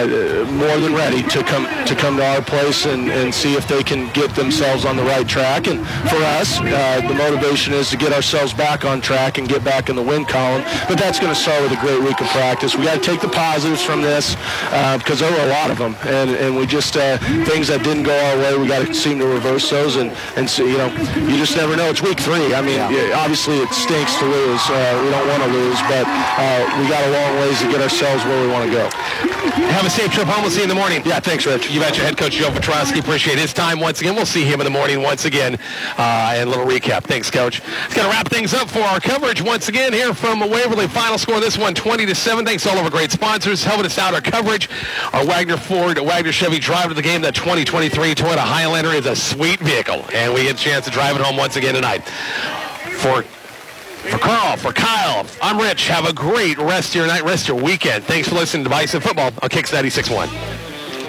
more than ready to come to our place and see if they can get themselves on the right track. And for us, the motivation is to get ourselves back on track and get back in the win column. But that's going to start with a great week of practice. We got to take the positives from this because there were a lot of them, and we just things that didn't go our way, we got to seem to reverse those, and so, you just never know. It's week 3. I mean, obviously it stinks to lose. We don't want to lose, but we got a long ways to get ourselves where we want to go. Have a safe trip home. We'll see you in the morning. Yeah, thanks, Rich. You bet. Your head coach Joe Petrosky. Appreciate his time once again. We'll see him in the morning once again. And a little recap. Thanks, Coach. It's going to wrap things up for our coverage once again here from Waverly. Final score this one 20-7. Thanks to all of our great sponsors helping us out. Our coverage, our Wagner Ford, Wagner Chevy drive to the game. That 2023 Toyota Highlander is a sweet vehicle, and we get a chance to drive it home once again tonight. For Carl, for Kyle, I'm Rich. Have a great rest of your night, rest of your weekend. Thanks for listening to Bison Football on Kicks 96.1.